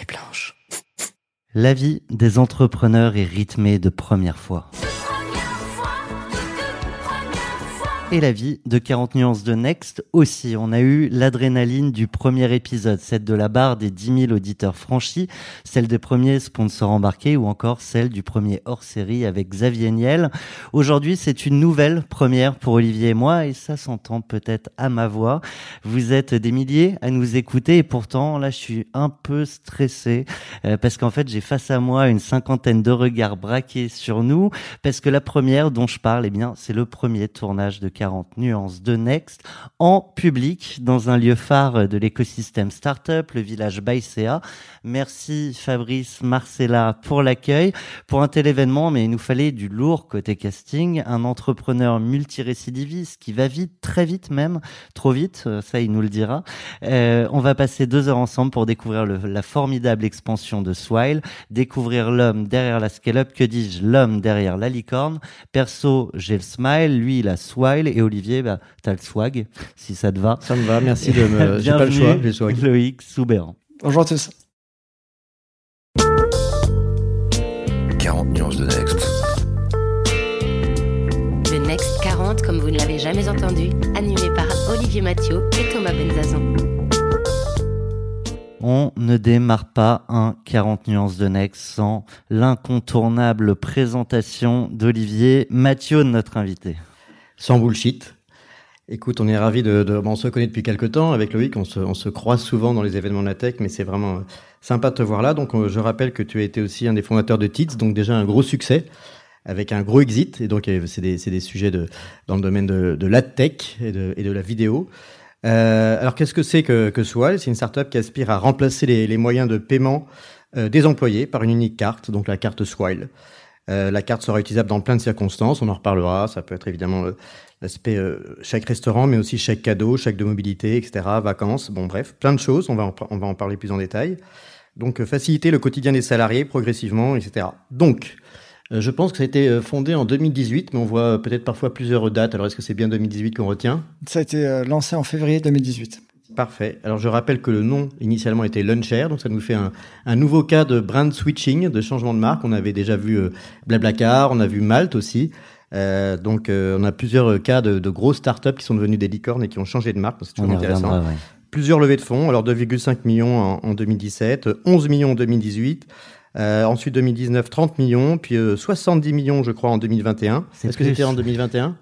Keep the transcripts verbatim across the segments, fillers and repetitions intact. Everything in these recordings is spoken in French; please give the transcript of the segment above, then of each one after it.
blanche. La vie des entrepreneurs est rythmée de premières fois. Et la vie de quarante nuances de Next aussi. On a eu l'adrénaline du premier épisode, celle de la barre des dix mille auditeurs franchis, celle des premiers sponsors embarqués ou encore celle du premier hors-série avec Xavier Niel. Aujourd'hui, c'est une nouvelle première pour Olivier et moi et ça s'entend peut-être à ma voix. Vous êtes des milliers à nous écouter et pourtant, là, je suis un peu stressé euh, parce qu'en fait, j'ai face à moi une cinquantaine de regards braqués sur nous parce que la première dont je parle, eh bien, c'est le premier tournage de quarante nuances de Next en public dans un lieu phare de l'écosystème startup, le village Baïséa. Merci Fabrice Marcella pour l'accueil. Pour un tel événement, mais il nous fallait du lourd côté casting, un entrepreneur multirécidiviste qui va vite, très vite même, trop vite, ça il nous le dira. Euh, on va passer deux heures ensemble pour découvrir le, la formidable expansion de Swile, découvrir l'homme derrière la scale-up, que dis-je, l'homme derrière la licorne. Perso, j'ai le smile, lui il a Swile. Et Olivier, bah, t'as le swag, si ça te va. Ça me va, merci de me... J'ai pas le choix, j'ai le swag. Loïc Soubéran. Bonjour à tous. quarante nuances de Next. Le Next quarante, comme vous ne l'avez jamais entendu, animé par Olivier Mathieu et Thomas Benzazon. On ne démarre pas un quarante nuances de Next sans l'incontournable présentation d'Olivier Mathieu, notre invité. Sans bullshit. Écoute, on est ravis de, de bon, on se connaît depuis quelques temps avec Loïc, on se, on se croise souvent dans les événements de la tech, mais c'est vraiment sympa de te voir là. Donc, euh, je rappelle que tu as été aussi un des fondateurs de Tits, donc déjà un gros succès avec un gros exit. Et donc, c'est des, c'est des sujets de, dans le domaine de, de la tech et de, et de la vidéo. Euh, alors, qu'est-ce que c'est que, que Swile ? C'est une startup qui aspire à remplacer les, les moyens de paiement euh, des employés par une unique carte, donc la carte Swile. Euh, la carte sera utilisable dans plein de circonstances, on en reparlera. Ça peut être évidemment euh, l'aspect euh, chèque restaurant, mais aussi chèque cadeau, chèque de mobilité, et cetera, vacances, bon bref, plein de choses, on va en, on va en parler plus en détail. Donc, euh, faciliter le quotidien des salariés progressivement, et cetera. Donc, euh, je pense que ça a été fondé en deux mille dix-huit, mais on voit euh, peut-être parfois plusieurs dates. Alors, est-ce que c'est bien deux mille dix-huit qu'on retient ? Ça a été euh, lancé en février deux mille dix-huit. Parfait. Alors, je rappelle que le nom, initialement, était Luncher. Donc, ça nous fait un, un nouveau cas de brand switching, de changement de marque. On avait déjà vu euh, Blablacar, on a vu Malte aussi. Euh, donc, euh, on a plusieurs cas de, de grosses startups qui sont devenues des licornes et qui ont changé de marque. Donc, c'est toujours on intéressant. Reviendra, ouais. Plusieurs levées de fonds. Alors, deux virgule cinq millions en, en deux mille dix-sept, onze millions en deux mille dix-huit. Euh, ensuite, deux mille dix-neuf, trente millions. Puis, euh, soixante-dix millions, je crois, en deux mille vingt et un. C'est Est-ce plus. que c'était en deux mille vingt et un ?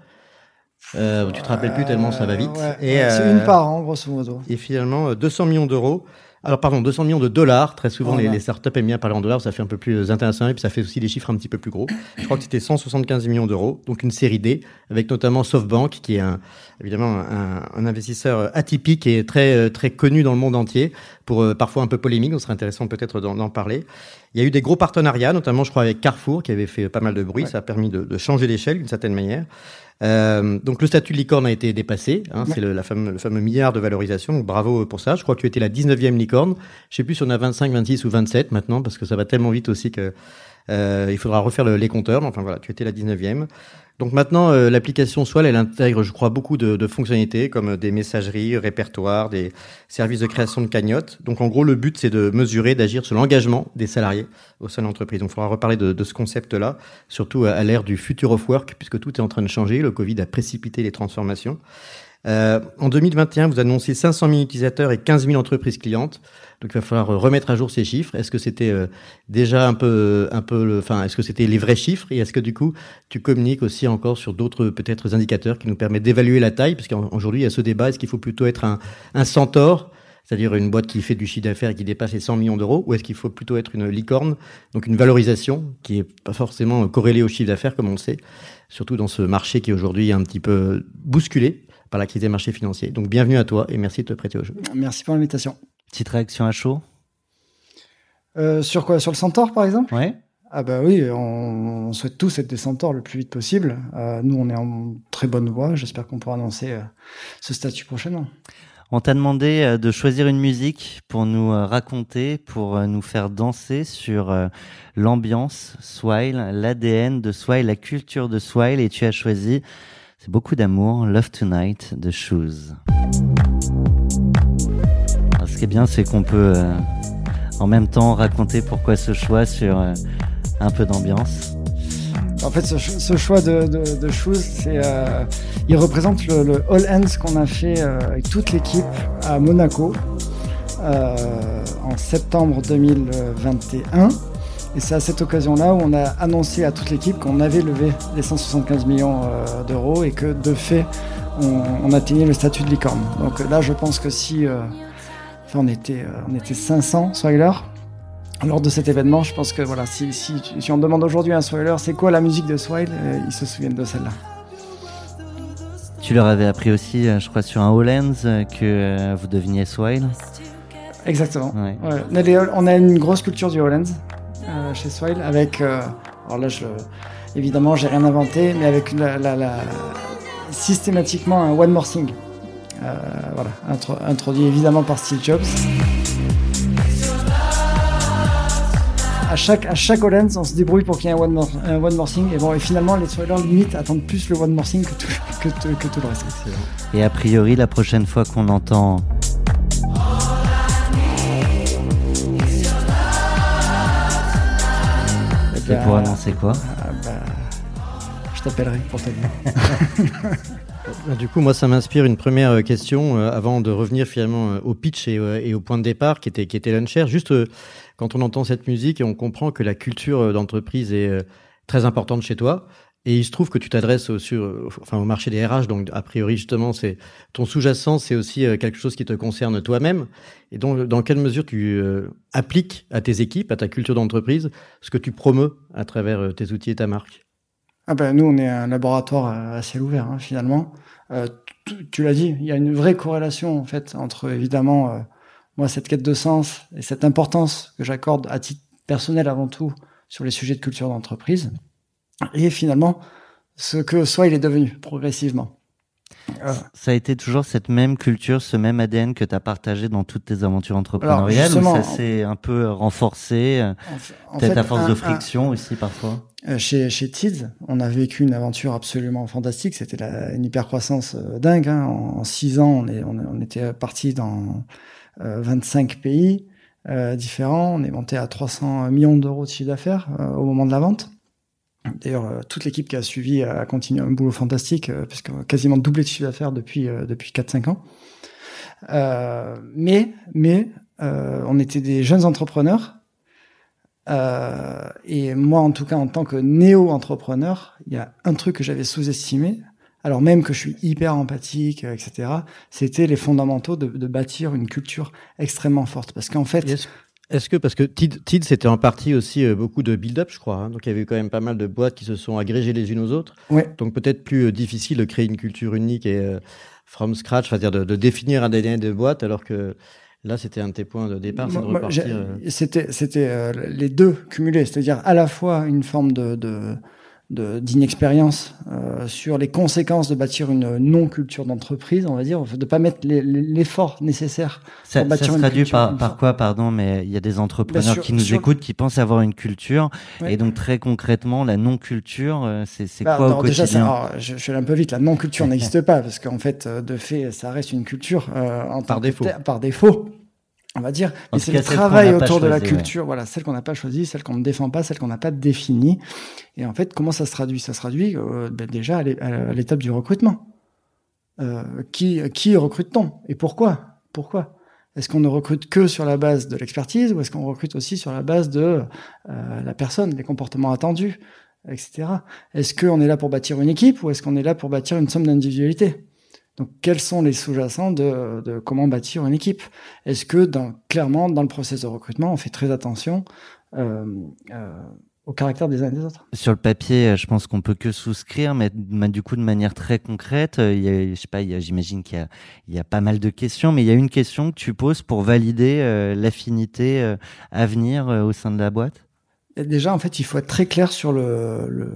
Euh, tu te rappelles plus tellement ça va vite. Ouais, et, ouais, c'est euh, une part, hein, grosso modo. Et finalement, euh, deux cents millions d'euros. Alors, pardon, deux cents millions de dollars. Très souvent, Voilà. les, les startups aiment bien parler en dollars. Ça fait un peu plus international et puis ça fait aussi des chiffres un petit peu plus gros. Je crois que c'était cent soixante-quinze millions d'euros. Donc, une série D avec notamment SoftBank, qui est un, évidemment un, un investisseur atypique et très, très connu dans le monde entier pour euh, parfois un peu polémique. Donc, ce serait intéressant peut-être d'en, d'en parler. Il y a eu des gros partenariats, notamment, je crois, avec Carrefour, qui avait fait pas mal de bruit. Ouais. Ça a permis de, de changer d'échelle d'une certaine manière. Euh, donc le statut de licorne a été dépassé, hein, ouais. C'est le, la fameux, le fameux milliard de valorisation, donc bravo pour ça. Je crois que tu étais la dix-neuvième licorne, je sais plus si on a vingt-cinq, vingt-six ou vingt-sept maintenant, parce que ça va tellement vite aussi que euh, il faudra refaire le, les compteurs, mais enfin voilà, tu étais la dix-neuvième. Donc maintenant, euh, l'application Swile, elle intègre, je crois, beaucoup de, de fonctionnalités, comme des messageries, répertoires, des services de création de cagnottes. Donc en gros, le but, c'est de mesurer, d'agir sur l'engagement des salariés au sein de l'entreprise. Donc il faudra reparler de, de ce concept-là, surtout à, à l'ère du future of work, puisque tout est en train de changer. Le Covid a précipité les transformations. Euh, en deux mille vingt et un, vous annoncez cinq cent mille utilisateurs et quinze mille entreprises clientes. Donc, il va falloir remettre à jour ces chiffres. Est-ce que c'était euh, déjà un peu, un peu, enfin, est-ce que c'était les vrais chiffres? Et est-ce que du coup, tu communiques aussi encore sur d'autres peut-être indicateurs qui nous permettent d'évaluer la taille? Parce qu'aujourd'hui, il y a ce débat. Est-ce qu'il faut plutôt être un, un centaure, c'est-à-dire une boîte qui fait du chiffre d'affaires et qui dépasse les cent millions d'euros, ou est-ce qu'il faut plutôt être une licorne, donc une valorisation qui est pas forcément corrélée au chiffre d'affaires, comme on le sait, surtout dans ce marché qui est aujourd'hui un petit peu bousculé par la crise des marchés financiers. Donc, bienvenue à toi et merci de te prêter au jeu. Merci pour l'invitation. Petite réaction à chaud euh, Sur quoi? Sur le Centaure, par exemple? Ouais. Ah bah oui, on, on souhaite tous être des centaures le plus vite possible. Euh, nous, on est en très bonne voie. J'espère qu'on pourra annoncer euh, ce statut prochainement. On t'a demandé euh, de choisir une musique pour nous euh, raconter, pour euh, nous faire danser sur euh, l'ambiance Swile, l'A D N de Swile, la culture de Swile, et tu as choisi, c'est beaucoup d'amour, Love Tonight de Shoes. Alors, ce qui est bien, c'est qu'on peut euh, en même temps raconter pourquoi ce choix sur euh, un peu d'ambiance. En fait, ce, ce choix de, de, de Shoes, c'est, euh, il représente le, le All Hands qu'on a fait euh, avec toute l'équipe à Monaco euh, en septembre deux mille vingt et un. Et c'est à cette occasion-là où on a annoncé à toute l'équipe qu'on avait levé les cent soixante-quinze millions euh, d'euros et que de fait, on, on atteignait le statut de licorne. Donc là, je pense que si euh, enfin, on était, euh, on était cinq cents Swiler lors de cet événement, je pense que voilà, si, si, si on demande aujourd'hui à un Swiler c'est quoi la musique de Swile, euh, ils se souviennent de celle-là. Tu leur avais appris aussi, euh, je crois, sur un Hollands euh, que euh, vous deveniez Swile. Exactement. Ouais. Ouais. On, a des, on a une grosse culture du Hollands euh, chez Swile avec. Euh, alors là, je, évidemment, j'ai rien inventé, mais avec la, la, la, systématiquement un One More Thing. Euh, voilà, intro, introduit évidemment par Steve Jobs. À chaque, à chaque Hollands, on se débrouille pour qu'il y ait un One More, un one more Thing. Et bon, et finalement, les Swilers limite attendent plus le One More Thing que tout, que, que, que tout le reste. Et a priori, la prochaine fois qu'on entend. C'est pour annoncer quoi? Ah, bah, je t'appellerai pour te dire. Du coup, moi, ça m'inspire une première question euh, avant de revenir finalement euh, au pitch et, euh, et au point de départ qui était, qui était Launcher. Juste euh, quand on entend cette musique et on comprend que la culture euh, d'entreprise est euh, très importante chez toi. Et il se trouve que tu t'adresses au, sur, euh, enfin, au marché des R H, donc a priori justement, c'est ton sous-jacent, c'est aussi euh, quelque chose qui te concerne toi-même. Et donc, dans quelle mesure tu euh, appliques à tes équipes, à ta culture d'entreprise, ce que tu promeus à travers euh, tes outils et ta marque? Ah ben, nous, on est un laboratoire à ciel ouvert, hein, finalement. Euh, tu, tu l'as dit, il y a une vraie corrélation, en fait, entre, évidemment, euh, moi, cette quête de sens et cette importance que j'accorde à titre personnel avant tout sur les sujets de culture d'entreprise, et finalement, ce que soit il est devenu progressivement. Euh, Ça a été toujours cette même culture, ce même A D N que tu as partagé dans toutes tes aventures entrepreneuriales, ou ça s'est un peu renforcé, en, en peut-être fait, à force un, de friction un, aussi parfois? Chez, chez Tids, on a vécu une aventure absolument fantastique, c'était la, une hypercroissance dingue. Hein. En, en six ans, on, est, on, on était parti dans euh, vingt-cinq pays euh, différents, on est monté à trois cents millions d'euros de chiffre d'affaires euh, au moment de la vente. D'ailleurs, euh, toute l'équipe qui a suivi a continué un boulot fantastique, euh, puisqu'on a quasiment doublé de chiffre d'affaires depuis euh, depuis quatre cinq ans. Euh, mais mais euh, on était des jeunes entrepreneurs, euh, et moi, en tout cas, en tant que néo-entrepreneur, il y a un truc que j'avais sous-estimé, alors même que je suis hyper empathique, et cetera. C'était les fondamentaux de, de bâtir une culture extrêmement forte, parce qu'en fait. Yes. Est-ce que, parce que Tid, Tid c'était en partie aussi euh, beaucoup de build-up, je crois, hein, donc il y avait quand même pas mal de boîtes qui se sont agrégées les unes aux autres, ouais. Donc peut-être plus euh, difficile de créer une culture unique et euh, from scratch, c'est-à-dire de, de définir un A D N de boîte, alors que là c'était un de tes points de départ, c'est de moi, repartir. Moi, euh... C'était, c'était euh, les deux cumulés, c'est-à-dire à la fois une forme de, de, de d'inexpérience euh, sur les conséquences de bâtir une non-culture d'entreprise, on va dire, de pas mettre les, les, l'effort nécessaire ça, pour bâtir ça se une traduit culture. par, par quoi, pardon, mais il y a des entrepreneurs sûr, qui nous sur... écoutent, qui pensent avoir une culture, ouais. Et donc très concrètement, la non-culture, c'est, c'est bah, quoi alors, au déjà, quotidien? ça, alors, je, je suis allé un peu vite, la non-culture n'existe pas, parce qu'en fait, de fait, ça reste une culture euh, en par défaut. De, par défaut. On va dire, en mais c'est cas, le travail autour choisi, de la ouais. culture, voilà, celle qu'on n'a pas choisie, celle qu'on ne défend pas, celle qu'on n'a pas définie. Et en fait, comment ça se traduit? Ça se traduit euh, ben déjà à l'étape du recrutement. Euh, qui, qui recrute-t-on et pourquoi? Pourquoi? Est-ce qu'on ne recrute que sur la base de l'expertise ou est-ce qu'on recrute aussi sur la base de euh, la personne, les comportements attendus, et cetera. Est-ce qu'on est là pour bâtir une équipe ou est-ce qu'on est là pour bâtir une somme d'individualité? Donc, quels sont les sous-jacents de, de comment bâtir une équipe? Est-ce que, dans, clairement, dans le processus de recrutement, on fait très attention euh, euh, au caractère des uns et des autres? Sur le papier, je pense qu'on peut que souscrire, mais du coup, de manière très concrète, il y a, je sais pas, il y a, j'imagine qu'il y a, il y a pas mal de questions, mais il y a une question que tu poses pour valider euh, l'affinité euh, à venir euh, au sein de la boîte? Déjà, en fait, il faut être très clair sur le, le,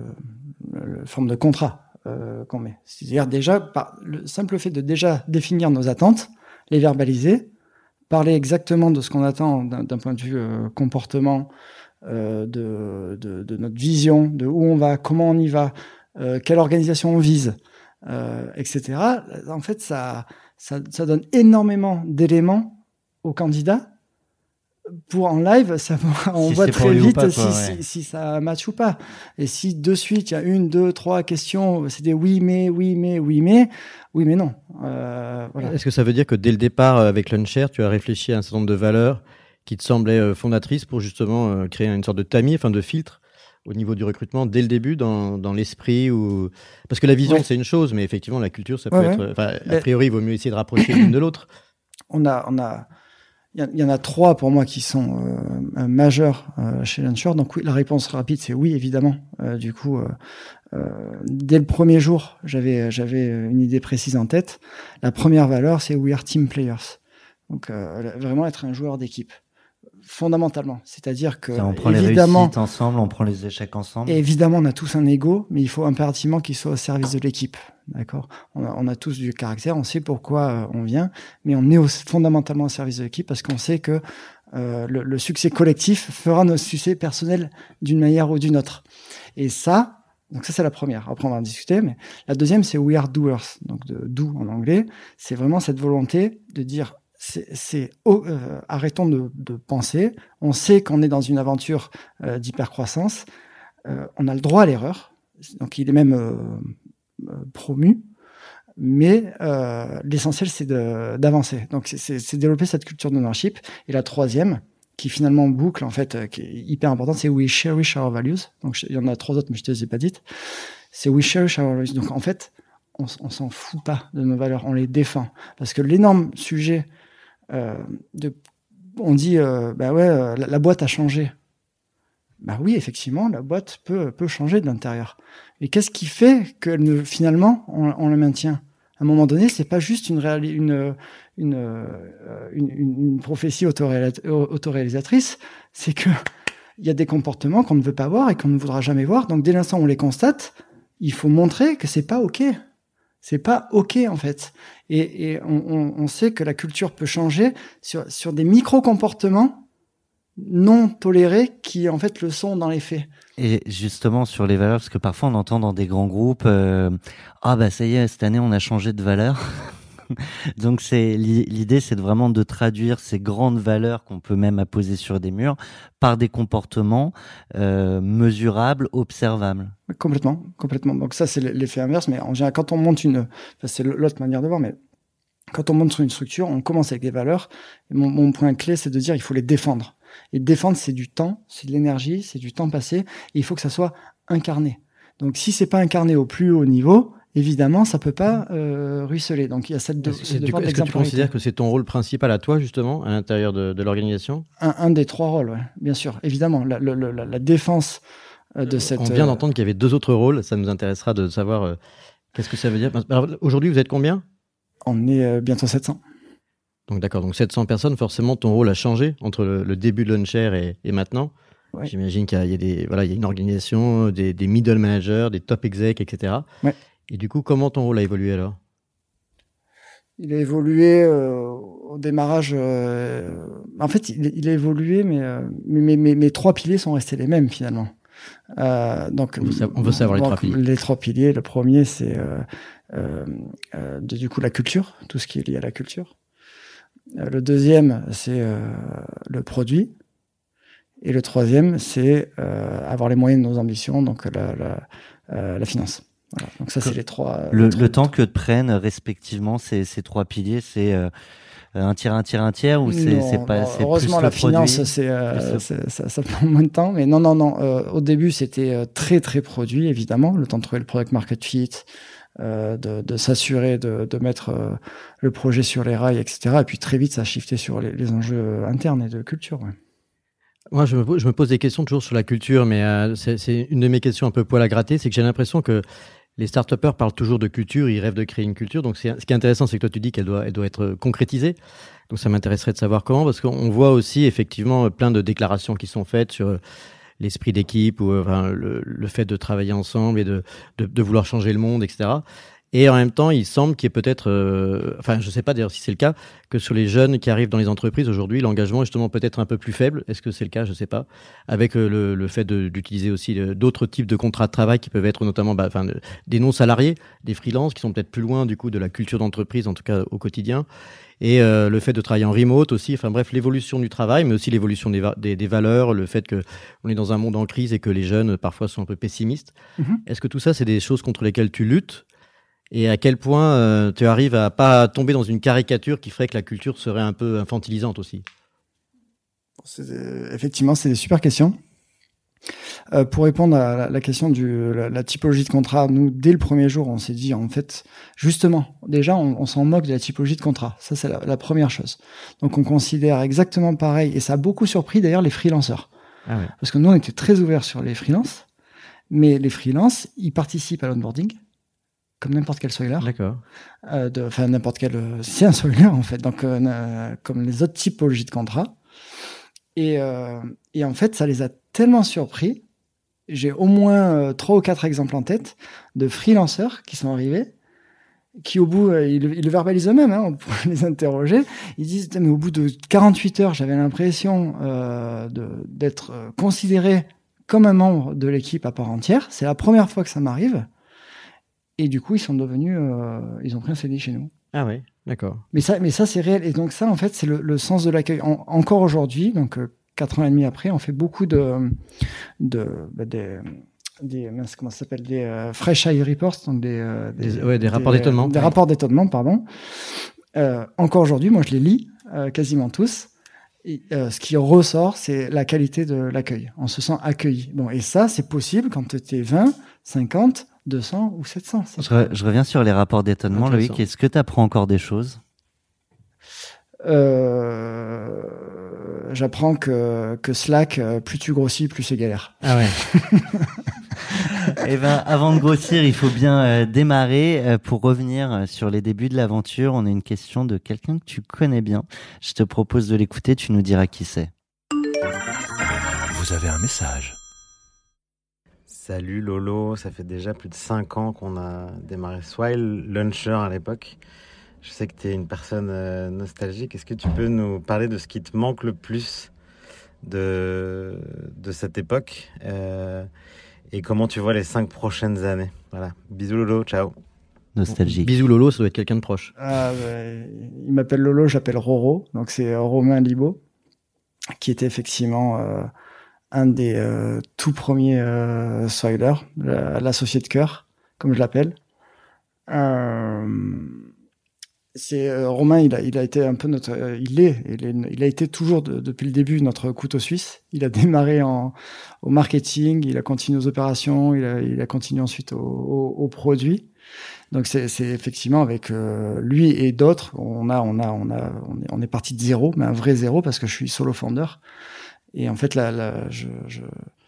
le forme de contrat. Euh, qu'on met. C'est-à-dire déjà, par le simple fait de déjà définir nos attentes, les verbaliser, parler exactement de ce qu'on attend d'un, d'un point de vue euh, comportement, euh, de, de, de notre vision, de où on va, comment on y va, euh, quelle organisation on vise, euh, et cetera. En fait, ça, ça, ça donne énormément d'éléments aux candidats pour en live, ça, on si voit très vite pas, si, quoi, si, ouais. si ça match ou pas. Et si de suite, il y a une, deux, trois questions, c'est des oui, mais, oui, mais, oui, mais, oui, mais non. Euh, voilà. Est-ce que ça veut dire que dès le départ, avec Launcher, tu as réfléchi à un certain nombre de valeurs qui te semblaient fondatrices pour justement créer une sorte de tamis, enfin de filtre au niveau du recrutement dès le début dans, dans l'esprit ou... Parce que la vision, ouais. c'est une chose, mais effectivement, la culture, ça peut ouais, être... Ouais. A priori, il vaut mieux essayer de rapprocher l'une de l'autre. On a... On a... Il y en a trois pour moi qui sont euh, majeurs euh, chez Launcher. Donc oui, la réponse rapide, c'est oui, évidemment. Euh, du coup, euh, euh, dès le premier jour, j'avais j'avais une idée précise en tête. La première valeur, c'est we are team players. Donc euh, vraiment être un joueur d'équipe, fondamentalement. C'est-à-dire que ça, on prend évidemment, les réussites ensemble, on prend les échecs ensemble. Et évidemment, on a tous un ego, mais il faut impérativement qu'il soit au service de l'équipe. D'accord. On a, on a tous du caractère, on sait pourquoi euh, on vient, mais on est au, fondamentalement au service de l'équipe parce qu'on sait que euh, le, le succès collectif fera notre succès personnel d'une manière ou d'une autre. Et ça, donc ça c'est la première. Après on va en discuter, mais la deuxième c'est we are doers, donc de do en anglais. C'est vraiment cette volonté de dire c'est, c'est oh, euh, arrêtons de, de penser. On sait qu'on est dans une aventure euh, d'hypercroissance. Euh, on a le droit à l'erreur. Donc il est même euh, promu, mais euh, l'essentiel c'est de, d'avancer. Donc c'est, c'est, c'est développer cette culture d'ownership. Et la troisième, qui finalement boucle en fait, euh, qui est hyper importante, c'est we cherish our values. Donc il y en a trois autres, mais je te les ai pas dites. C'est we cherish our values. Donc en fait, on, on s'en fout pas de nos valeurs, on les défend. Parce que l'énorme sujet euh, de, on dit, euh, bah ouais, euh, la, la boîte a changé. Bah oui, effectivement, la boîte peut peut changer de l'intérieur. Et qu'est-ce qui fait que ne, finalement on, on la maintient ? À un moment donné, c'est pas juste une réali- une, une, une, une, une prophétie autoréalisa- autoréalisatrice, c'est que il y a des comportements qu'on ne veut pas voir et qu'on ne voudra jamais voir. Donc dès l'instant où on les constate, il faut montrer que c'est pas ok. C'est pas ok en fait. Et, et on, on, on sait que la culture peut changer sur sur des micro-comportements non tolérés qui en fait le sont dans les faits. Et justement sur les valeurs, parce que parfois on entend dans des grands groupes euh, ah bah ça y est, cette année on a changé de valeur. Donc c'est l'idée, c'est de vraiment de traduire ces grandes valeurs qu'on peut même apposer sur des murs par des comportements euh, mesurables, observables. Complètement, complètement. Donc ça c'est l'effet inverse, mais en général quand on monte une, enfin, c'est l'autre manière de voir, mais quand on monte sur une structure, on commence avec des valeurs. Et mon, mon point clé, c'est de dire il faut les défendre. Et défendre, c'est du temps, c'est de l'énergie, c'est du temps passé, et il faut que ça soit incarné. Donc si c'est pas incarné au plus haut niveau, évidemment, ça peut pas euh, ruisseler. Donc il y a cette de, est-ce, cette du coup, est-ce que tu considères que c'est ton rôle principal à toi justement à l'intérieur de, de l'organisation ? un, un des trois rôles, ouais, bien sûr, évidemment. La, la, la, la défense euh, de cette. On vient d'entendre qu'il y avait deux autres rôles. Ça nous intéressera de savoir euh, qu'est-ce que ça veut dire. Alors, aujourd'hui, vous êtes combien ? On est euh, bientôt sept cents. Donc d'accord, donc sept cents personnes, forcément ton rôle a changé entre le, le début de Launcher et, et maintenant. Ouais. J'imagine qu'il y a, il y a des, voilà, il y a une organisation, des, des middle managers, des top execs, et cetera. Ouais. Et du coup, comment ton rôle a évolué alors ? Il a évolué euh, au démarrage. Euh, en fait, il, il a évolué, mais euh, mes, mes, mes trois piliers sont restés les mêmes finalement. Euh, donc, on veut savoir, on veut savoir donc, les trois piliers. Les trois piliers. Le premier, c'est euh, euh, euh, du coup la culture, tout ce qui est lié à la culture. Euh, le deuxième, c'est euh, le produit. Et le troisième, c'est euh, avoir les moyens de nos ambitions, donc la, la, euh, la finance. Voilà. Donc ça, que c'est les trois. Le, les trois le temps que prennent respectivement ces, ces trois piliers, c'est euh, un tiers, un tiers, un tiers, ou c'est, non, c'est pas. Non, c'est heureusement, plus la le finance, produit, c'est, euh, c'est ça, ça prend moins de temps. Mais non, non, non. Euh, au début, c'était euh, très, très produit, évidemment, le temps de trouver le product market fit. Euh, de, de s'assurer de, de mettre euh, le projet sur les rails, et cetera. Et puis très vite, ça a shifté sur les, les enjeux internes et de culture. Ouais. Moi, je me, je me pose des questions toujours sur la culture, mais euh, c'est, c'est une de mes questions un peu poil à gratter, c'est que j'ai l'impression que les start-upers parlent toujours de culture, ils rêvent de créer une culture. Donc, c'est, ce qui est intéressant, c'est que toi, tu dis qu'elle doit, elle doit être concrétisée. Donc, ça m'intéresserait de savoir comment, parce qu'on voit aussi effectivement plein de déclarations qui sont faites sur l'esprit d'équipe ou enfin, le, le fait de travailler ensemble et de, de, de vouloir changer le monde, et cetera. Et en même temps, il semble qu'il y ait peut-être, euh, enfin, je ne sais pas d'ailleurs si c'est le cas, que sur les jeunes qui arrivent dans les entreprises aujourd'hui, l'engagement est justement peut-être un peu plus faible. Est-ce que c'est le cas? Je ne sais pas. Avec euh, le, le fait de, d'utiliser aussi euh, d'autres types de contrats de travail qui peuvent être notamment bah, enfin, de, des non-salariés, des freelances qui sont peut-être plus loin du coup de la culture d'entreprise, en tout cas au quotidien. Et euh, le fait de travailler en remote aussi, enfin bref, l'évolution du travail, mais aussi l'évolution des, va- des, des valeurs, le fait qu'on est dans un monde en crise et que les jeunes parfois sont un peu pessimistes. Mm-hmm. Est-ce que tout ça, c'est des choses contre lesquelles tu luttes? Et à quel point euh, tu arrives à pas tomber dans une caricature qui ferait que la culture serait un peu infantilisante aussi? C'est, effectivement, c'est des super questions. Euh, pour répondre à la, la question de la, la typologie de contrat, nous, dès le premier jour, on s'est dit, en fait, justement, déjà, on, on s'en moque de la typologie de contrat. Ça, c'est la, la première chose. Donc, on considère exactement pareil, et ça a beaucoup surpris d'ailleurs les freelanceurs. Ah ouais. Parce que nous, on était très ouverts sur les freelances, mais les freelances, ils participent à l'onboarding, comme n'importe quel soiler. D'accord. Euh, de, enfin, n'importe quel... Euh, c'est un soiler, en fait, donc euh, comme les autres typologies de contrats. Et, euh, et en fait, ça les a tellement surpris. J'ai au moins euh, trois ou quatre exemples en tête de freelanceurs qui sont arrivés, qui au bout, euh, ils, ils le verbalisent eux-mêmes, hein, on pourrait les interroger. Ils disent, mais au bout de quarante-huit heures, j'avais l'impression euh, de, d'être considéré comme un membre de l'équipe à part entière. C'est la première fois que ça m'arrive. Et du coup, ils sont devenus, euh, ils ont pris un C D I chez nous. Ah oui, d'accord. Mais ça, mais ça, c'est réel. Et donc ça, en fait, c'est le, le sens de l'accueil. En, encore aujourd'hui, donc euh, quatre ans et demi après, on fait beaucoup de, de, bah, des, des, mince, comment ça s'appelle, des euh, fresh eye reports, donc des, euh, des, des, ouais, des rapports des, d'étonnement. Des ouais. rapports d'étonnement, pardon. Euh, encore aujourd'hui, moi, je les lis euh, quasiment tous. Et, euh, ce qui ressort, c'est la qualité de l'accueil. On se sent accueilli. Bon, et ça, c'est possible quand tu es vingt, cinquante, deux cents ou sept cents. Je, re, je reviens sur les rapports d'étonnement, Loïc. Est-ce que tu apprends encore des choses? euh, J'apprends que, que Slack, plus tu grossis, plus c'est galère. Ah ouais. Eh ben, avant de grossir, il faut bien euh, démarrer. Euh, pour revenir sur les débuts de l'aventure, on a une question de quelqu'un que tu connais bien. Je te propose de l'écouter, tu nous diras qui c'est. Vous avez un message. Salut Lolo, ça fait déjà plus de cinq ans qu'on a démarré Swile Launcher à l'époque. Je sais que tu es une personne euh, nostalgique. Est-ce que tu peux nous parler de ce qui te manque le plus de, de cette époque euh, et comment tu vois les cinq prochaines années? Voilà. Bisous Lolo, ciao. Nostalgique. Bisous Lolo, ça doit être quelqu'un de proche. Ah, bah, il m'appelle Lolo, j'appelle Roro. Donc c'est Romain Libaud, qui était effectivement... Euh, un des euh, tout premiers euh, Swilers, l'associé de cœur, comme je l'appelle. Euh, c'est euh, Romain, il a, il a été un peu notre, euh, il est, il est, il a été toujours de, depuis le début notre couteau suisse. Il a démarré en au marketing, il a continué aux opérations, il a, il a continué ensuite au, au, au produit. Donc c'est, c'est effectivement avec euh, lui et d'autres, on a, on a, on a, on est, on est parti de zéro, mais un vrai zéro parce que je suis solo founder. Et en fait, la, la, je, je...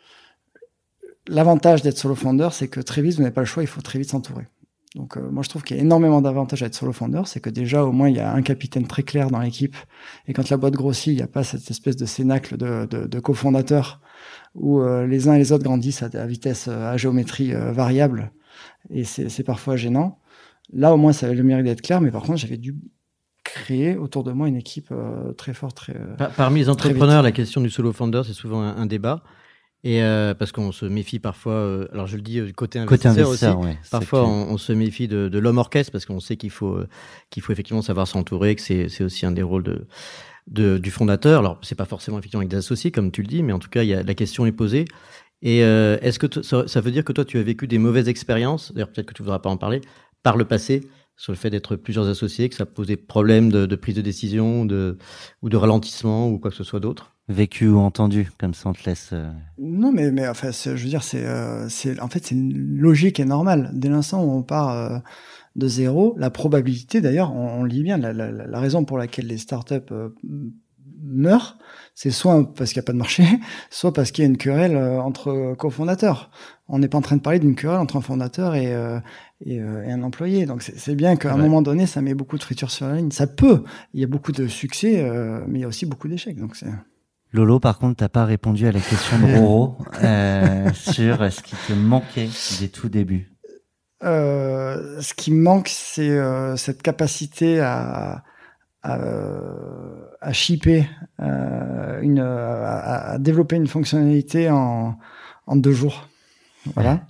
l'avantage d'être solo founder, c'est que très vite, vous n'avez pas le choix, il faut très vite s'entourer. Donc, euh, moi, je trouve qu'il y a énormément d'avantages à être solo founder. C'est que déjà, au moins, il y a un capitaine très clair dans l'équipe. Et quand la boîte grossit, il n'y a pas cette espèce de cénacle de, de, de cofondateurs où euh, les uns et les autres grandissent à, à vitesse, à géométrie euh, variable. Et c'est, c'est parfois gênant. Là, au moins, ça avait le mérite d'être clair. Mais par contre, j'avais dû créer autour de moi une équipe euh, très forte. Très, euh, Parmi les entrepreneurs, la question du solo founder, c'est souvent un, un débat. Et euh, parce qu'on se méfie parfois, euh, alors je le dis du côté investisseur, côté investisseur aussi, ouais, parfois on, on se méfie de, de l'homme orchestre parce qu'on sait qu'il faut euh, qu'il faut effectivement savoir s'entourer, que c'est c'est aussi un des rôles de, de du fondateur. Alors c'est pas forcément effectivement avec des associés comme tu le dis, mais en tout cas il y a la question est posée. Et euh, est-ce que t- ça, ça veut dire que toi tu as vécu des mauvaises expériences, d'ailleurs peut-être que tu voudras pas en parler, par le passé sur le fait d'être plusieurs associés, que ça pose des problèmes de, de prise de décision, de ou de ralentissement ou quoi que ce soit d'autre? Vécu ou entendu, comme ça on te laisse. Euh... Non, mais mais enfin, je veux dire, c'est euh, c'est en fait c'est une logique et normale. Dès l'instant où on part euh, de zéro, la probabilité, d'ailleurs, on, on lit bien la, la, la raison pour laquelle les startups euh, meurent, c'est soit parce qu'il n'y a pas de marché, soit parce qu'il y a une querelle euh, entre cofondateurs. On n'est pas en train de parler d'une querelle entre un fondateur et euh, et, euh, et un employé. Donc c'est, c'est bien qu'à un ouais. moment donné, ça met beaucoup de friture sur la ligne. Ça peut. Il y a beaucoup de succès, euh, mais il y a aussi beaucoup d'échecs. Donc c'est Lolo, par contre, t'as pas répondu à la question de Roro euh, sur ce qui te manquait des tout débuts. euh, ce qui manque, c'est euh, cette capacité à, à, à shipper, euh, une, à, à développer une fonctionnalité en, en deux jours. Voilà.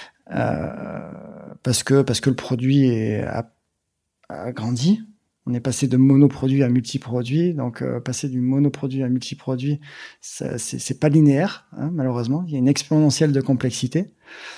Euh, parce que parce que le produit est, a, a grandi. On est passé de monoproduit à multiproduit, donc euh, passer du monoproduit à multiproduit, ça, c'est, c'est pas linéaire, hein, malheureusement. Il y a une exponentielle de complexité,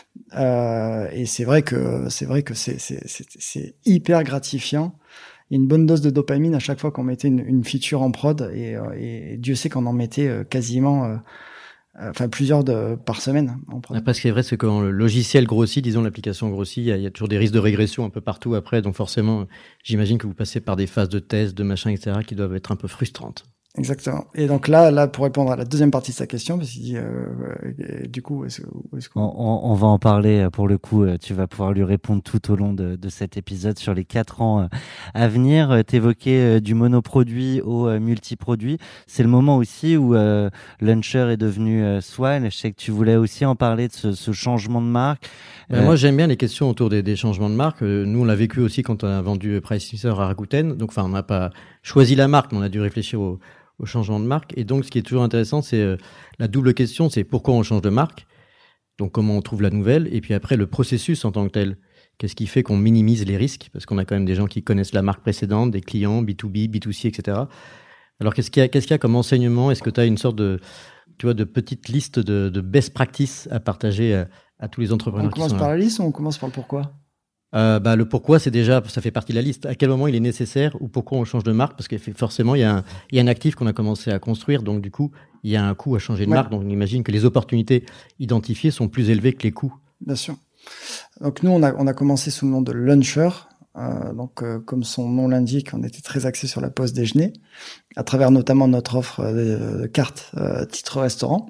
euh, et c'est vrai que c'est vrai que c'est, c'est, c'est, c'est hyper gratifiant. Il y a une bonne dose de dopamine à chaque fois qu'on mettait une, une feature en prod, et, et, et Dieu sait qu'on en mettait quasiment. Euh, Enfin, plusieurs de, par semaine. Après, ce qui est vrai, c'est que quand le logiciel grossit, disons l'application grossit, il y, a, il y a toujours des risques de régression un peu partout après. Donc forcément, j'imagine que vous passez par des phases de tests, de machin, et cetera, qui doivent être un peu frustrantes. Exactement. Et donc là, là, pour répondre à la deuxième partie de sa question, parce qu'il dit, euh, euh, du coup, est-ce, est-ce qu'on... on, on va en parler pour le coup. Tu vas pouvoir lui répondre tout au long de, de cet épisode sur les quatre ans à venir. T'évoquais du monoproduit au multiproduit. C'est le moment aussi où euh, Launcher est devenu euh, Swile. Je sais que tu voulais aussi en parler de ce, ce changement de marque. Ben euh... Moi, j'aime bien les questions autour des, des changements de marque. Nous, on l'a vécu aussi quand on a vendu Pricefinder à Rakuten. Donc, enfin, on n'a pas choisi la marque, mais on a dû réfléchir au au changement de marque. Et donc, ce qui est toujours intéressant, c'est euh, la double question, c'est pourquoi on change de marque, donc comment on trouve la nouvelle, et puis après, le processus en tant que tel. Qu'est-ce qui fait qu'on minimise les risques, parce qu'on a quand même des gens qui connaissent la marque précédente, des clients, B deux B, B deux C, et cetera. Alors, qu'est-ce qu'il y a, qu'est-ce qu'il y a comme enseignement? Est-ce que tu as une sorte de, tu vois, de petite liste de, de best practices à partager à, à tous les entrepreneurs qui sont là? On commence par la liste ou on commence par le pourquoi? Euh, bah, le pourquoi, c'est déjà, ça fait partie de la liste. À quel moment il est nécessaire ou pourquoi on change de marque? Parce que forcément, il y a un, il y a un actif qu'on a commencé à construire. Donc, du coup, il y a un coût à changer de ouais. marque. Donc, on imagine que les opportunités identifiées sont plus élevées que les coûts. Bien sûr. Donc, nous, on a, on a commencé sous le nom de Launcher. Euh, donc, euh, comme son nom l'indique, on était très axé sur la pause déjeuner, à travers notamment notre offre de, de carte euh, titre restaurant.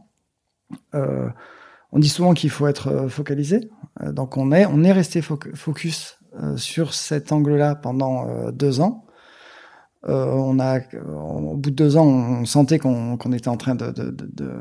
Euh, on dit souvent qu'il faut être focalisé. Donc on est on est resté focus euh, sur cet angle-là pendant euh, deux ans. Euh, on a au bout de deux ans, on sentait qu'on, qu'on était en train de, de, de, de,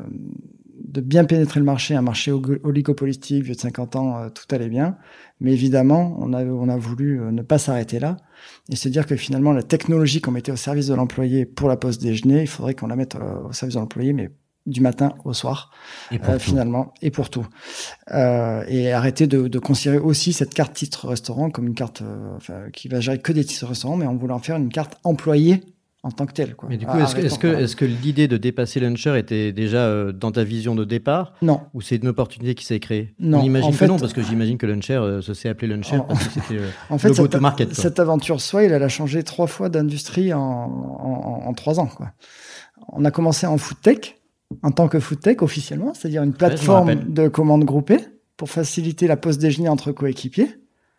de bien pénétrer le marché, un marché oligopolistique, vieux de cinquante ans, euh, tout allait bien. Mais évidemment, on a on a voulu ne pas s'arrêter là et se dire que finalement la technologie qu'on mettait au service de l'employé pour la pause déjeuner, il faudrait qu'on la mette au service de l'employé, mais du matin au soir, et euh, finalement, et pour tout. Euh, et arrêter de, de considérer aussi cette carte titre restaurant comme une carte euh, enfin, qui va gérer que des titres restaurants, mais on voulait en faire une carte employée en tant que telle. Quoi. Mais du coup, est-ce que, est-ce, que, est-ce que l'idée de dépasser Launcher était déjà euh, dans ta vision de départ? Non. Ou c'est une opportunité qui s'est créée? Non. On imagine en que fait, non, parce que j'imagine que Launcher euh, se s'est appelé Launcher en, parce que c'était euh, en fait, le cette, go-to-market. Quoi. Cette aventure Swile, elle a changé trois fois d'industrie en, en, en, en trois ans. Quoi. On a commencé en food tech, en tant que food tech officiellement, c'est-à-dire une plateforme ouais, de commandes groupées pour faciliter la pause déjeuner entre coéquipiers.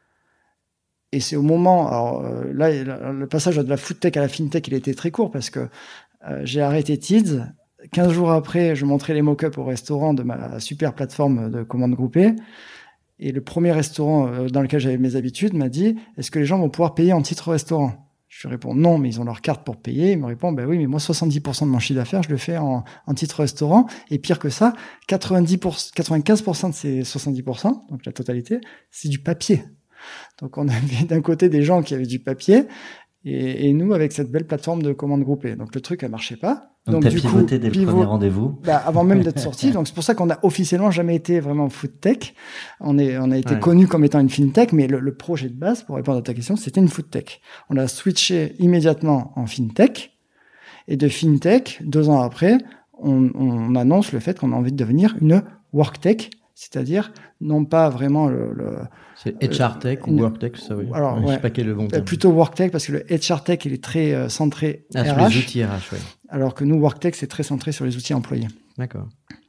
Et c'est au moment, alors euh, là, le passage de la food tech à la fintech, il était très court parce que euh, j'ai arrêté Tids. quinze jours après, je montrais les mock-ups au restaurant de ma super plateforme de commandes groupées. Et le premier restaurant euh, dans lequel j'avais mes habitudes m'a dit, est-ce que les gens vont pouvoir payer en titre restaurant? Je lui réponds non, mais ils ont leur carte pour payer. Il me répond, ben oui, mais moi, soixante-dix pour cent de mon chiffre d'affaires, je le fais en, en titre restaurant. Et pire que ça, quatre-vingt-dix pour cent, quatre-vingt-quinze pour cent de ces soixante-dix pour cent, donc la totalité, c'est du papier. Donc on avait d'un côté des gens qui avaient du papier et, et nous avec cette belle plateforme de commandes groupées. Donc le truc, elle marchait pas. Donc, donc t'as pivoté coup, dès pivot, le premier rendez-vous. Bah, avant même d'être sorti. Donc c'est pour ça qu'on a officiellement jamais été vraiment food tech. On est, on a été ouais. connu comme étant une fintech, mais le, le projet de base, pour répondre à ta question, c'était une food tech. On a switché immédiatement en fintech. Et de fintech, deux ans après, on, on annonce le fait qu'on a envie de devenir une worktech, c'est-à-dire non pas vraiment le, le c'est H R tech euh, ou worktech, ça oui. Alors ouais, ouais, je sais pas quel est le bon terme. Plutôt worktech parce que le H R tech il est très euh, centré ah, R H. Sur les outils R H, ouais. Alors que nous worktech c'est très centré sur les outils employés. D'accord.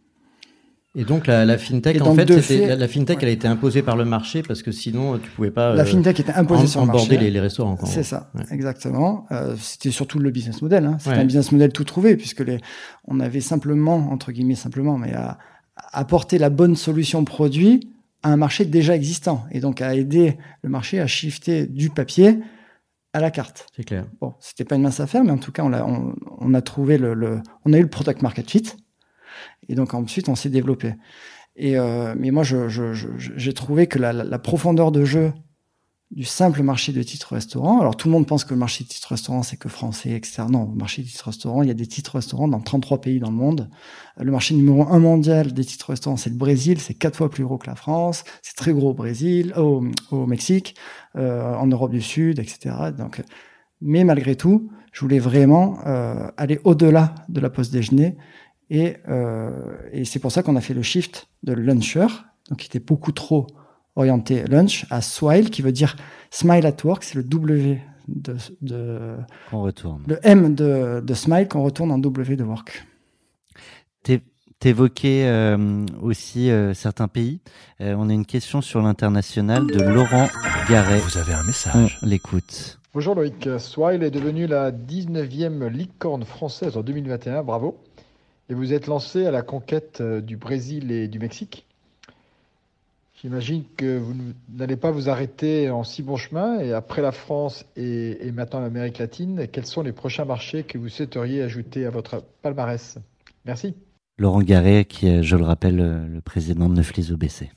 Et donc la, la fintech Et en fait, c'était, fait la, la fintech ouais. elle a été imposée par le marché parce que sinon tu pouvais pas. La euh, fintech était imposée en, sur le marché. Emborder les, les restaurants. Quoi. C'est ça, ouais. exactement. Euh, c'était surtout le business model. Hein. C'était ouais. un business model tout trouvé puisque les, on avait simplement entre guillemets simplement, mais à, à apporter la bonne solution produit à un marché déjà existant et donc à aider le marché à shifter du papier à la carte. C'est clair. Bon, c'était pas une mince affaire, mais en tout cas, on a, on, on a trouvé le, le, on a eu le product market fit et donc ensuite on s'est développé. Et euh, mais moi, je, je, je, j'ai trouvé que la, la, la profondeur de jeu du simple marché de titres restaurants. Alors tout le monde pense que le marché de titres restaurants c'est que français, et cetera. Non, le marché des titres restaurants, il y a des titres restaurants dans trente-trois pays dans le monde. Le marché numéro un mondial des titres restaurants, c'est le Brésil, c'est quatre fois plus gros que la France, c'est très gros au Brésil, au, au Mexique, euh, en Europe du Sud, et cetera. Donc, mais malgré tout, je voulais vraiment euh, aller au-delà de la pause déjeuner, et, euh, et c'est pour ça qu'on a fait le shift de luncher, donc qui était beaucoup trop orienté lunch, à Swile, qui veut dire Smile at Work, c'est le W de, de qu'on retourne. Le M de, de Smile qu'on retourne en W de Work. T'es, t'évoquais euh, aussi euh, certains pays. Euh, on a une question sur l'international de Laurent Garret. Vous avez un message. On l'écoute. Bonjour Loïc. Swile est devenue la dix-neuvième licorne française en deux mille vingt et un, bravo. Et vous êtes lancé à la conquête du Brésil et du Mexique. J'imagine que vous n'allez pas vous arrêter en si bon chemin. Et après la France et, et maintenant l'Amérique latine, quels sont les prochains marchés que vous souhaiteriez ajouter à votre palmarès? Merci. Laurent Garret, qui est, je le rappelle, le président de Neuflis O B C.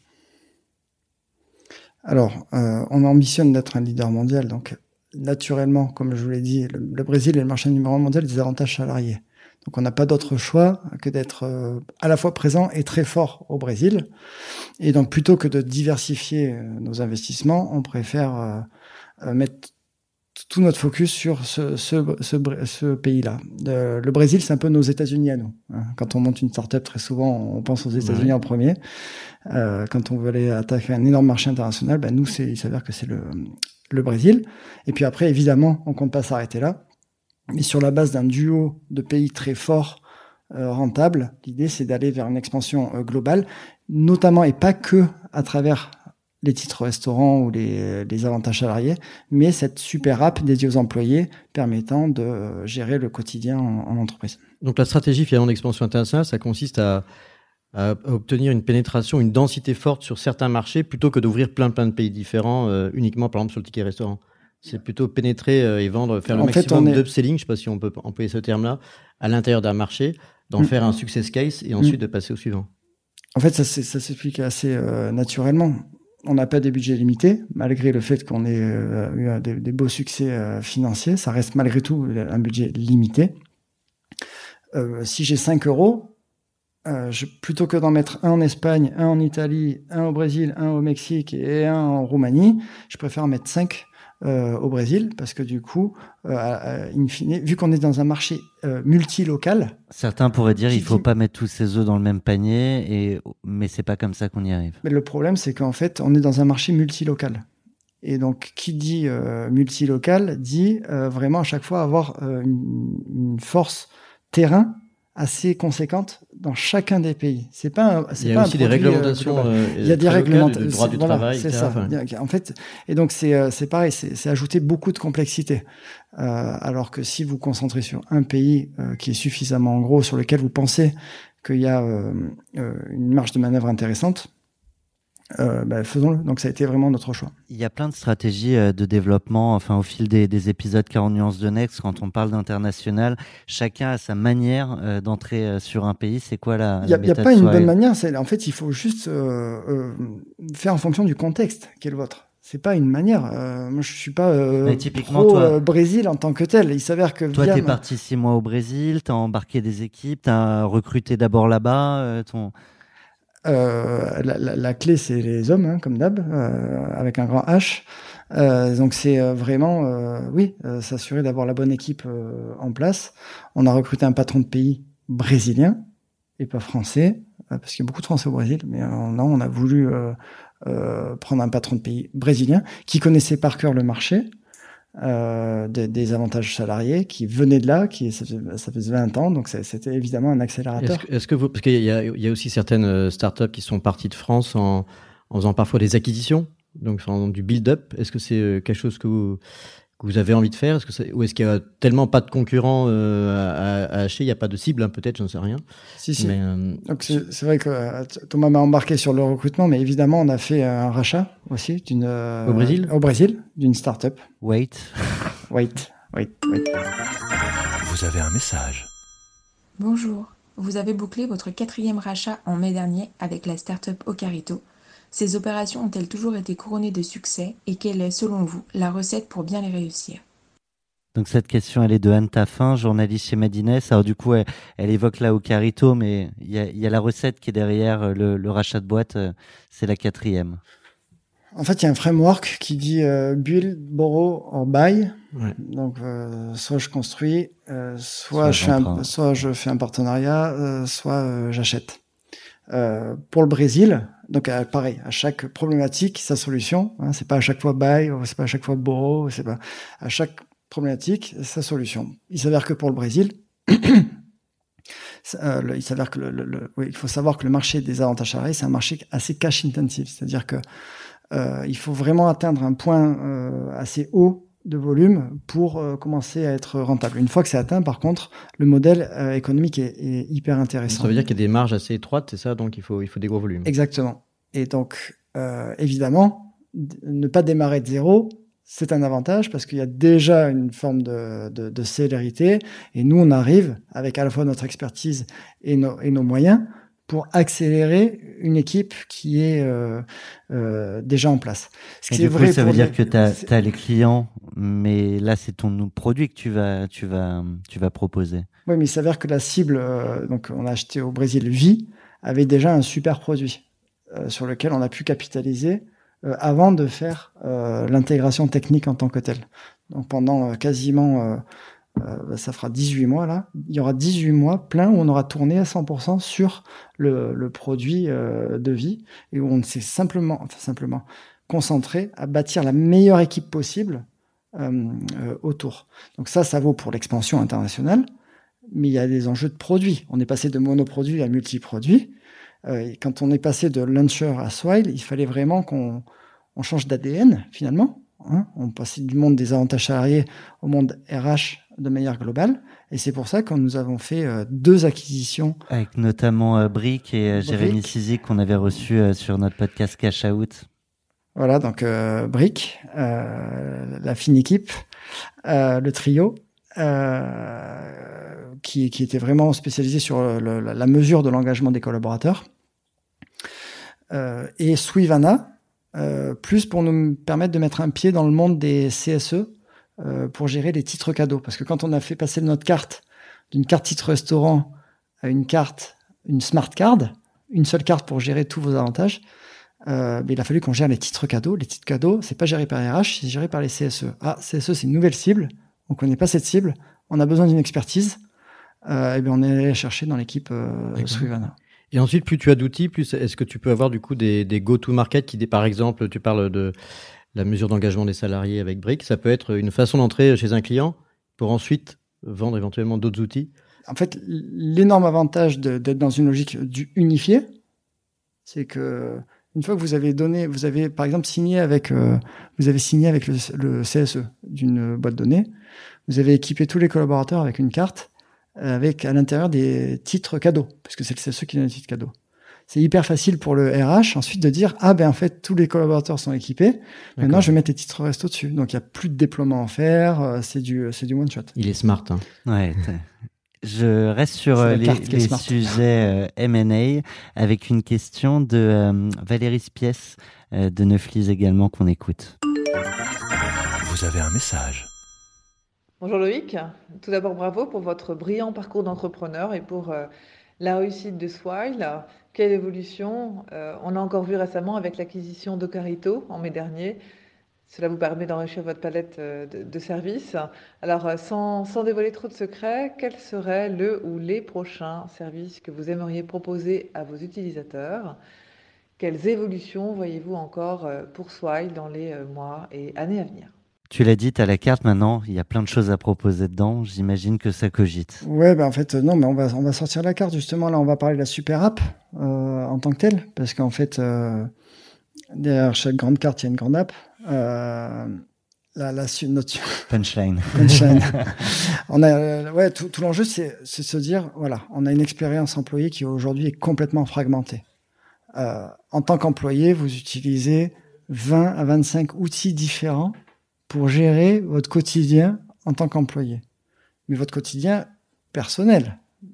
Alors, euh, on ambitionne d'être un leader mondial. Donc, naturellement, comme je vous l'ai dit, le, le Brésil est le marché numéro un mondial des avantages salariés. Donc on n'a pas d'autre choix que d'être euh, à la fois présent et très fort au Brésil. Et donc plutôt que de diversifier euh, nos investissements, on préfère euh, euh, mettre tout notre focus sur ce, ce, ce, ce pays-là. Euh, le Brésil, c'est un peu nos États-Unis à nous. Hein. Quand on monte une start-up, très souvent, on pense aux États-Unis ouais. en premier. Euh, quand on veut aller attaquer un énorme marché international, ben nous, c'est, il s'avère que c'est le, le Brésil. Et puis après, évidemment, on compte pas s'arrêter là. Mais sur la base d'un duo de pays très forts, euh, rentables, l'idée c'est d'aller vers une expansion euh, globale, notamment et pas que à travers les titres restaurants ou les, les avantages salariés, mais cette super app dédiée aux employés permettant de euh, gérer le quotidien en, en entreprise. Donc la stratégie finalement d'expansion internationale, ça consiste à, à obtenir une pénétration, une densité forte sur certains marchés plutôt que d'ouvrir plein plein de pays différents euh, uniquement par exemple sur le ticket restaurant. C'est plutôt pénétrer et vendre, faire le en maximum fait, est... d'upselling, je ne sais pas si on peut employer ce terme-là, à l'intérieur d'un marché, d'en mmh. faire un success case et ensuite mmh. de passer au suivant. En fait, ça, ça s'explique assez euh, naturellement. On n'a pas des budgets limités, malgré le fait qu'on ait euh, eu des, des beaux succès euh, financiers, ça reste malgré tout un budget limité. Euh, si j'ai cinq euros, euh, je, plutôt que d'en mettre un en Espagne, un en Italie, un au Brésil, un au Mexique et un en Roumanie, je préfère en mettre cinq Euh, au Brésil, parce que du coup, euh, euh, in fine, vu qu'on est dans un marché euh, multilocal... Certains pourraient dire qu'il ne faut pas mettre tous ses œufs dans le même panier, et... mais c'est pas comme ça qu'on y arrive. Mais le problème, c'est qu'en fait, on est dans un marché multilocal. Et donc, qui dit euh, multilocal, dit euh, vraiment à chaque fois avoir euh, une, une force terrain assez conséquente dans chacun des pays. C'est pas un, c'est il y a pas aussi un des produit, réglementations. Euh, il y a des réglementations. Le droit du voilà, travail, c'est et cetera. ça. Enfin. En fait, et donc c'est c'est pareil, c'est, c'est ajouter beaucoup de complexité. Euh, alors que si vous concentrez sur un pays euh, qui est suffisamment gros, sur lequel vous pensez qu'il y a euh, euh, une marge de manœuvre intéressante, Euh, bah, faisons-le. Donc ça a été vraiment notre choix. Il y a plein de stratégies euh, de développement, enfin au fil des, des épisodes quarante nuances de Next, quand on parle d'international, chacun a sa manière euh, d'entrer euh, sur un pays. C'est quoi la, il y a, la méthode? Il n'y a pas une bonne manière. C'est, en fait, il faut juste euh, euh, faire en fonction du contexte qui est le vôtre. C'est pas une manière. Euh, moi, je suis pas euh, typiquement, pro toi, euh, Brésil en tant que tel. Il s'avère que toi, via t'es ma... parti six mois au Brésil, t'as embarqué des équipes, t'as recruté d'abord là-bas. Euh, ton... Euh, la, la, la clé, c'est les hommes, hein, comme d'hab, euh, avec un grand H. Euh, donc c'est euh, vraiment, euh, oui, euh, s'assurer d'avoir la bonne équipe euh, en place. On a recruté un patron de pays brésilien et pas français, euh, parce qu'il y a beaucoup de Français au Brésil, mais euh, non, on a voulu euh, euh, prendre un patron de pays brésilien qui connaissait par cœur le marché. Euh, des, des avantages salariés qui venaient de là, qui ça faisait, ça faisait vingt ans, donc c'était évidemment un accélérateur. Est-ce que, est-ce que vous, parce qu'il y a, il y a aussi certaines startups qui sont parties de France en, en faisant parfois des acquisitions, donc en du build-up. Est-ce que c'est quelque chose que vous, que vous avez envie de faire? Est-ce que c'est, ou est-ce qu'il y a tellement pas de concurrents euh, à, à acheter, il n'y a pas de cible, hein, peut-être, j'en sais rien. Si, si. Mais, euh, donc c'est, c'est vrai que euh, Thomas m'a embarqué sur le recrutement, mais évidemment, on a fait un rachat aussi d'une euh, au Brésil, au Brésil, d'une start-up. Wait, wait, wait, wait. Vous avez un message. Bonjour, vous avez bouclé votre quatrième rachat en mai dernier avec la start-up Ocarito. Ces opérations ont-elles toujours été couronnées de succès et quelle est, selon vous, la recette pour bien les réussir ? Donc cette question, elle est de Anne Taffin, journaliste chez Madines. Alors du coup, elle, elle évoque là Ocarito, mais il y a, il y a la recette qui est derrière le, le rachat de boîte, euh, c'est la quatrième. En fait, il y a un framework qui dit euh, build, borrow or buy. Ouais. Donc, euh, soit je construis, euh, soit, Soit je fais un, j'emprunte. soit je fais un partenariat, euh, soit euh, j'achète. Euh, pour le Brésil, donc euh, pareil, à chaque problématique, sa solution. Hein, c'est pas à chaque fois buy, c'est pas à chaque fois borrow, c'est pas à chaque problématique sa solution. Il s'avère que pour le Brésil, euh, le, il s'avère que le, le, le, oui, il faut savoir que le marché des avantages salariés, c'est un marché assez cash intensive, c'est-à-dire que Euh, il faut vraiment atteindre un point euh, assez haut de volume pour euh, commencer à être rentable. Une fois que c'est atteint, par contre, le modèle euh, économique est, est hyper intéressant. Ça veut dire qu'il y a des marges assez étroites, c'est ça, donc il faut, il faut des gros volumes. Exactement. Et donc, euh, évidemment, d- ne pas démarrer de zéro, c'est un avantage parce qu'il y a déjà une forme de, de, de célérité. Et nous, on arrive, avec à la fois notre expertise et nos, et nos moyens, pour accélérer une équipe qui est euh, euh, déjà en place. Ce Et qui du est coup, vrai ça pour veut dire les- que tu c'est- as les clients, mais là, c'est ton produit que tu vas, tu vas, tu vas proposer. Oui, mais il s'avère que la cible, euh, donc on a acheté au Brésil Vie, avait déjà un super produit euh, sur lequel on a pu capitaliser euh, avant de faire euh, l'intégration technique en tant que telle. Donc pendant euh, quasiment, euh, euh, ça fera dix-huit mois là, il y aura dix-huit mois plein où on aura tourné à cent pour cent sur le, le produit euh, de Vie et où on s'est simplement, enfin simplement concentré à bâtir la meilleure équipe possible euh, euh, autour. Donc ça, ça vaut pour l'expansion internationale. Mais il y a des enjeux de produits. On est passé de monoproduit à multiproduit. Euh, et quand on est passé de Launcher à Swile, il fallait vraiment qu'on on change d'A D N, finalement. Hein. On passait du monde des avantages salariés au monde R H de manière globale. Et c'est pour ça que nous avons fait euh, deux acquisitions. Avec notamment euh, Brick et euh, Brick. Jérémy Sizik qu'on avait reçu euh, sur notre podcast Cash Out. Voilà, donc euh, Brick, euh, la fine équipe, euh, le trio. Euh, qui, qui était vraiment spécialisé sur le, la, la mesure de l'engagement des collaborateurs. Euh, et Suivana, euh, plus pour nous permettre de mettre un pied dans le monde des C S E euh, pour gérer les titres cadeaux. Parce que quand on a fait passer notre carte d'une carte titre restaurant à une carte, une smart card, une seule carte pour gérer tous vos avantages, euh, mais il a fallu qu'on gère les titres cadeaux. Les titres cadeaux, c'est pas géré par R H, c'est géré par les C S E. Ah, C S E, c'est une nouvelle cible. On connaît pas cette cible, on a besoin d'une expertise, euh, et bien on est allé la chercher dans l'équipe euh, Suivana. Et ensuite, plus tu as d'outils, plus est-ce que tu peux avoir du coup des, des go-to-market qui, par exemple, tu parles de la mesure d'engagement des salariés avec Brick, ça peut être une façon d'entrer chez un client pour ensuite vendre éventuellement d'autres outils. En fait, l'énorme avantage de, d'être dans une logique du unifié, c'est que une fois que vous avez donné, vous avez par exemple signé avec, euh, vous avez signé avec le, le C S E d'une boîte de données, vous avez équipé tous les collaborateurs avec une carte avec à l'intérieur des titres cadeaux, parce que c'est le C S E qui donne les titres cadeaux. C'est hyper facile pour le R H ensuite de dire ah ben en fait tous les collaborateurs sont équipés, D'accord. Maintenant je vais mettre les titres resto dessus. Donc il y a plus de déploiement à faire, c'est du c'est du one shot. Il est smart. Hein. Ouais. Je reste sur euh, les, les sujets euh, M and A avec une question de euh, Valérie Spies euh, de Neuflis également qu'on écoute. Vous avez un message. Bonjour Loïc, tout d'abord bravo pour votre brillant parcours d'entrepreneur et pour euh, la réussite de Swile. Quelle évolution euh, on a encore vu récemment avec l'acquisition d'Ocarito en mai dernier. Cela vous permet d'enrichir votre palette de, de services. Alors, sans, sans dévoiler trop de secrets, quel serait le ou les prochains services que vous aimeriez proposer à vos utilisateurs ? Quelles évolutions voyez-vous encore pour Swile dans les mois et années à venir ? Tu l'as dit, tu as la carte maintenant, il y a plein de choses à proposer dedans, j'imagine que ça cogite. Ouais, ben en fait, non, mais on va, on va sortir la carte, justement, là, on va parler de la super app euh, en tant que telle, parce qu'en fait, euh, derrière chaque grande carte, il y a une grande app. Euh, la, la notre punchline. punchline. on a, euh, ouais, tout, tout l'enjeu, c'est, c'est se dire, voilà, on a une expérience employée qui aujourd'hui est complètement fragmentée. Euh, en tant qu'employé, vous utilisez vingt à vingt-cinq outils différents pour gérer votre quotidien en tant qu'employé. Mais votre quotidien personnel.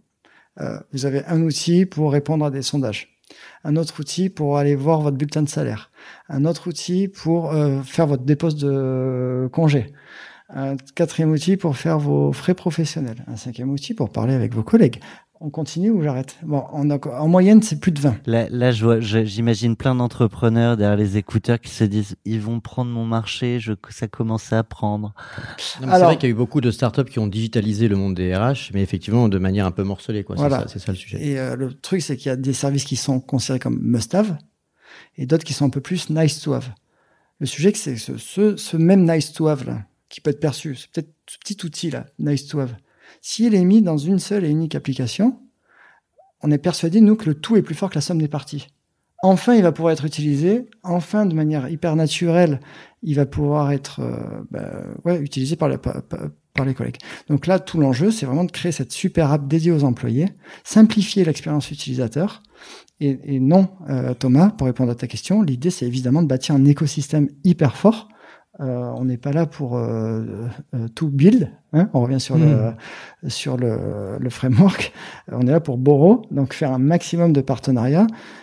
Euh, vous avez un outil pour répondre à des sondages, un autre outil pour aller voir votre bulletin de salaire, un autre outil pour euh, faire votre dépôt de congé, un quatrième outil pour faire vos frais professionnels, un cinquième outil pour parler avec vos collègues. On continue ou j'arrête? Bon, on a, en moyenne, c'est plus de vingt. Là, là je vois, je, j'imagine plein d'entrepreneurs derrière les écouteurs qui se disent ils vont prendre mon marché, je, ça commence à prendre. Non, mais c'est vrai qu'il y a eu beaucoup de startups qui ont digitalisé le monde des R H, mais effectivement de manière un peu morcelée, quoi. Voilà. C'est ça, c'est ça le sujet. Et euh, le truc, c'est qu'il y a des services qui sont considérés comme must-have et d'autres qui sont un peu plus nice-to-have. Le sujet, c'est que ce, ce, ce même nice-to-have là, qui peut être perçu, c'est peut-être ce petit outil là, nice-to-have. Si il est mis dans une seule et unique application, on est persuadé, nous, que le tout est plus fort que la somme des parties. Enfin, il va pouvoir être utilisé. Enfin, de manière hyper naturelle, il va pouvoir être euh, bah, ouais, utilisé par, la, par, par les collègues. Donc là, tout l'enjeu, c'est vraiment de créer cette super app dédiée aux employés, simplifier l'expérience utilisateur. Et, et non, euh, Thomas, pour répondre à ta question, l'idée, c'est évidemment de bâtir un écosystème hyper fort. Euh, on n'est pas là pour euh, euh, tout build, hein, on revient sur mmh. le sur le, le framework. On est là pour borrow, donc faire un maximum de partenariats,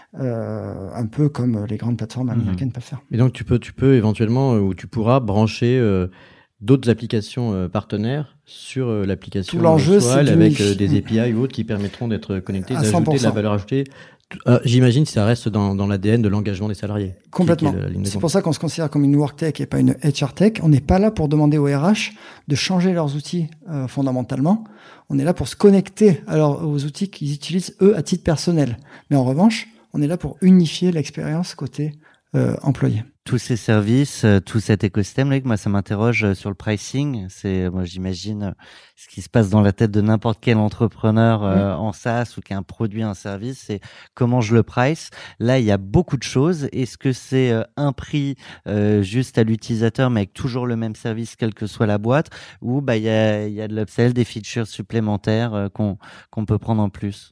euh, un peu comme les grandes plateformes américaines mmh. peuvent faire. Et donc tu peux tu peux éventuellement ou tu pourras brancher euh, d'autres applications euh, partenaires sur euh, l'application Tout l'enjeu, Swile c'est avec euh, des A P I ou autres qui permettront d'être connectés, à d'ajouter cent pour cent. de la valeur ajoutée. Euh, j'imagine que ça reste dans, dans l'A D N de l'engagement des salariés. Complètement. Qui, qui est c'est pour ça qu'on se considère comme une work-tech et pas une H R tech. On n'est pas là pour demander aux R H de changer leurs outils euh, fondamentalement. On est là pour se connecter alors, aux outils qu'ils utilisent eux à titre personnel. Mais en revanche, on est là pour unifier l'expérience côté euh, employé. Tous ces services, euh, tout cet écosystème, là, moi, ça m'interroge euh, sur le pricing. C'est, moi, j'imagine euh, ce qui se passe dans la tête de n'importe quel entrepreneur euh, mmh. en SaaS ou qui a un produit, un service, c'est comment je le price. Là, il y a beaucoup de choses. Est-ce que c'est euh, un prix euh, juste à l'utilisateur, mais avec toujours le même service, quelle que soit la boîte, ou bah il y a, il y a de l'upsell, des features supplémentaires euh, qu'on qu'on peut prendre en plus?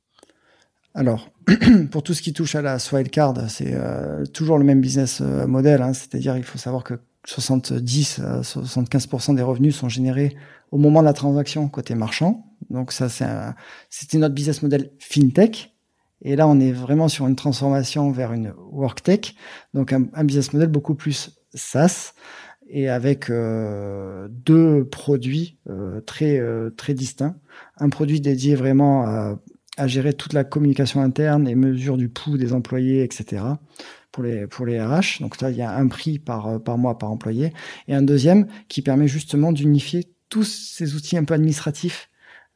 Alors, pour tout ce qui touche à la Swile Card, c'est euh, toujours le même business euh, model, hein, c'est-à-dire il faut savoir que soixante-dix à soixante-quinze pour cent des revenus sont générés au moment de la transaction côté marchand. Donc ça, c'est un, c'était notre business model FinTech. Et là, on est vraiment sur une transformation vers une WorkTech, donc un, un business model beaucoup plus SaaS et avec euh, deux produits euh, très euh, très distincts. Un produit dédié vraiment à à gérer toute la communication interne et mesure du pouls des employés, et cetera pour les pour les R H. Donc là, il y a un prix par par mois par employé et un deuxième qui permet justement d'unifier tous ces outils un peu administratifs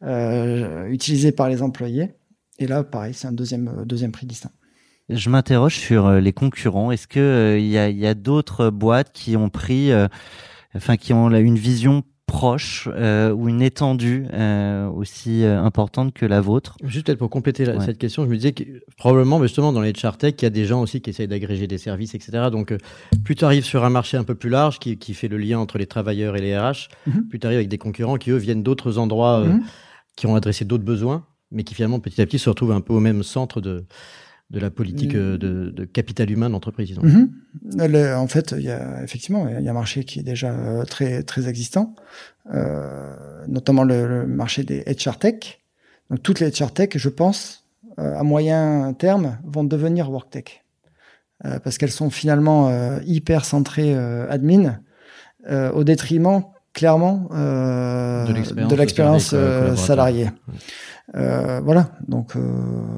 euh, utilisés par les employés. Et là, pareil, c'est un deuxième deuxième prix distinct. Je m'interroge sur les concurrents. Est-ce que euh, il y a il y a d'autres boîtes qui ont pris, euh, enfin qui ont là, une vision proche euh, ou une étendue euh, aussi euh, importante que la vôtre? Juste peut-être pour compléter la, ouais. cette question, je me disais que probablement justement dans les H R Tech, il y a des gens aussi qui essayent d'agréger des services, et cetera. Donc euh, plus tu arrives sur un marché un peu plus large qui, qui fait le lien entre les travailleurs et les R H, mm-hmm. plus tu arrives avec des concurrents qui eux viennent d'autres endroits, euh, mm-hmm. qui ont adressé d'autres besoins, mais qui finalement petit à petit se retrouvent un peu au même centre de de la politique mmh. de, de capital humain d'entreprise, disons. Mmh. Le, en fait, il y a effectivement il y a un marché qui est déjà euh, très très existant, euh, notamment le, le marché des H R Tech. Donc toutes les H R Tech, je pense, euh, à moyen terme, vont devenir WorkTech euh, parce qu'elles sont finalement euh, hyper centrées euh, admin, euh, au détriment clairement euh, de l'expérience, de l'expérience euh, salariée. Ouais. Euh, voilà, donc. Euh,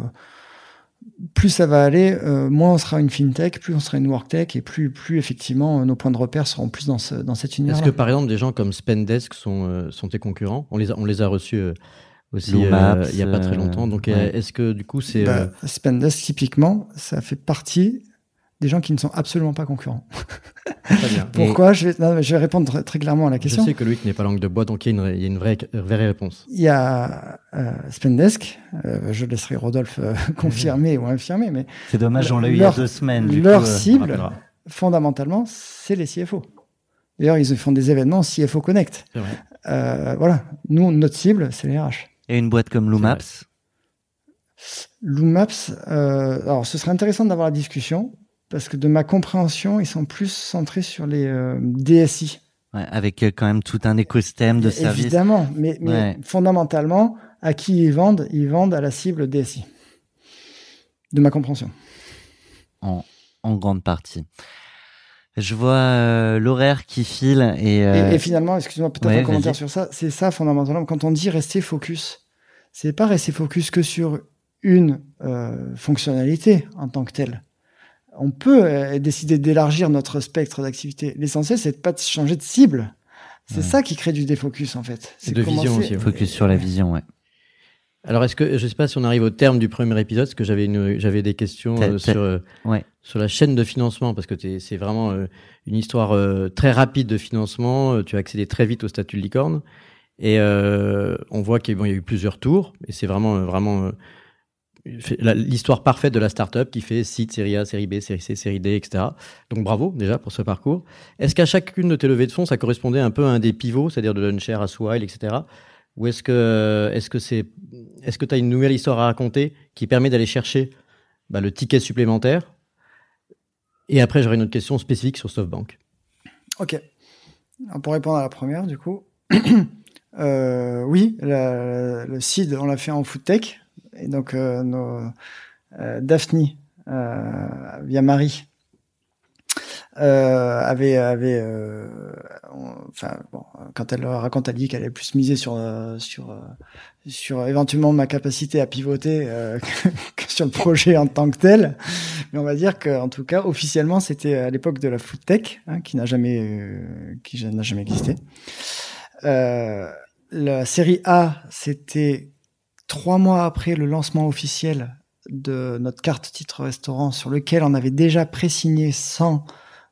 plus ça va aller, euh, moins on sera une fintech, plus on sera une worktech, et plus, plus effectivement nos points de repère seront plus dans, ce, dans cet univers. Est-ce que par exemple des gens comme Spendesk sont, euh, sont tes concurrents? On les a, on les a reçus euh, aussi euh, il n'y a pas très longtemps. Donc euh, ouais. est-ce que du coup c'est... Bah, euh... Spendesk typiquement, ça fait partie des gens qui ne sont absolument pas concurrents. Très bien. Pourquoi? je vais, non, je vais répondre très, très clairement à la question. Je sais que Loïc n'est pas langue de bois, donc il y a une, il y a une vraie, vraie réponse. Il y a euh, Spendesk, euh, je laisserai Rodolphe euh, confirmer mmh. ou infirmer, mais... C'est dommage, on l'a eu il y a deux semaines. Du leur coup, cible, euh, fondamentalement, c'est les C F O. D'ailleurs, ils font des événements C F O Connect. C'est vrai. Euh, voilà, nous, notre cible, c'est les R H. Et une boîte comme Loomaps? Loomaps, euh, alors ce serait intéressant d'avoir la discussion, parce que de ma compréhension, ils sont plus centrés sur les euh, D S I. Ouais, avec euh, quand même tout un écosystème de services. Évidemment, mais, mais ouais. fondamentalement, à qui ils vendent? Ils vendent à la cible D S I. De ma compréhension. En, en grande partie. Je vois euh, l'horaire qui file et, euh... et, et finalement, excuse-moi, peut-être ouais, un commentaire vas-y. sur ça. C'est ça fondamentalement. Quand on dit rester focus, c'est pas rester focus que sur une euh, fonctionnalité en tant que telle. On peut euh, décider d'élargir notre spectre d'activité. L'essentiel, c'est de pas de changer de cible. C'est ouais. ça qui crée du défocus en fait. C'est de vision aussi. Ouais. Focus sur la vision, ouais. Alors, est-ce que je sais pas si on arrive au terme du premier épisode, parce que j'avais une, j'avais des questions euh, sur euh, ouais. sur la chaîne de financement, parce que t'es, c'est vraiment euh, une histoire euh, très rapide de financement. Tu as accédé très vite au statut de licorne, et euh, on voit qu'il bon, y a eu plusieurs tours, et c'est vraiment euh, vraiment euh, la, l'histoire parfaite de la startup qui fait seed, série A, série B, série C, série D, et cetera. Donc bravo déjà pour ce parcours. Est-ce qu'à chacune de tes levées de fonds, ça correspondait un peu à un des pivots, c'est-à-dire de Launcher à Swile, et cetera. Ou est-ce que est-ce que c'est est-ce que tu as une nouvelle histoire à raconter qui permet d'aller chercher bah, le ticket supplémentaire? Et après, j'aurais une autre question spécifique sur SoftBank. Ok. Alors, pour répondre à la première, du coup, euh, oui, la, le seed, on l'a fait en food tech, et donc euh, nos euh, Daphne euh, via Marie. Euh, avait avait euh, on, enfin bon, quand elle raconte, elle dit qu'elle est plus misée sur euh, sur euh, sur éventuellement ma capacité à pivoter euh, que, que sur le projet en tant que tel, mais on va dire que en tout cas officiellement c'était à l'époque de la food tech, hein, qui n'a jamais euh, qui n'a jamais existé. Euh, la série A, c'était trois mois après le lancement officiel de notre carte titre restaurant, sur lequel on avait déjà pré-signé sans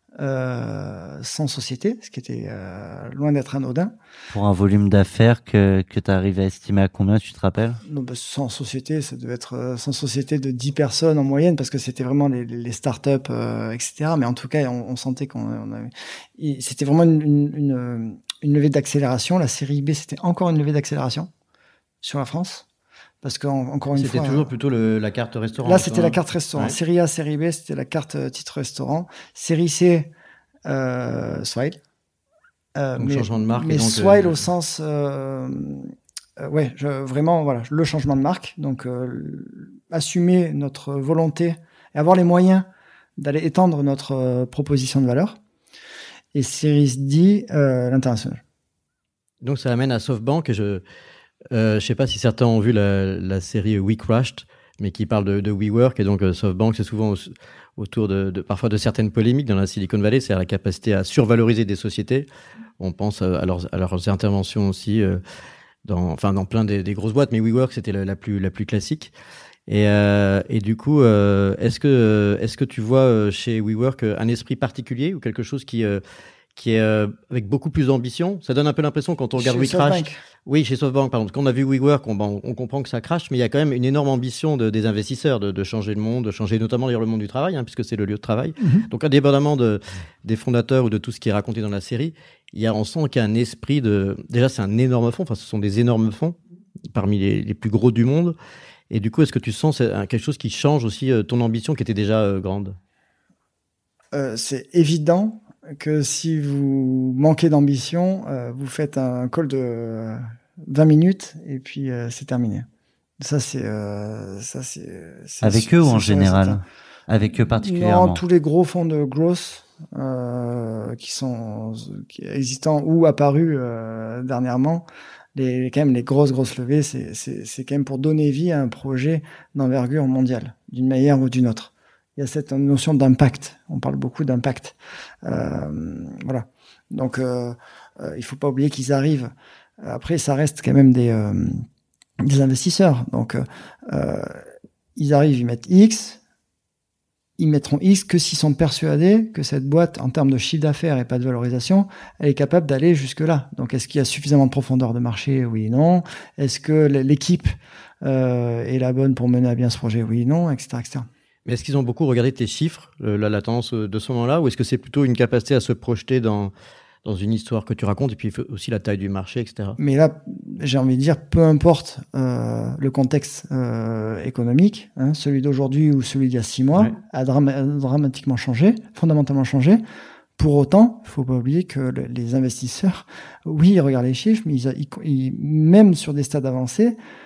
Euh, sans société, ce qui était euh, loin d'être anodin. Pour un volume d'affaires que, que tu arrives à estimer à combien, tu te rappelles? Non, bah, sans société, ça devait être euh, sans société de dix personnes en moyenne, parce que c'était vraiment les, les startups, euh, et cetera. Mais en tout cas, on, on sentait qu'on on avait... C'était vraiment une, une, une, une levée d'accélération. La série B, c'était encore une levée d'accélération sur la France. Parce que encore une c'était fois, toujours euh, plutôt le, la carte restaurant. Là, c'était la carte restaurant. Ouais. Série A, série B, c'était la carte euh, titre restaurant. Série C, euh, Swile. Euh, donc mais, changement de marque. Mais et donc, Swile euh, au sens, euh, euh, ouais, je, vraiment, voilà, le changement de marque. Donc, euh, assumer notre volonté et avoir les moyens d'aller étendre notre euh, proposition de valeur. Et Series D, euh, l'international. Donc, ça amène à SoftBank. Et je Euh, je sais pas si certains ont vu la, la série We Crashed, mais qui parle de, de WeWork, et donc euh, SoftBank, c'est souvent au, autour de, de parfois de certaines polémiques dans la Silicon Valley, c'est à la capacité à survaloriser des sociétés. On pense à leurs, à leurs interventions aussi euh, dans, enfin dans plein des, des grosses boîtes, mais WeWork c'était la, la plus la plus classique. Et, euh, et du coup, euh, est-ce que est-ce que tu vois chez WeWork un esprit particulier ou quelque chose qui euh, qui est euh, avec beaucoup plus d'ambition? Ça donne un peu l'impression quand on regarde We Crash. Oui, chez SoftBank, pardon. Quand on a vu WeWork, on, on, on comprend que ça crache, mais il y a quand même une énorme ambition de, des investisseurs de, de changer le monde, de changer notamment d'ailleurs le monde du travail, hein, puisque c'est le lieu de travail. Mm-hmm. Donc, indépendamment de, des fondateurs ou de tout ce qui est raconté dans la série, il y a, on sent qu'il y a un esprit de... Déjà, c'est un énorme fonds. Enfin, ce sont des énormes fonds, parmi les, les plus gros du monde. Et du coup, est-ce que tu sens c'est quelque chose qui change aussi euh, ton ambition qui était déjà euh, grande? euh, C'est évident que si vous manquez d'ambition, euh, vous faites un call de euh, vingt minutes et puis euh, c'est terminé. Ça, c'est... Euh, ça, c'est, c'est Avec c'est, eux c'est ou en général certain. Avec eux particulièrement? Non, tous les gros fonds de growth euh, qui sont qui existants ou apparus euh, dernièrement, les, quand même les grosses, grosses levées, c'est, c'est, c'est quand même pour donner vie à un projet d'envergure mondiale, d'une manière ou d'une autre. Il y a cette notion d'impact. On parle beaucoup d'impact. Euh, voilà. Donc, euh, euh, il faut pas oublier qu'ils arrivent. Après, ça reste quand même des, euh, des investisseurs. Donc, euh, ils arrivent, ils mettent X. Ils mettront X que s'ils sont persuadés que cette boîte, en termes de chiffre d'affaires et pas de valorisation, elle est capable d'aller jusque-là. Donc, est-ce qu'il y a suffisamment de profondeur de marché? Oui, non. Est-ce que l'équipe euh, est la bonne pour mener à bien ce projet? Oui, non, et cetera, et cetera. Mais est-ce qu'ils ont beaucoup regardé tes chiffres, la, la tendance de ce moment-là, ou est-ce que c'est plutôt une capacité à se projeter dans, dans une histoire que tu racontes, et puis aussi la taille du marché, et cetera? Mais là, j'ai envie de dire, peu importe euh, le contexte euh, économique, hein, celui d'aujourd'hui ou celui d'il y a six mois, ouais. a dram- dramatiquement changé, fondamentalement changé. Pour autant, il ne faut pas oublier que le, les investisseurs, oui, ils regardent les chiffres, mais ils, ils, ils, même sur des stades avancés,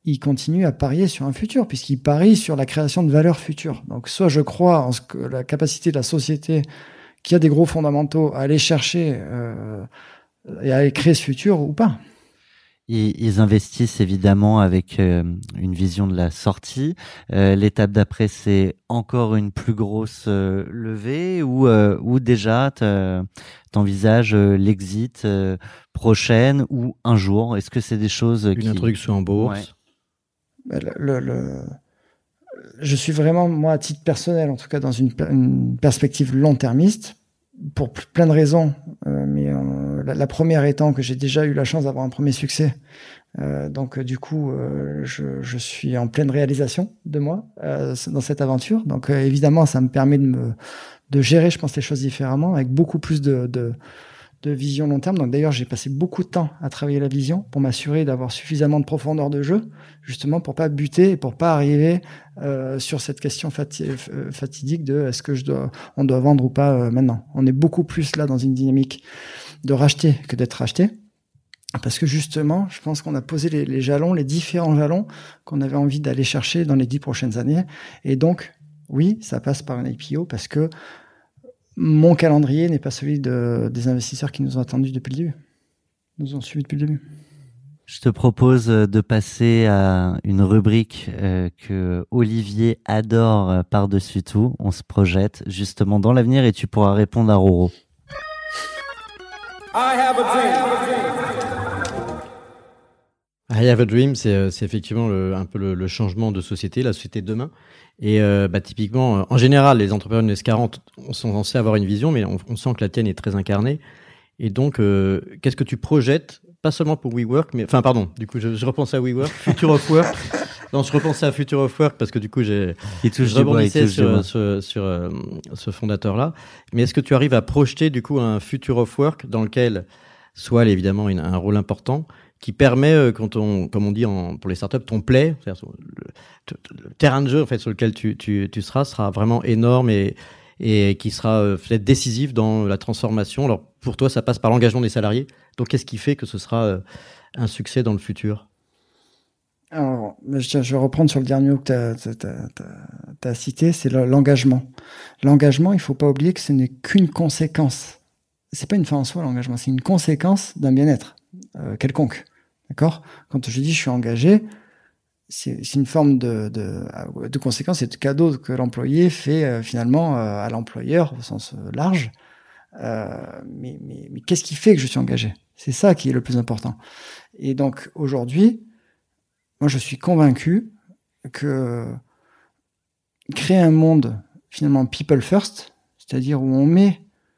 il continue à parier sur un futur, puisqu'il parie sur la création de valeur future. Donc, soit je crois en ce que la capacité de la société, qui a des gros fondamentaux, à aller chercher euh, et à créer ce futur, ou pas. Ils, ils investissent évidemment avec euh, une vision de la sortie. Euh, l'étape d'après, c'est encore une plus grosse euh, levée, ou euh, ou déjà t'envisages euh, l'exit euh, prochaine ou un jour. Est-ce que c'est des choses une qui... introduction en bourse? Ouais. Le, le, le, je suis vraiment, moi, à titre personnel, en tout cas, dans une, une perspective long-termiste, pour plein de raisons. Euh, mais euh, la, la première étant que j'ai déjà eu la chance d'avoir un premier succès. Euh, donc, euh, du coup, euh, je, je suis en pleine réalisation de moi euh, dans cette aventure. Donc, euh, évidemment, ça me permet de me de gérer, je pense, les choses différemment, avec beaucoup plus de, de de vision long terme. Donc d'ailleurs, j'ai passé beaucoup de temps à travailler la vision pour m'assurer d'avoir suffisamment de profondeur de jeu, justement pour pas buter et pour pas arriver euh, sur cette question fati- fatidique de est-ce que je dois, on doit vendre ou pas euh, maintenant. On est beaucoup plus là dans une dynamique de racheter que d'être racheté. Parce que justement, je pense qu'on a posé les, les jalons, les différents jalons qu'on avait envie d'aller chercher dans les dix prochaines années. Et donc, oui, ça passe par un I P O parce que mon calendrier n'est pas celui de, des investisseurs qui nous ont attendus depuis le début, nous ont suivis depuis le début. Je te propose de passer à une rubrique euh, que Olivier adore euh, par-dessus tout. On se projette justement dans l'avenir et tu pourras répondre à Roro. I have a dream. I have a dream, c'est, c'est effectivement le, un peu le, le changement de société, la société de demain. Et euh, bah, typiquement, euh, en général, les entrepreneurs de S quarante sont censés avoir une vision, mais on, on sent que la tienne est très incarnée. Et donc, euh, qu'est-ce que tu projettes, pas seulement pour WeWork, mais enfin, pardon, du coup, je, je repense à WeWork, Future of Work. Non, je repensais à Future of Work parce que du coup, j'ai, je rebondissais sur, sur, sur euh, ce fondateur-là. Mais est-ce que tu arrives à projeter du coup un Future of Work dans lequel soit évidemment une, un rôle important qui permet, euh, quand on, comme on dit en, pour les startups, ton play, c'est-à-dire le, le terrain de jeu en fait sur lequel tu, tu, tu seras, sera vraiment énorme et, et qui sera euh, peut-être décisif dans la transformation. Alors pour toi, ça passe par l'engagement des salariés. Donc qu'est-ce qui fait que ce sera euh, un succès dans le futur? Alors, je, je vais reprendre sur le dernier mot que tu as cité, c'est le, l'engagement. L'engagement, il faut pas oublier que ce n'est qu'une conséquence. C'est pas une fin en soi, l'engagement, c'est une conséquence d'un bien-être euh, quelconque. D'accord? Quand je dis je suis engagé, c'est, c'est une forme de, de, de conséquence et de cadeau que l'employé fait euh, finalement euh, à l'employeur au sens euh, large. Euh, mais, mais, mais qu'est-ce qui fait que je suis engagé? C'est ça qui est le plus important. Et donc aujourd'hui, moi je suis convaincu que créer un monde finalement people first, c'est-à-dire où on met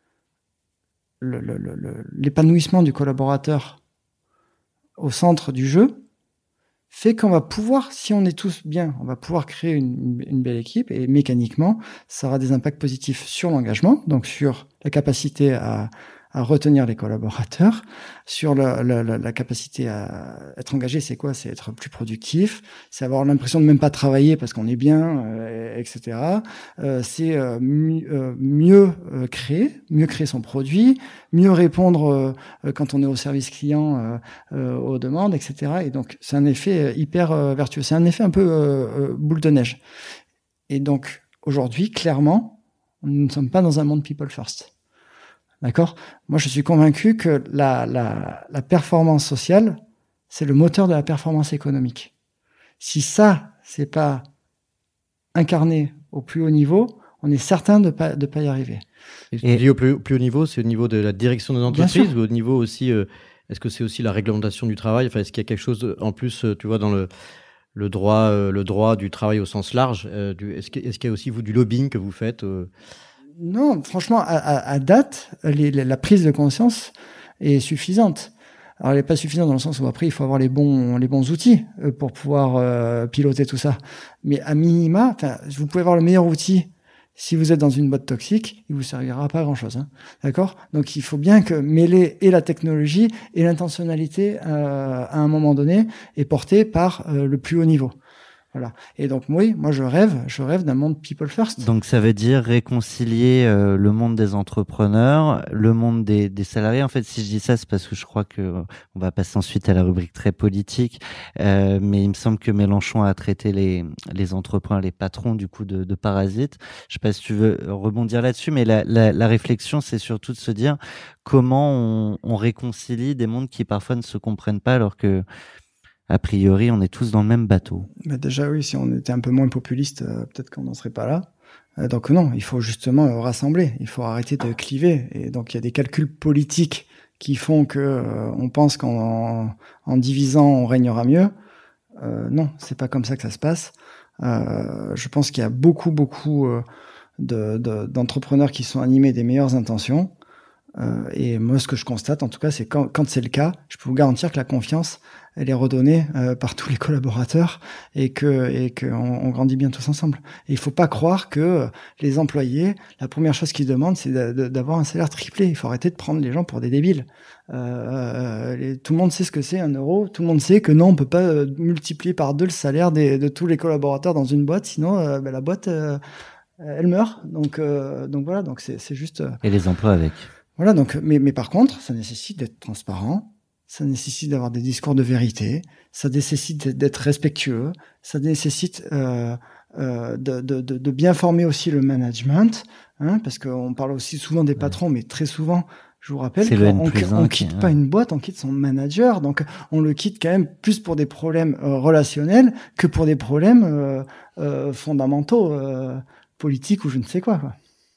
le, le, le, l'épanouissement du collaborateur au centre du jeu, fait qu'on va pouvoir, si on est tous bien, on va pouvoir créer une, une belle équipe et mécaniquement, ça aura des impacts positifs sur l'engagement, donc sur la capacité à, à retenir les collaborateurs, sur la, la, la, la capacité à être engagé, c'est quoi? C'est être plus productif, c'est avoir l'impression de même pas travailler parce qu'on est bien, euh, et cetera. Euh, c'est euh, mi- euh, mieux euh, créer, mieux créer son produit, mieux répondre euh, quand on est au service client euh, euh, aux demandes, et cetera. Et donc c'est un effet hyper euh, vertueux, c'est un effet un peu euh, euh, boule de neige. Et donc aujourd'hui, clairement, nous ne sommes pas dans un monde people first. D'accord? Moi, je suis convaincu que la, la, la performance sociale, c'est le moteur de la performance économique. Si ça, c'est pas incarné au plus haut niveau, on est certain de pas de pas y arriver. Et tu dis au plus, plus haut niveau, c'est au niveau de la direction des entreprises ou au niveau aussi, euh, est-ce que c'est aussi la réglementation du travail? Enfin, est-ce qu'il y a quelque chose de, en plus, tu vois, dans le le droit, euh, le droit du travail au sens large, euh, du, est-ce, que, est-ce qu'il y a aussi vous du lobbying que vous faites? euh... Non, franchement, à, à, à date, les, les, la prise de conscience est suffisante. Alors, elle n'est pas suffisante dans le sens où après, il faut avoir les bons, les bons outils pour pouvoir euh, piloter tout ça. Mais à minima, vous pouvez avoir le meilleur outil. Si vous êtes dans une boîte toxique, il vous servira pas à grand-chose. Hein. D'accord? Donc, il faut bien que mêler et la technologie et l'intentionnalité euh, à un moment donné est portée par euh, le plus haut niveau. Voilà. Et donc, oui, moi, je rêve, je rêve d'un monde people first. Donc, ça veut dire réconcilier euh, le monde des entrepreneurs, le monde des, des salariés. En fait, si je dis ça, c'est parce que je crois que euh, on va passer ensuite à la rubrique très politique. Euh, mais il me semble que Mélenchon a traité les, les entrepreneurs, les patrons, du coup, de, de parasites. Je sais pas si tu veux rebondir là-dessus, mais la, la, la réflexion, c'est surtout de se dire comment on, on réconcilie des mondes qui parfois ne se comprennent pas, alors que a priori, on est tous dans le même bateau. Mais déjà, oui, si on était un peu moins populiste, euh, peut-être qu'on n'en serait pas là. Euh, donc non, il faut justement euh, rassembler. Il faut arrêter de cliver. Et donc, il y a des calculs politiques qui font que euh, on pense qu'en en, en divisant, on régnera mieux. Euh, non, c'est pas comme ça que ça se passe. Euh, je pense qu'il y a beaucoup, beaucoup euh, de, de, d'entrepreneurs qui sont animés des meilleures intentions. Euh, et moi, ce que je constate, en tout cas, c'est quand, quand c'est le cas, je peux vous garantir que la confiance, elle est redonnée euh, par tous les collaborateurs et que et que on, on grandit bien tous ensemble. Et il faut pas croire que les employés, la première chose qu'ils demandent, c'est de, de, d'avoir un salaire triplé. Il faut arrêter de prendre les gens pour des débiles. Euh, les, tout le monde sait ce que c'est un euro. Tout le monde sait que non, on peut pas euh, multiplier par deux le salaire des, de tous les collaborateurs dans une boîte, sinon euh, ben, la boîte euh, elle meurt. Donc euh, donc voilà, donc c'est c'est juste. Euh, et les emplois avec. Voilà, donc, mais, mais par contre, ça nécessite d'être transparent, ça nécessite d'avoir des discours de vérité, ça nécessite d'être respectueux, ça nécessite euh, euh, de, de, de, de bien former aussi le management, hein, parce qu'on parle aussi souvent des patrons, mais très souvent, je vous rappelle, qu'on on, on quitte pas une boîte, on quitte son manager, donc on le quitte quand même plus pour des problèmes euh, relationnels que pour des problèmes euh, euh, fondamentaux, euh, politiques ou je ne sais quoi, quoi.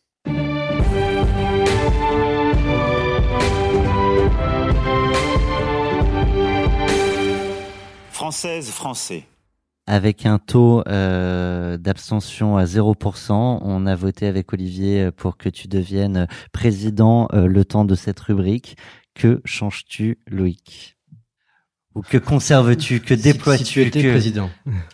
Française, Français. Avec un taux euh, d'abstention à zéro pour cent, on a voté avec Olivier pour que tu deviennes président euh, le temps de cette rubrique. Que changes-tu, Loïc? Ou que conserves-tu? Que déploies-tu? Si tu étais que... président.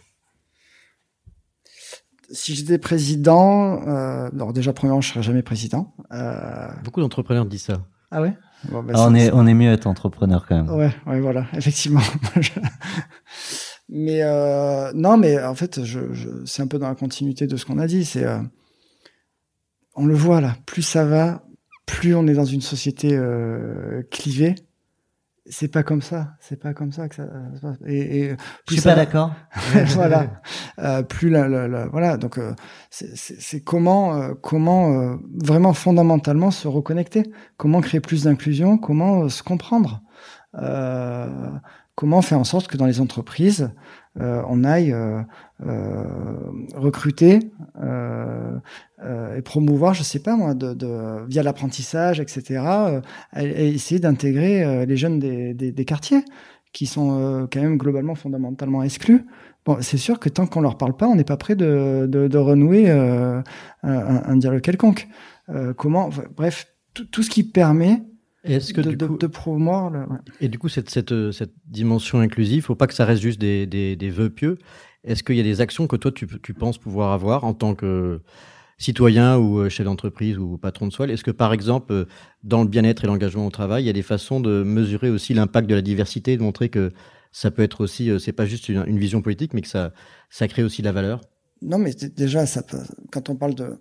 Si j'étais président, euh, alors déjà, premièrement, je serais jamais président. Euh... Beaucoup d'entrepreneurs disent ça. Ah ouais? Bon, bah, ah, on est, on est mieux être entrepreneur quand même. Ouais, ouais, voilà, effectivement. mais euh, non, mais en fait, je, je, c'est un peu dans la continuité de ce qu'on a dit. C'est, euh, on le voit là, plus ça va, plus on est dans une société euh, clivée. C'est pas comme ça, c'est pas comme ça que ça se passe. Et, et plus je suis pas va... d'accord. voilà, euh, plus la, la, la, voilà. Donc euh, c'est, c'est, c'est comment, euh, comment euh, vraiment fondamentalement se reconnecter, comment créer plus d'inclusion, comment euh, se comprendre, euh, comment faire en sorte que dans les entreprises euh, on aille euh, euh, recruter euh, euh, et promouvoir, je sais pas moi, de, de via l'apprentissage, et cetera. Euh, et, et essayer d'intégrer euh, les jeunes des, des, des quartiers qui sont euh, quand même globalement fondamentalement exclus. Bon, c'est sûr que tant qu'on leur parle pas, on n'est pas prêt de, de, de renouer euh, un, un dialogue quelconque. Euh, comment, bref, tout, tout ce qui permet Est-ce que de, du coup, de, de promouvoir le, ouais. Et du coup, cette, cette, cette dimension inclusive, faut pas que ça reste juste des, des, des vœux pieux. Est-ce qu'il y a des actions que toi, tu, tu penses pouvoir avoir en tant que citoyen ou chef d'entreprise ou patron de soile? Est-ce que, par exemple, dans le bien-être et l'engagement au travail, il y a des façons de mesurer aussi l'impact de la diversité, de montrer que ça peut être aussi, c'est pas juste une, une vision politique, mais que ça, ça crée aussi de la valeur? Non, mais déjà, ça peut, quand on parle de...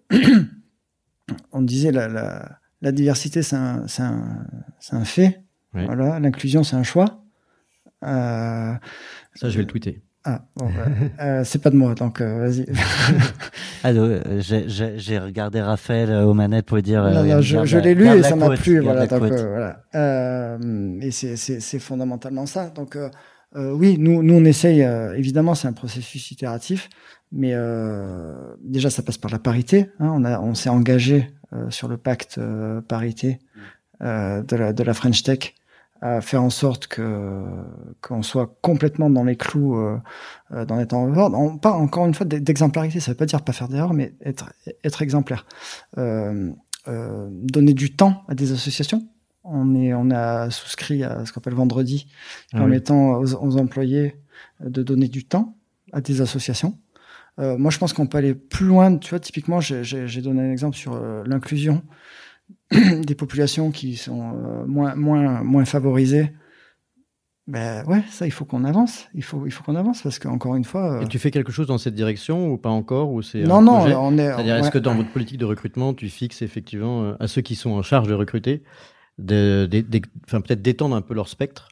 on disait la... la... La diversité, c'est un, c'est un, c'est un fait. Oui. Voilà. L'inclusion, c'est un choix. Euh, Ça, je vais le tweeter. Ah, bon, bah, euh, c'est pas de moi, donc euh, vas-y. Alors, j'ai, j'ai, j'ai regardé Raphaël aux manettes pour lui dire. Non, non, euh, je, je l'ai lu et ça m'a plu. Voilà, donc, euh, voilà. Euh, et c'est, c'est, c'est fondamentalement ça. Donc, euh, euh, oui, nous, nous, on essaye. Euh, évidemment, c'est un processus itératif, mais euh, déjà, ça passe par la parité. Hein, on a, on s'est engagé euh, sur le pacte euh, parité euh, de la de la French Tech, à faire en sorte que qu'on soit complètement dans les clous euh, dans les temps forts. On parle encore une fois d'exemplarité. Ça veut pas dire pas faire d'erreur, mais être être exemplaire. Euh, euh, donner du temps à des associations. On est on a souscrit à ce qu'on appelle Vendredi, ah permettant oui. aux, aux employés de donner du temps à des associations. Euh, moi, je pense qu'on peut aller plus loin. Tu vois, typiquement, j'ai, j'ai, j'ai donné un exemple sur euh, l'inclusion des populations qui sont euh, moins, moins, moins favorisées. Ben ouais, ça, il faut qu'on avance. Il faut, il faut qu'on avance parce qu'encore une fois. Euh... Et tu fais quelque chose dans cette direction ou pas encore, ou c'est non, un non, projet on est. C'est-à-dire, ouais. est-ce que dans votre politique de recrutement, tu fixes effectivement euh, à ceux qui sont en charge de recruter, de, de, de, enfin peut-être d'étendre un peu leur spectre?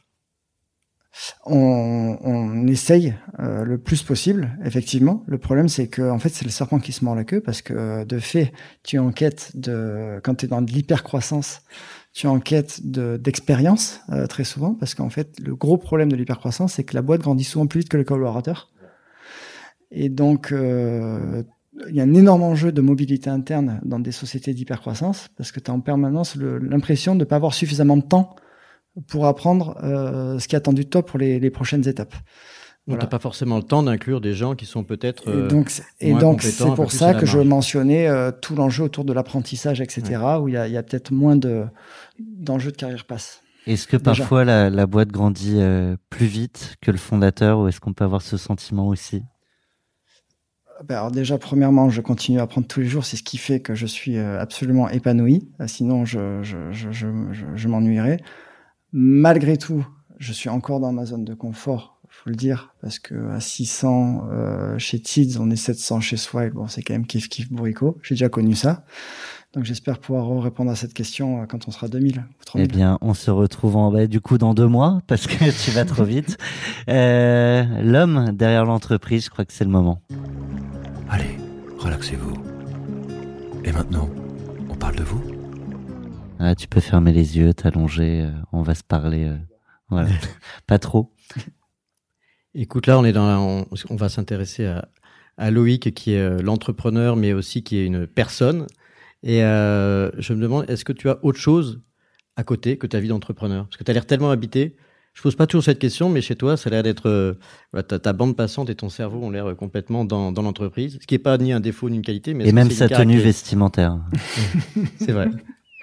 On, on essaye euh, le plus possible, effectivement. Le problème, c'est que en fait, c'est le serpent qui se mord la queue parce que de fait, tu es en quête de, quand tu es dans de l'hypercroissance, tu es en quête de, d'expérience euh, très souvent parce qu'en fait, le gros problème de l'hypercroissance, c'est que la boîte grandit souvent plus vite que le collaborateur. Et donc, euh, il y a un énorme enjeu de mobilité interne dans des sociétés d'hypercroissance parce que tu as en permanence le, l'impression de ne pas avoir suffisamment de temps pour apprendre euh, ce qui est attendu de toi pour les, les prochaines étapes. Donc, voilà. tu n'as pas forcément le temps d'inclure des gens qui sont peut-être euh, Et donc, c'est, et donc c'est pour ça que je mentionnais euh, tout l'enjeu autour de l'apprentissage, et cetera, ouais. où il y a, y a peut-être moins de, d'enjeux de carrière passe. Est-ce que Déjà. parfois la, la boîte grandit euh, plus vite que le fondateur, ou est-ce qu'on peut avoir ce sentiment aussi ? Ben alors déjà, premièrement, je continue à apprendre tous les jours. C'est ce qui fait que je suis euh, absolument épanoui. Sinon, je, je, je, je, je, je m'ennuierais. Malgré tout, je suis encore dans ma zone de confort, faut le dire, parce que à six cents euh, chez Tids, on est sept cents chez Swile. Bon, c'est quand même kiff kiff bourricot. J'ai déjà connu ça. Donc j'espère pouvoir répondre à cette question quand on sera deux mille ou trois mille. Eh bien, on se retrouve en, bah, du coup dans deux mois parce que tu vas trop vite. Euh, l'homme derrière l'entreprise, je crois que c'est le moment. Allez, relaxez-vous. Et maintenant, on parle de vous ? Ah, tu peux fermer les yeux, t'allonger, euh, on va se parler. Euh, voilà, pas trop. Écoute, là, on est dans, la, on, on va s'intéresser à, à Loïc, qui est euh, l'entrepreneur, mais aussi qui est une personne. Et euh, je me demande, est-ce que tu as autre chose à côté que ta vie d'entrepreneur ? Parce que tu as l'air tellement habité. Je pose pas toujours cette question, mais chez toi, ça a l'air d'être euh, voilà, ta, ta bande passante et ton cerveau ont l'air complètement dans, dans l'entreprise, ce qui est pas ni un défaut ni une qualité, mais et même sa tenue vestimentaire. C'est vrai.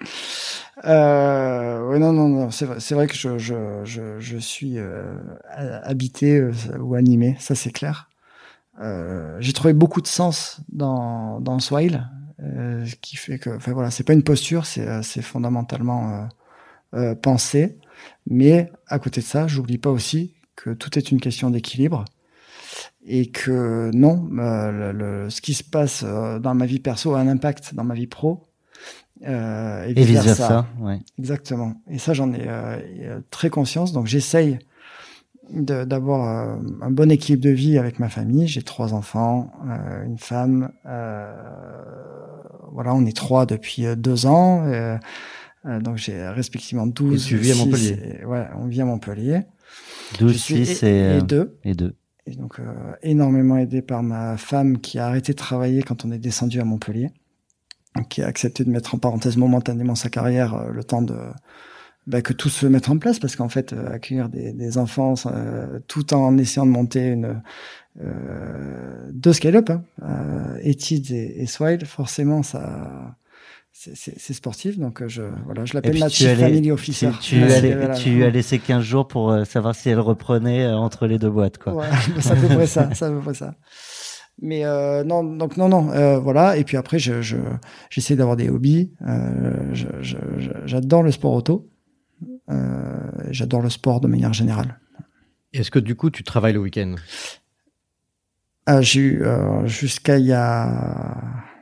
Euh, ouais, non, non, non, c'est vrai, c'est vrai que je, je, je, je suis euh, habité euh, ou animé, ça c'est clair. Euh, j'ai trouvé beaucoup de sens dans dans Swile, euh, ce qui fait que, enfin voilà, c'est pas une posture, c'est c'est fondamentalement euh, euh, pensé. Mais à côté de ça, j'oublie pas aussi que tout est une question d'équilibre et que non, euh, le, le, ce qui se passe dans ma vie perso a un impact dans ma vie pro. Euh, et, et vice versa. Ça, ouais. Exactement. Et ça, j'en ai euh, très conscience. Donc, j'essaye de, d'avoir euh, un bon équilibre de vie avec ma famille. J'ai trois enfants, euh, une femme. Euh, voilà, on est trois depuis deux ans. Euh, euh, donc, j'ai respectivement douze. Et tu vis à Montpellier. Et, ouais, on vit à Montpellier. douze, six et, et deux. Et deux. Et donc, euh, énormément aidé par ma femme qui a arrêté de travailler quand on est descendu à Montpellier, qui a accepté de mettre en parenthèse momentanément sa carrière, euh, le temps de bah, que tout se mette en place, parce qu'en fait, euh, accueillir des, des enfants euh, tout en essayant de monter une euh, deux scale-up, hein, euh, Etids et, et Swile, forcément, ça c'est, c'est, c'est sportif, donc je voilà, je l'appelle ma chief family officer. Tu, tu, allais, voilà. tu lui as laissé quinze jours pour euh, savoir si elle reprenait euh, entre les deux boîtes, quoi. Ouais, c'est à peu près ça, c'est à peu près ça. Mais euh, non, donc non, non, euh, voilà. Et puis après, je, je, j'essaie d'avoir des hobbies. Euh, je, je, je, j'adore le sport auto. Euh, j'adore le sport de manière générale. Est-ce que du coup, tu travailles le week-end ? Ah, j'ai eu euh, jusqu'à il y a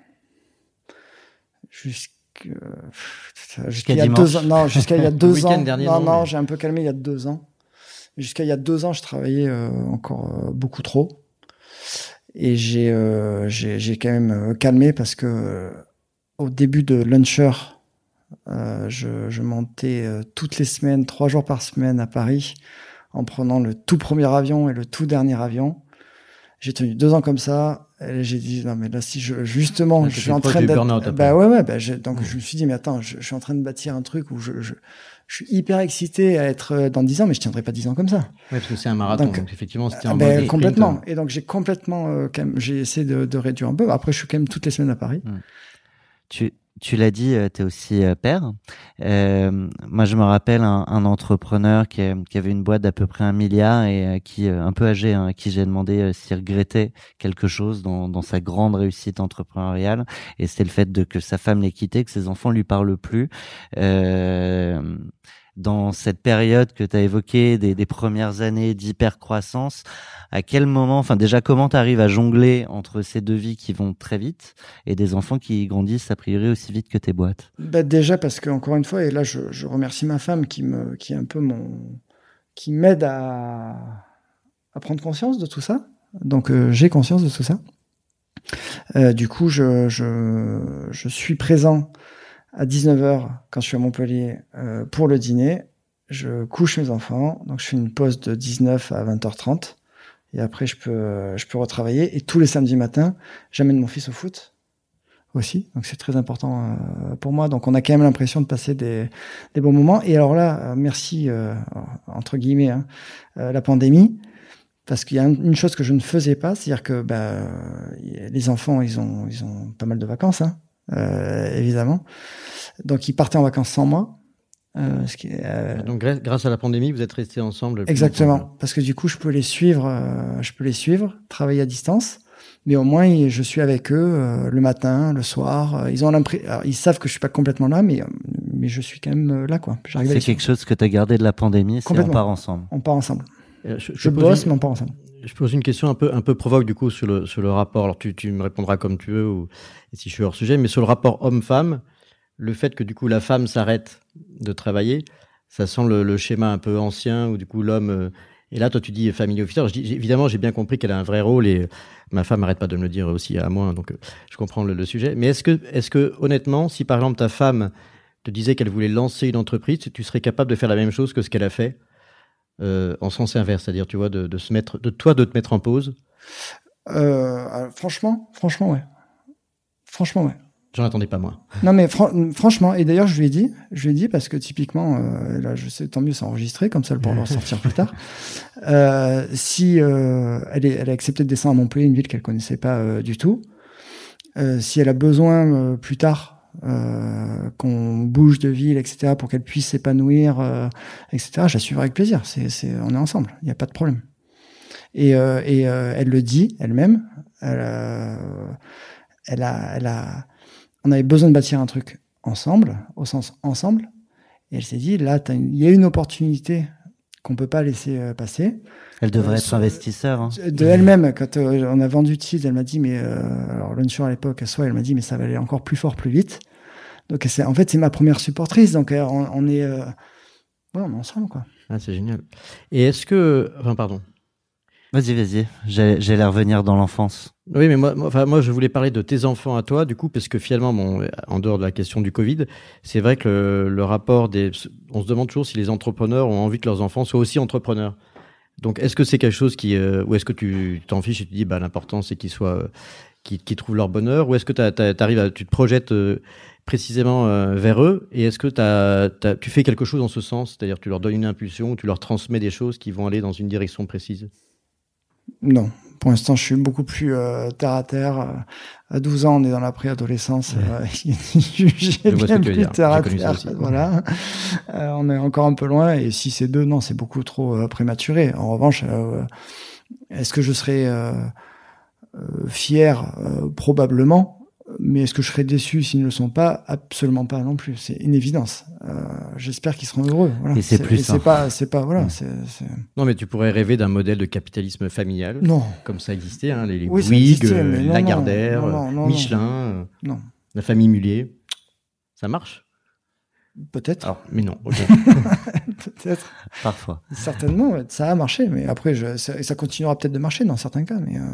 jusqu'à jusqu'à il y a deux ans. Non, jusqu'à il y a deux ans. Dernier, non, non, non, mais... j'ai un peu calmé il y a deux ans. Jusqu'à il y a deux ans, je travaillais euh, encore euh, beaucoup trop. Et j'ai, euh, j'ai, j'ai quand même calmé parce que euh, au début de Launcher, euh, je, je montais euh, toutes les semaines, trois jours par semaine à Paris, en prenant le tout premier avion et le tout dernier avion. J'ai tenu deux ans comme ça. Et j'ai dit non mais là si je justement là, je suis en train d'être bah ouais ouais bah j'ai, donc mmh. je me suis dit mais attends je, je suis en train de bâtir un truc où je, je je suis hyper excité à être dans dix ans, mais je tiendrai pas dix ans comme ça. Oui, parce que c'est un marathon, donc, donc effectivement, c'était un ben, complètement. Sprint. Et donc, j'ai complètement, euh, quand même, j'ai essayé de, de réduire un peu. Après, je suis quand même toutes les semaines à Paris. Mmh. Tu, tu l'as dit, euh, tu es aussi euh, père. Euh, moi, je me rappelle un, un entrepreneur qui, qui avait une boîte d'à peu près un milliard et euh, qui, euh, un peu âgé, hein, à qui j'ai demandé euh, s'il regrettait quelque chose dans, dans sa grande réussite entrepreneuriale. Et c'était le fait de que sa femme l'ait quitté, que ses enfants lui parlent plus. Euh, dans cette période que tu as évoquée des, des premières années d'hypercroissance, à quel moment, enfin déjà comment tu arrives à jongler entre ces deux vies qui vont très vite et des enfants qui grandissent a priori aussi vite que tes boîtes? Bah déjà parce que encore une fois, et là je, je remercie ma femme qui me, qui est un peu mon, qui m'aide à, à prendre conscience de tout ça. Donc euh, j'ai conscience de tout ça. Euh, du coup, je, je, je suis présent à dix-neuf heures quand je suis à Montpellier euh, pour le dîner. Je couche mes enfants, donc je fais une pause de dix-neuf à vingt heures trente. Et après, je peux, je peux retravailler. Et tous les samedis matins, j'amène mon fils au foot aussi. Donc, c'est très important euh, pour moi. Donc, on a quand même l'impression de passer des, des bons moments. Et alors là, euh, merci, euh, entre guillemets, hein, euh, la pandémie. Parce qu'il y a une chose que je ne faisais pas, c'est-à-dire que bah, les enfants, ils ont, ils ont pas mal de vacances, hein, euh, évidemment. Donc, ils partaient en vacances sans moi. Euh, ce qui est, euh... Donc grâce à la pandémie, vous êtes restés ensemble. Exactement, ensemble. Parce que du coup, je peux les suivre, euh, je peux les suivre, travailler à distance, mais au moins je suis avec eux euh, le matin, le soir. Ils ont l'impression, ils savent que je suis pas complètement là, mais mais je suis quand même là, quoi. J'arrive c'est quelque chose que tu as gardé de la pandémie, c'est on part ensemble. On part ensemble. Euh, je, je, je bosse, une, mais on part ensemble. Je pose une question un peu un peu provoque du coup sur le sur le rapport. Alors tu tu me répondras comme tu veux ou si je suis hors sujet, mais sur le rapport homme-femme, le fait que du coup la femme s'arrête de travailler. Ça sent le, le schéma un peu ancien où du coup l'homme euh, et là toi tu dis family officer. Je dis, évidemment j'ai bien compris qu'elle a un vrai rôle et ma femme arrête pas de me le dire aussi à moi donc euh, je comprends le, le sujet. Mais est-ce que est-ce que honnêtement si par exemple ta femme te disait qu'elle voulait lancer une entreprise, tu serais capable de faire la même chose que ce qu'elle a fait euh, en sens inverse, c'est-à-dire tu vois de, de se mettre de toi de te mettre en pause? Euh, franchement, franchement ouais, franchement ouais. J'en attendais pas moi. Non mais fran- franchement, et d'ailleurs je lui ai dit, je lui ai dit parce que typiquement, euh, là je sais tant mieux c'est enregistré comme ça elle pourra le ressortir plus tard. Euh, si euh, elle, est, elle a accepté de descendre à Montpellier, une ville qu'elle connaissait pas euh, du tout, euh, si elle a besoin euh, plus tard euh, qu'on bouge de ville, et cetera pour qu'elle puisse s'épanouir, euh, et cetera. Je la suivrai avec plaisir. C'est, c'est, on est ensemble, il n'y a pas de problème. Et, euh, et euh, elle le dit elle-même. Elle, euh, elle a, elle a on avait besoin de bâtir un truc ensemble, au sens ensemble, et elle s'est dit, là, il y a une opportunité qu'on peut pas laisser euh, passer. Elle devrait euh, être investisseur. Hein. De elle-même, quand euh, on a vendu Tease, elle m'a dit, mais euh, alors Launcher à l'époque, soit elle m'a dit, mais ça va aller encore plus fort, plus vite. Donc c'est, en fait, c'est ma première supportrice, donc euh, on, on est, euh, ouais, on est ensemble, quoi. Ah, c'est génial. Et est-ce que, enfin, pardon. Vas-y, vas-y. J'ai, j'allais revenir dans l'enfance. Oui, mais moi, moi, enfin, moi, je voulais parler de tes enfants à toi, du coup, parce que finalement, bon, en dehors de la question du Covid, c'est vrai que le, le rapport des, on se demande toujours si les entrepreneurs ont envie que leurs enfants soient aussi entrepreneurs. Donc, est-ce que c'est quelque chose qui, euh, ou est-ce que tu t'en fiches et tu dis, bah, l'important, c'est qu'ils soient, euh, qu'ils, qu'ils trouvent leur bonheur, ou est-ce que t'as, t'as, t'arrives à, tu te projettes euh, précisément euh, vers eux, et est-ce que t'as, t'as, tu fais quelque chose dans ce sens, c'est-à-dire tu leur donnes une impulsion, ou tu leur transmets des choses qui vont aller dans une direction précise? Non, pour l'instant, je suis beaucoup plus euh, terre à terre. À douze ans, on est dans la préadolescence. Euh, j'ai bien plus terre à terre. Voilà. Euh, on est encore un peu loin. Et si c'est deux, non, c'est beaucoup trop euh, prématuré. En revanche, euh, est-ce que je serais euh, euh, fier euh, probablement. Mais est-ce que je serais déçu s'ils ne le sont pas? Absolument pas non plus. C'est une évidence. Euh, j'espère qu'ils seront heureux. Voilà. Et c'est, c'est plus ça. C'est pas, c'est pas, voilà. Mmh. C'est, c'est... Non, mais tu pourrais rêver d'un modèle de capitalisme familial. Non. Comme ça existait, hein, les, les oui, Bouygues, euh, Lagardère, non, non, non, Michelin, non. Euh, la famille Mullier. Ça marche? Peut-être. Alors, mais non. Okay. Peut-être. Parfois. Certainement, ça a marché. Mais après, je, ça, ça continuera peut-être de marcher dans certains cas. Mais euh...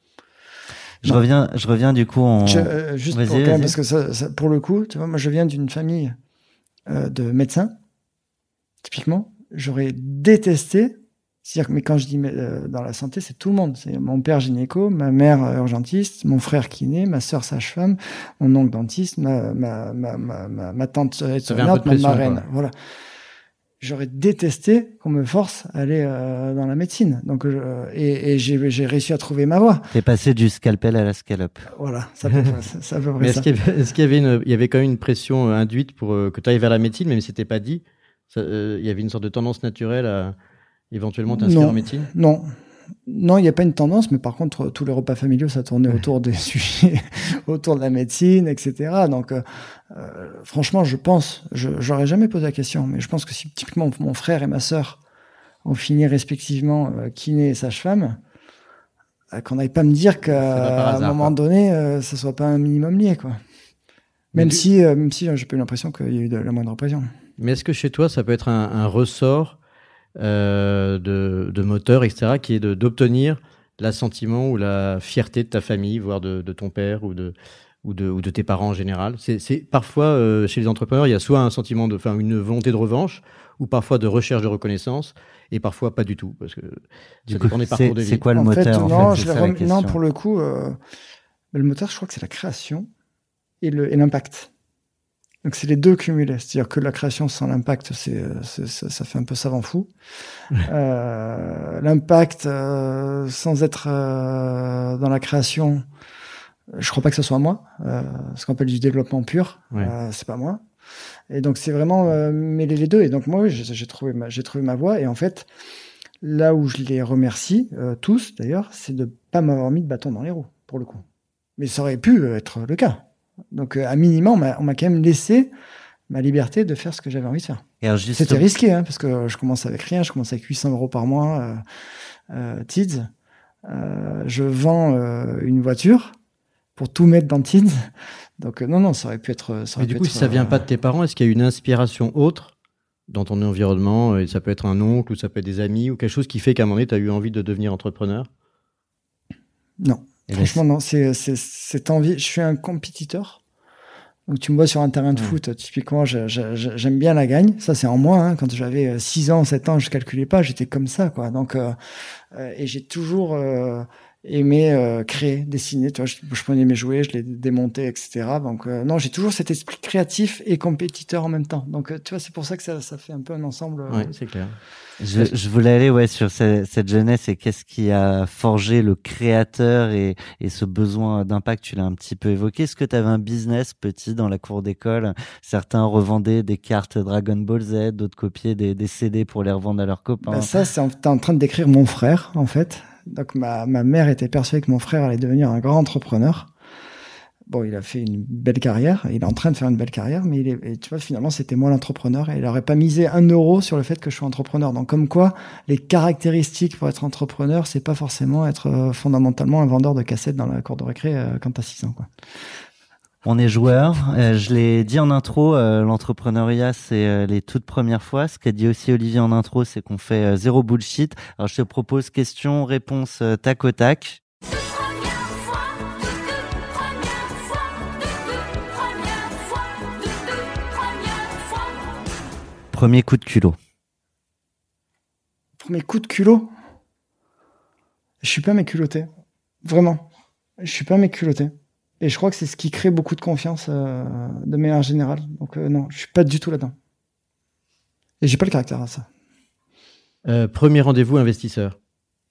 Je non. reviens, je reviens du coup en. Je, euh, juste vas-y, pour, vas-y. Quand même, parce que ça, ça, pour le coup, tu vois, moi, je viens d'une famille euh, de médecins. Typiquement, j'aurais détesté. C'est-à-dire, mais quand je dis euh, dans la santé, c'est tout le monde. C'est mon père gynéco, ma mère urgentiste, mon frère kiné, ma sœur sage-femme, mon oncle dentiste, ma ma ma ma, ma, ma tante aide-soignante, ma marraine. Voilà. J'aurais détesté qu'on me force à aller euh, dans la médecine. Donc, euh, et, et j'ai, j'ai réussi à trouver ma voie. T'es passé du scalpel à la scallope. Voilà, ça peut près, ça, ça peut près Mais ça. Est-ce qu'il y avait, est-ce qu'il y avait, une, il y avait quand même une pression induite pour euh, que tu ailles vers la médecine, même si c'était pas dit? Ça, euh, il y avait une sorte de tendance naturelle à éventuellement t'inscrire non, en médecine? Non, Non, il n'y a pas une tendance, mais par contre, tous les repas familiaux, ça tournait autour des sujets, autour de la médecine, et cetera. Donc, euh, euh, franchement, je pense, je j'aurais jamais posé la question, mais je pense que si typiquement mon frère et ma sœur ont fini respectivement euh, kiné et sage-femme, euh, qu'on n'aille pas me dire qu'à un moment quoi. donné, euh, ça soit pas un minimum lié, quoi. Même si, euh, même si j'ai pas eu l'impression qu'il y a eu de la moindre pression. Mais est-ce que chez toi, ça peut être un, un ressort euh, de, de moteur, et cetera, qui est de, d'obtenir l'assentiment ou la fierté de ta famille, voire de, de ton père ou de, ou, de, ou de tes parents en général? C'est, c'est parfois, euh, chez les entrepreneurs, il y a soit un sentiment de, enfin, une volonté de revanche, ou parfois de recherche de reconnaissance, et parfois pas du tout, parce que du ça coup, dépend des parcours de vie. C'est quoi le en moteur fait, en non, fait, je c'est rem... ça, non, pour le coup, euh, le moteur, je crois que c'est la création et, le, et l'impact. Donc c'est les deux cumulés, c'est-à-dire que la création sans l'impact, c'est, c'est, ça, ça fait un peu savant fou. euh, l'impact euh, sans être euh, dans la création, je crois pas que ce soit moi. Euh, ce qu'on appelle du développement pur, ouais. euh, c'est pas moi. Et donc c'est vraiment euh, mêler les deux. Et donc moi, oui, j'ai, j'ai trouvé ma, j'ai trouvé ma voie. Et en fait, là où je les remercie euh, tous, d'ailleurs, c'est de pas m'avoir mis de bâton dans les roues, pour le coup. Mais ça aurait pu être le cas. Donc, euh, à minima, on m'a, on m'a quand même laissé ma liberté de faire ce que j'avais envie de faire. Et alors, juste... C'était risqué, hein, parce que je commence avec rien, je commence avec huit cents euros par mois, euh, euh, Tids. Euh, je vends euh, une voiture pour tout mettre dans Tids. Donc, euh, non, non, ça aurait pu être... Ça aurait Mais du pu coup, être, si ça vient euh... pas de tes parents, est-ce qu'il y a une inspiration autre dans ton environnement? Et ça peut être un oncle, ou ça peut être des amis, ou quelque chose qui fait qu'à un moment donné, tu as eu envie de devenir entrepreneur? Non. Et franchement, non. C'est, c'est, cette envie... Je suis un compétiteur. Donc, tu me vois sur un terrain de mmh. foot, typiquement, je, je, je, j'aime bien la gagne. Ça, c'est en moi. Hein. Quand j'avais six ans, sept ans, je calculais pas. J'étais comme ça, quoi. Donc, euh, euh, et j'ai toujours euh, aimé euh, créer, dessiner. Tu vois, je, je prenais mes jouets, je les démontais, et cetera. Donc, euh, non, j'ai toujours cet esprit créatif et compétiteur en même temps. Donc, euh, tu vois, c'est pour ça que ça, ça fait un peu un ensemble. Oui, c'est clair. Je, je voulais aller ouais sur cette, cette jeunesse et qu'est-ce qui a forgé le créateur et, et ce besoin d'impact. Tu l'as un petit peu évoqué. Est-ce que tu avais un business petit dans la cour d'école? Certains revendaient des cartes Dragon Ball Z, d'autres copiaient des, des C D pour les revendre à leurs copains. Bah ça, c'est en, t'es en train de décrire mon frère, en fait. Donc ma, ma mère était persuadée que mon frère allait devenir un grand entrepreneur. Bon, il a fait une belle carrière, il est en train de faire une belle carrière, mais il est, et tu vois, finalement, c'était moi l'entrepreneur et il n'aurait pas misé un euro sur le fait que je sois entrepreneur. Donc, comme quoi, les caractéristiques pour être entrepreneur, c'est pas forcément être euh, fondamentalement un vendeur de cassettes dans la cour de récré euh, quand t'as six ans, quoi. On est joueur. Euh, je l'ai dit en intro, euh, l'entrepreneuriat, c'est euh, les toutes premières fois. Ce qu'a dit aussi Olivier en intro, c'est qu'on fait euh, zéro bullshit. Alors, je te propose question, réponse, euh, tac au tac. Premier coup de culot. Premier coup de culot. Je suis pas méculotté. Vraiment. Je suis pas méculotté. Et je crois que c'est ce qui crée beaucoup de confiance euh, de manière générale. Donc euh, non, je suis pas du tout là-dedans. Et j'ai pas le caractère à ça. Euh, premier rendez-vous investisseur.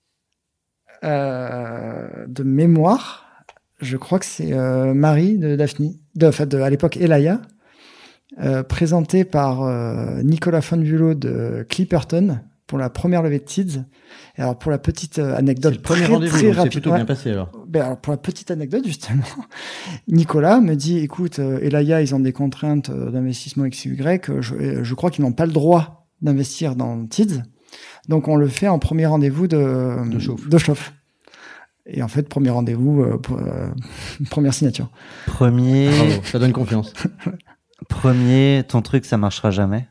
Euh, de mémoire, je crois que c'est euh, Marie de Daphne, de, enfin de, à l'époque Elaya. Euh, présenté par euh, Nicolas Fonvullo de Clipperton pour la première levée de Tids. Et alors pour la petite euh, anecdote, c'est le premier très, rendez-vous, très donc rapide, c'est plutôt ouais. bien passé alors. Ben alors pour la petite anecdote justement, Nicolas me dit écoute, euh, Elaya ils ont des contraintes euh, d'investissement X Y, euh, je, je crois qu'ils n'ont pas le droit d'investir dans Tids, donc on le fait en premier rendez-vous de de chauffe. De chauffe. Et en fait premier rendez-vous, euh, pour, euh, première signature. Premier. Bravo, ça donne confiance. Premier, ton truc, ça marchera jamais.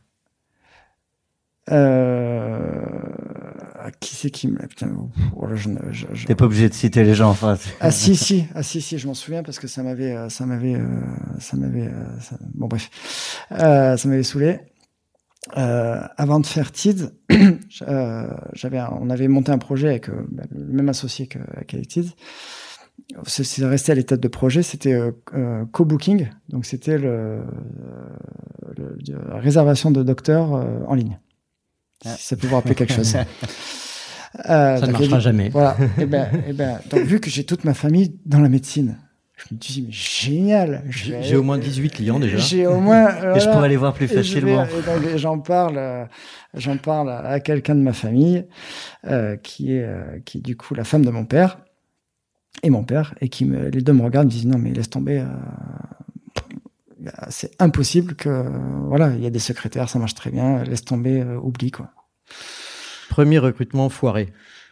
Euh... Qui c'est qui me... Putain, oh là, je, je, je... T'es pas obligé de citer les gens en face. Ah si si, ah si si, je m'en souviens parce que ça m'avait, ça m'avait, euh, ça m'avait, euh, ça... bon bref, euh, ça m'avait saoulé. Euh, avant de faire Tids, euh, j'avais, un... on avait monté un projet avec euh, le même associé que avec Tids. C'est, c'est resté à l'état de projet, c'était euh, euh, co-booking, donc c'était le, euh, le, la réservation de docteurs euh, en ligne. Ah. Si ça peut vous rappeler quelque chose. euh, ça ne marchera dit, jamais. Voilà. Et ben, et ben, donc vu que j'ai toute ma famille dans la médecine, Je me dis, mais génial. J'ai, j'ai au moins dix-huit clients déjà. J'ai au moins. Et voilà, je pourrais les voir plus et facilement. Je vais, et donc, j'en parle, euh, j'en parle à quelqu'un de ma famille, euh, qui est, euh, qui est du coup la femme de mon père et mon père, et qui me, les deux me regardent, me disent non mais laisse tomber. Euh, c'est impossible que, voilà, il y a des secrétaires, ça marche très bien, laisse tomber, euh, oublie quoi. Premier recrutement foiré.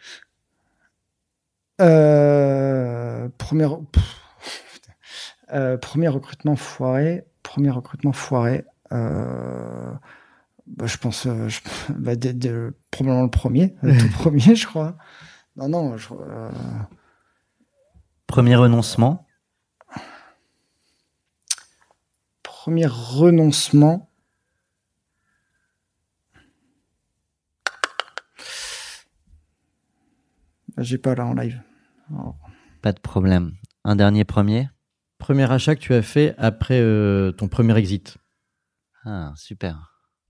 Euh, premier, euh, premier recrutement foiré. Premier recrutement foiré. Euh, bah, je pense, euh, je, bah, de, de, probablement le premier, le tout premier, je crois. Non, non. Je, euh... Premier renoncement. Premier renoncement. J'ai pas là en live. Oh. Pas de problème. Un dernier premier. Premier achat que tu as fait après euh, ton premier exit. Ah, super.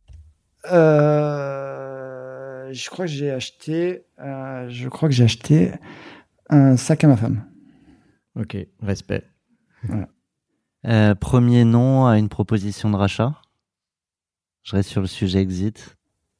Euh, je crois que j'ai acheté. Euh, je crois que j'ai acheté un sac à ma femme. Ok, respect. Voilà. Euh, premier non à une proposition de rachat. Je reste sur le sujet exit.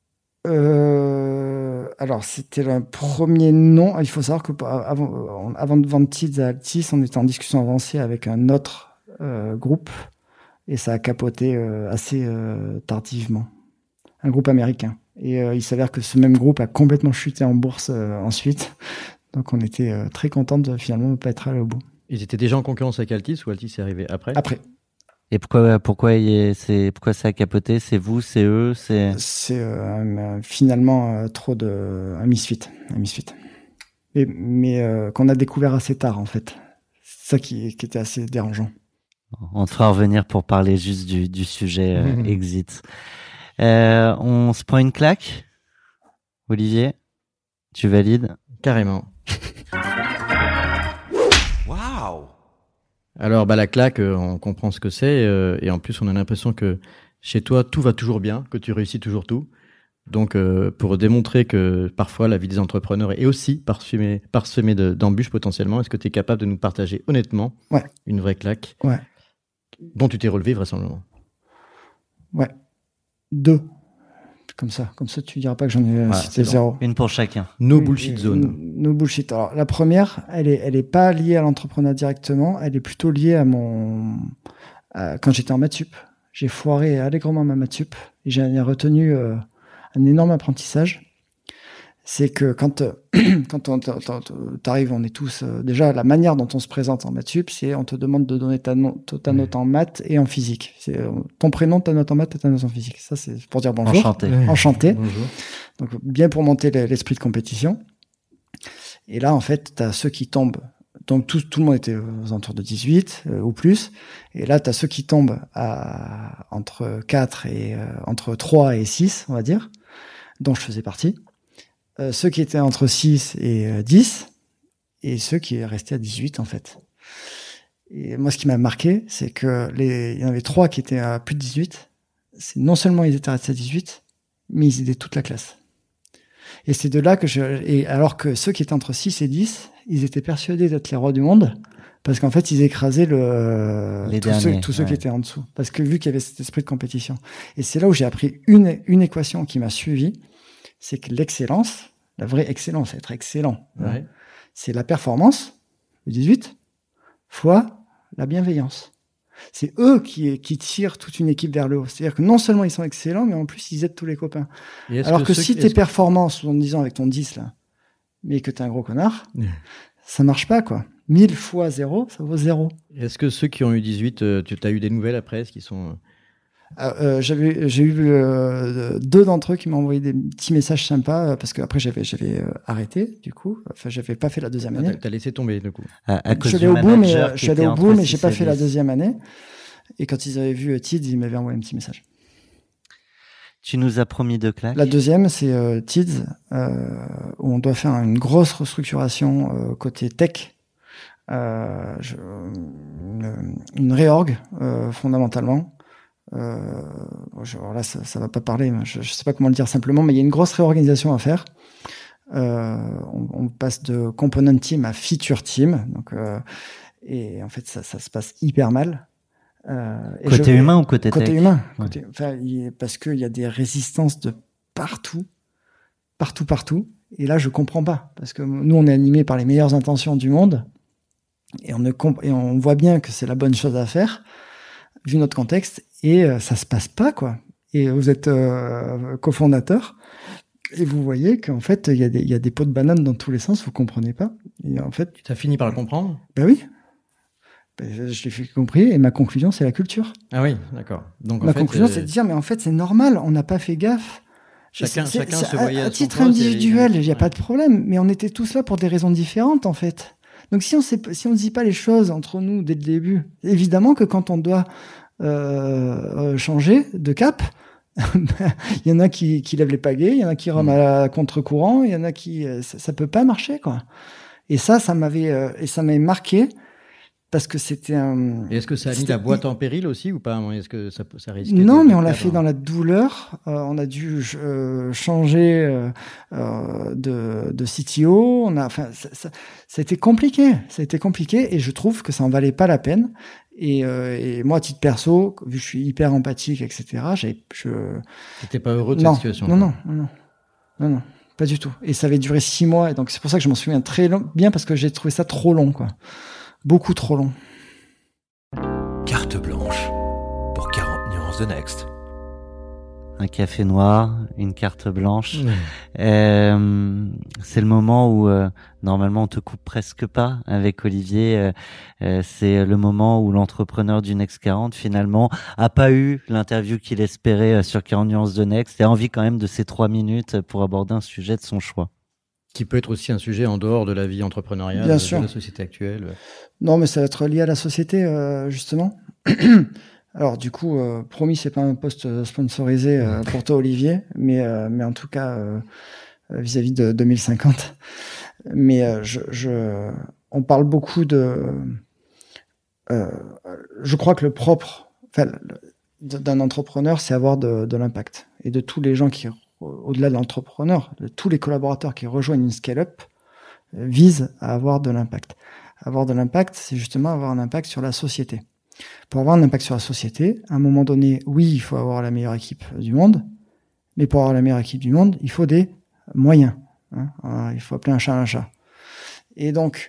Euh, alors, c'était le premier non. Il faut savoir qu'avant avant de vendre Tids à Altis, on était en discussion avancée avec un autre euh, groupe et ça a capoté euh, assez euh, tardivement. Un groupe américain. Et euh, il s'avère que ce même groupe a complètement chuté en bourse euh, ensuite. Donc, on était euh, très contents de finalement ne pas être allé au bout. Ils étaient déjà en concurrence avec Altis ou Altis est arrivé après ? Après. Et pourquoi, pourquoi, est, c'est, pourquoi ça a capoté ? C'est vous, c'est eux, c'est... C'est euh, finalement euh, trop de... un misfit. Un misfit. Et, mais euh, qu'on a découvert assez tard, en fait. C'est ça qui, qui était assez dérangeant. On te fera revenir pour parler juste du, du sujet euh, exit. Euh, on se prend une claque ? Olivier ? Tu valides ? Carrément. Waouh! Alors, bah, la claque, euh, on comprend ce que c'est, euh, et en plus, on a l'impression que chez toi, tout va toujours bien, que tu réussis toujours tout. Donc, euh, pour démontrer que parfois, la vie des entrepreneurs est aussi parsemée, parsemée de, d'embûches potentiellement, est-ce que tu es capable de nous partager honnêtement ouais. une vraie claque ouais. dont tu t'es relevé vraisemblablement ? Ouais. Deux. Comme ça. Comme ça, tu diras pas que j'en ai voilà, cité zéro. Une pour chacun. No oui, bullshit zone. No bullshit. Alors, la première, elle est, elle est pas liée à l'entrepreneuriat directement. Elle est plutôt liée à mon, à, quand j'étais en maths sup. J'ai foiré allègrement ma maths sup et j'ai retenu euh, un énorme apprentissage. C'est que quand, euh, quand on, t'arrives, on est tous, euh, déjà, la manière dont on se présente en maths sup, c'est on te demande de donner ta, no, ta note en maths et en physique. C'est euh, ton prénom, ta note en maths et ta note en physique. Ça, c'est pour dire bonjour. Enchanté. Enchanté. Bonjour. Donc, bien pour monter l'esprit de compétition. Et là, en fait, t'as ceux qui tombent. Donc, tout, tout le monde était aux alentours de dix-huit euh, ou plus. Et là, t'as ceux qui tombent à, entre quatre et, euh, entre trois et six, on va dire, dont je faisais partie. Euh, ceux qui étaient entre six et euh, dix, et ceux qui restaient à dix-huit, en fait. Et moi, ce qui m'a marqué, c'est que les, il y en avait trois qui étaient à plus de dix-huit. C'est non seulement ils étaient restés à dix-huit, mais ils aidaient toute la classe. Et c'est de là que je, et alors que ceux qui étaient entre six et dix, ils étaient persuadés d'être les rois du monde, parce qu'en fait, ils écrasaient le, les tous derniers, ceux, tous ceux ouais. qui étaient en dessous. Parce que vu qu'il y avait cet esprit de compétition. Et c'est là où j'ai appris une, une équation qui m'a suivi. C'est que l'excellence, la vraie excellence, être excellent, Ouais. hein, c'est la performance, le dix-huit, fois la bienveillance. C'est eux qui, qui tirent toute une équipe vers le haut. C'est-à-dire que non seulement ils sont excellents, mais en plus ils aident tous les copains. Alors que, que si tes performances, en disant avec ton dix là, mais que t'es un gros connard, ouais. ça marche pas quoi. mille fois zéro, ça vaut zéro. Est-ce que ceux qui ont eu dix-huit, euh, tu as eu des nouvelles après, ce qui sont... Euh, j'avais, j'ai eu euh, deux d'entre eux qui m'ont envoyé des petits messages sympas euh, parce que après j'avais, j'avais euh, arrêté du coup. Enfin, j'avais pas fait la deuxième année. Ah, t'as laissé tomber du coup. À, à cause je suis allé au bout, mais je suis allé au bout, mais j'ai pas fait la deuxième année. Et quand ils avaient vu euh, Tids, ils m'avaient envoyé un petit message. Tu nous as promis deux claques. La deuxième, c'est euh, Tids, euh, où on doit faire une grosse restructuration euh, côté tech, euh, je, une, une réorg euh, fondamentalement. Euh, je, alors là, ça, ça va pas parler, je, je sais pas comment le dire simplement, mais il y a une grosse réorganisation à faire. Euh, on, on passe de component team à feature team, donc euh, Et en fait, ça, ça se passe hyper mal. Euh, côté je, humain ou côté, côté tech humain ouais. côté, enfin, il, parce qu'il y a des résistances de partout, partout, partout. Et là, je comprends pas. Parce que nous, on est animés par les meilleures intentions du monde. Et on, ne comp- et on voit bien que c'est la bonne chose à faire, vu notre contexte. Et euh, ça se passe pas, quoi. Et vous êtes euh, cofondateur. Et vous voyez qu'en fait, il y, y a des pots de banane dans tous les sens. Vous comprenez pas. Et en fait, tu as fini par le comprendre ? Ben oui. Ben, je l'ai fait compris et ma conclusion, c'est la culture. Ah oui, d'accord. Donc, ma en fait, conclusion, euh... c'est de dire, mais en fait, c'est normal, on n'a pas fait gaffe. Chacun, c'est, chacun c'est, se voyait à, à titre poste, individuel, il n'y a ouais. pas de problème, mais on était tous là pour des raisons différentes, en fait. Donc, si on sait, si on ne dit pas les choses entre nous dès le début, évidemment que quand on doit euh, changer de cap, il y en a qui, qui lèvent les pagaies, il y en a qui remettent mmh. à contre-courant, il y en a qui... Ça, ça peut pas marcher, quoi. Et ça, ça m'avait, euh, et ça m'avait marqué. Parce que c'était un... Et est-ce que ça a mis la boîte en péril aussi ou pas ? Est-ce que ça, ça risquait Non, de, mais on de l'a perdre... fait dans la douleur. Euh, on a dû euh, changer euh, euh, de, de C T O. On a, enfin, ça, ça, ça a été compliqué. Ça a été compliqué et je trouve que ça en valait pas la peine. Et, euh, et moi, à titre perso, vu que je suis hyper empathique, et cetera, j'ai, je... T'étais pas heureux de non, cette situation ? Non, non, non, non, non, non, pas du tout. Et ça avait duré six mois. Et donc, c'est pour ça que je m'en souviens très long, bien parce que j'ai trouvé ça trop long, quoi. Beaucoup trop long. Carte blanche pour quarante nuances de Next. Un café noir, une carte blanche. Mmh. Euh, c'est le moment où euh, normalement on te coupe presque pas avec Olivier. Euh, euh, c'est le moment où l'entrepreneur du Next quarante finalement a pas eu l'interview qu'il espérait euh, sur quarante nuances de Next et a envie quand même de ces trois minutes pour aborder un sujet de son choix. Qui peut être aussi un sujet en dehors de la vie entrepreneuriale, Bien de sûr. la société actuelle. Non, mais ça va être lié à la société, euh, justement. Alors, du coup, euh, promis, c'est pas un post sponsorisé euh, pour toi, Olivier, mais, euh, mais en tout cas, euh, vis-à-vis de deux mille cinquante. Mais euh, je, je, on parle beaucoup de... Euh, je crois que le propre enfin, d'un entrepreneur, c'est avoir de, de l'impact. Et de tous les gens qui... au-delà de l'entrepreneur, de tous les collaborateurs qui rejoignent une scale-up euh, visent à avoir de l'impact. Avoir de l'impact, c'est justement avoir un impact sur la société. Pour avoir un impact sur la société, à un moment donné, oui, il faut avoir la meilleure équipe du monde, mais pour avoir la meilleure équipe du monde, il faut des moyens. Hein. Alors, il faut appeler un chat un chat. Et donc,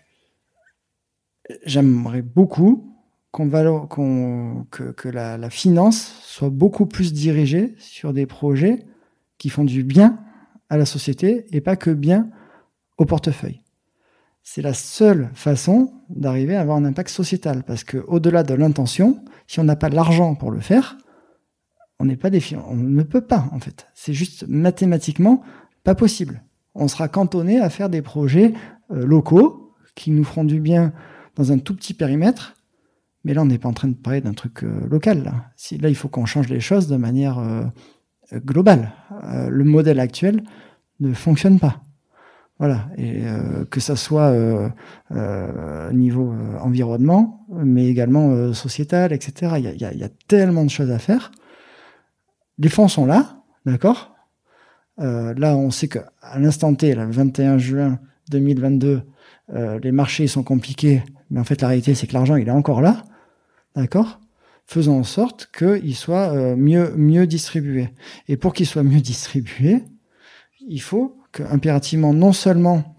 j'aimerais beaucoup qu'on valo- qu'on, que, que la, la finance soit beaucoup plus dirigée sur des projets qui font du bien à la société et pas que bien au portefeuille. C'est la seule façon d'arriver à avoir un impact sociétal. Parce que au-delà de l'intention, si on n'a pas l'argent pour le faire, on n'est pas défi- on ne peut pas, en fait. C'est juste mathématiquement pas possible. On sera cantonné à faire des projets euh, locaux qui nous feront du bien dans un tout petit périmètre. Mais là, on n'est pas en train de parler d'un truc euh, local. Là. Si, là, il faut qu'on change les choses de manière euh, globale. Euh, le modèle actuel ne fonctionne pas. Voilà, et euh, que ça soit euh, euh, niveau euh, environnement, mais également euh, sociétal, et cetera. Il y a, il y a, il y a tellement de choses à faire. Les fonds sont là, d'accord. Euh, là, on sait qu'à l'instant T, le vingt et un juin deux mille vingt-deux, euh, les marchés sont compliqués, mais en fait, la réalité, c'est que l'argent, il est encore là, d'accord. Faisons en sorte qu'il soit euh, mieux, mieux distribué. Et pour qu'il soit mieux distribué, il faut que, impérativement, non seulement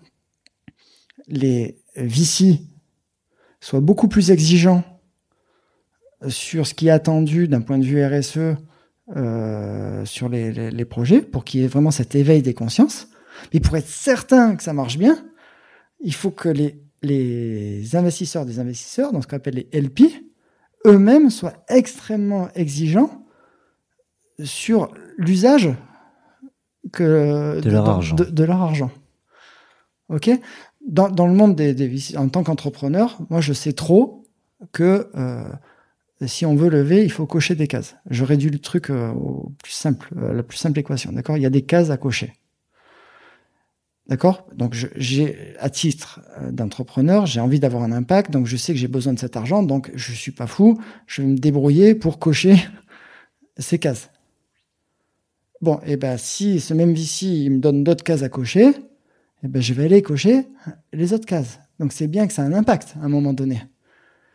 les V C soient beaucoup plus exigeants sur ce qui est attendu d'un point de vue R S E euh, sur les, les, les projets, pour qu'il y ait vraiment cet éveil des consciences. Mais pour être certain que ça marche bien, il faut que les, les investisseurs des investisseurs, dans ce qu'on appelle les L P, eux-mêmes soient extrêmement exigeants sur l'usage que de, de, leur de, argent. De, de leur argent. Ok. Dans, dans le monde des, des en tant qu'entrepreneur, moi je sais trop que euh, si on veut lever, il faut cocher des cases. Je réduis le truc euh, au plus simple, euh, la plus simple équation. D'accord. Il y a des cases à cocher. D'accord. Donc je, j'ai à titre d'entrepreneur, j'ai envie d'avoir un impact, donc je sais que j'ai besoin de cet argent, donc je suis pas fou, je vais me débrouiller pour cocher ces cases. Bon, et ben si ce même V C il me donne d'autres cases à cocher, et ben je vais aller cocher les autres cases. Donc c'est bien que ça a un impact à un moment donné.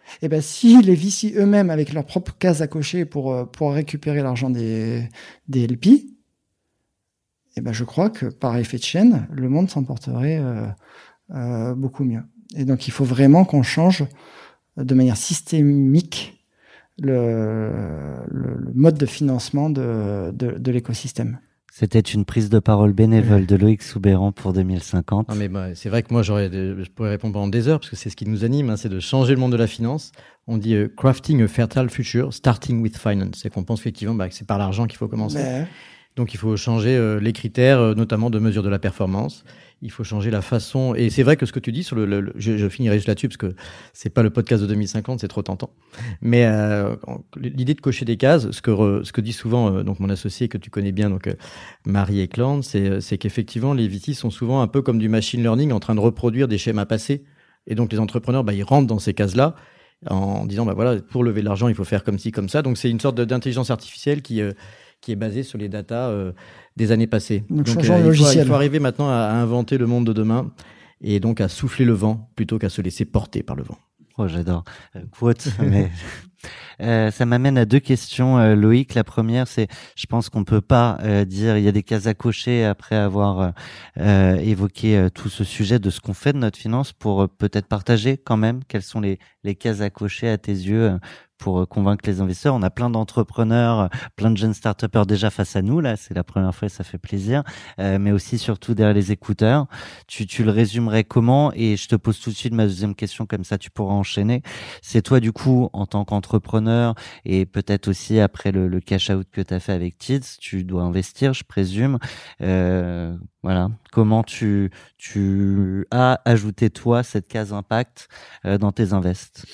Et ben si les V C eux-mêmes, avec leur propre case à cocher pour pour récupérer l'argent des des L P, et ben je crois que par effet de chaîne, le monde s'en porterait euh, euh, beaucoup mieux. Et donc il faut vraiment qu'on change de manière systémique le, le, le mode de financement de de, de l'écosystème. C'était une prise de parole bénévole de Loïc Soubeyran pour deux mille cinquante. Non mais bah, c'est vrai que moi j'aurais, de, je pourrais répondre pendant des heures parce que c'est ce qui nous anime, hein, c'est de changer le monde de la finance. On dit euh, crafting a fertile future, starting with finance. C'est qu'on pense effectivement bah, que c'est par l'argent qu'il faut commencer. Mais... Donc il faut changer euh, les critères, euh, notamment de mesure de la performance. Il faut changer la façon. Et c'est vrai que ce que tu dis sur le, le, le je, je finirai juste là-dessus parce que c'est pas le podcast de deux mille cinquante, c'est trop tentant. Mais euh, l'idée de cocher des cases, ce que re, ce que dit souvent euh, donc mon associé que tu connais bien, donc euh, Marie Eklund, c'est c'est qu'effectivement les V C sont souvent un peu comme du machine learning en train de reproduire des schémas passés. Et donc les entrepreneurs, bah ils rentrent dans ces cases-là en disant bah voilà, pour lever de l'argent il faut faire comme ci comme ça. Donc c'est une sorte d'intelligence artificielle qui euh, qui est basée sur les datas euh, des années passées. Donc, donc changeons euh, le il, faut, logiciel. il faut arriver maintenant à, à inventer le monde de demain et donc à souffler le vent plutôt qu'à se laisser porter par le vent. Oh, j'adore. Euh, quote, mais euh, ça m'amène à deux questions, euh, Loïc. La première, c'est, je pense qu'on peut pas euh, dire il y a des cases à cocher après avoir euh, évoqué euh, tout ce sujet de ce qu'on fait de notre finance pour euh, peut-être partager quand même quelles sont les les cases à cocher à tes yeux euh, pour convaincre les investisseurs. On a plein d'entrepreneurs, plein de jeunes start-upers déjà face à nous. Là, c'est la première fois et ça fait plaisir. Euh, mais aussi, surtout, derrière les écouteurs. Tu, tu le résumerais comment? Et je te pose tout de suite ma deuxième question, comme ça tu pourras enchaîner. C'est toi, du coup, en tant qu'entrepreneur et peut-être aussi après le, le cash-out que tu as fait avec Tids, tu dois investir, je présume. Euh, voilà. Comment tu, tu as ajouté, toi, cette case impact euh, dans tes invests?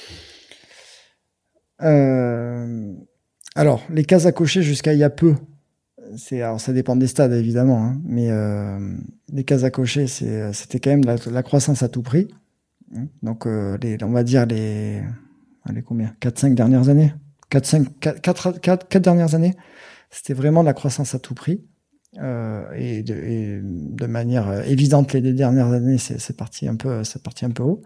Euh, alors, les cases à cocher jusqu'à il y a peu, c'est, alors ça dépend des stades évidemment, hein, mais euh, les cases à cocher, c'est, c'était quand même la, la croissance à tout prix. Donc, euh, les, on va dire les, allez combien, quatre cinq dernières années, quatre cinq quatre quatre quatre dernières années, c'était vraiment la croissance à tout prix. Euh, et, de, et de manière évidente, les deux dernières années, c'est, c'est parti un peu, c'est parti un peu haut.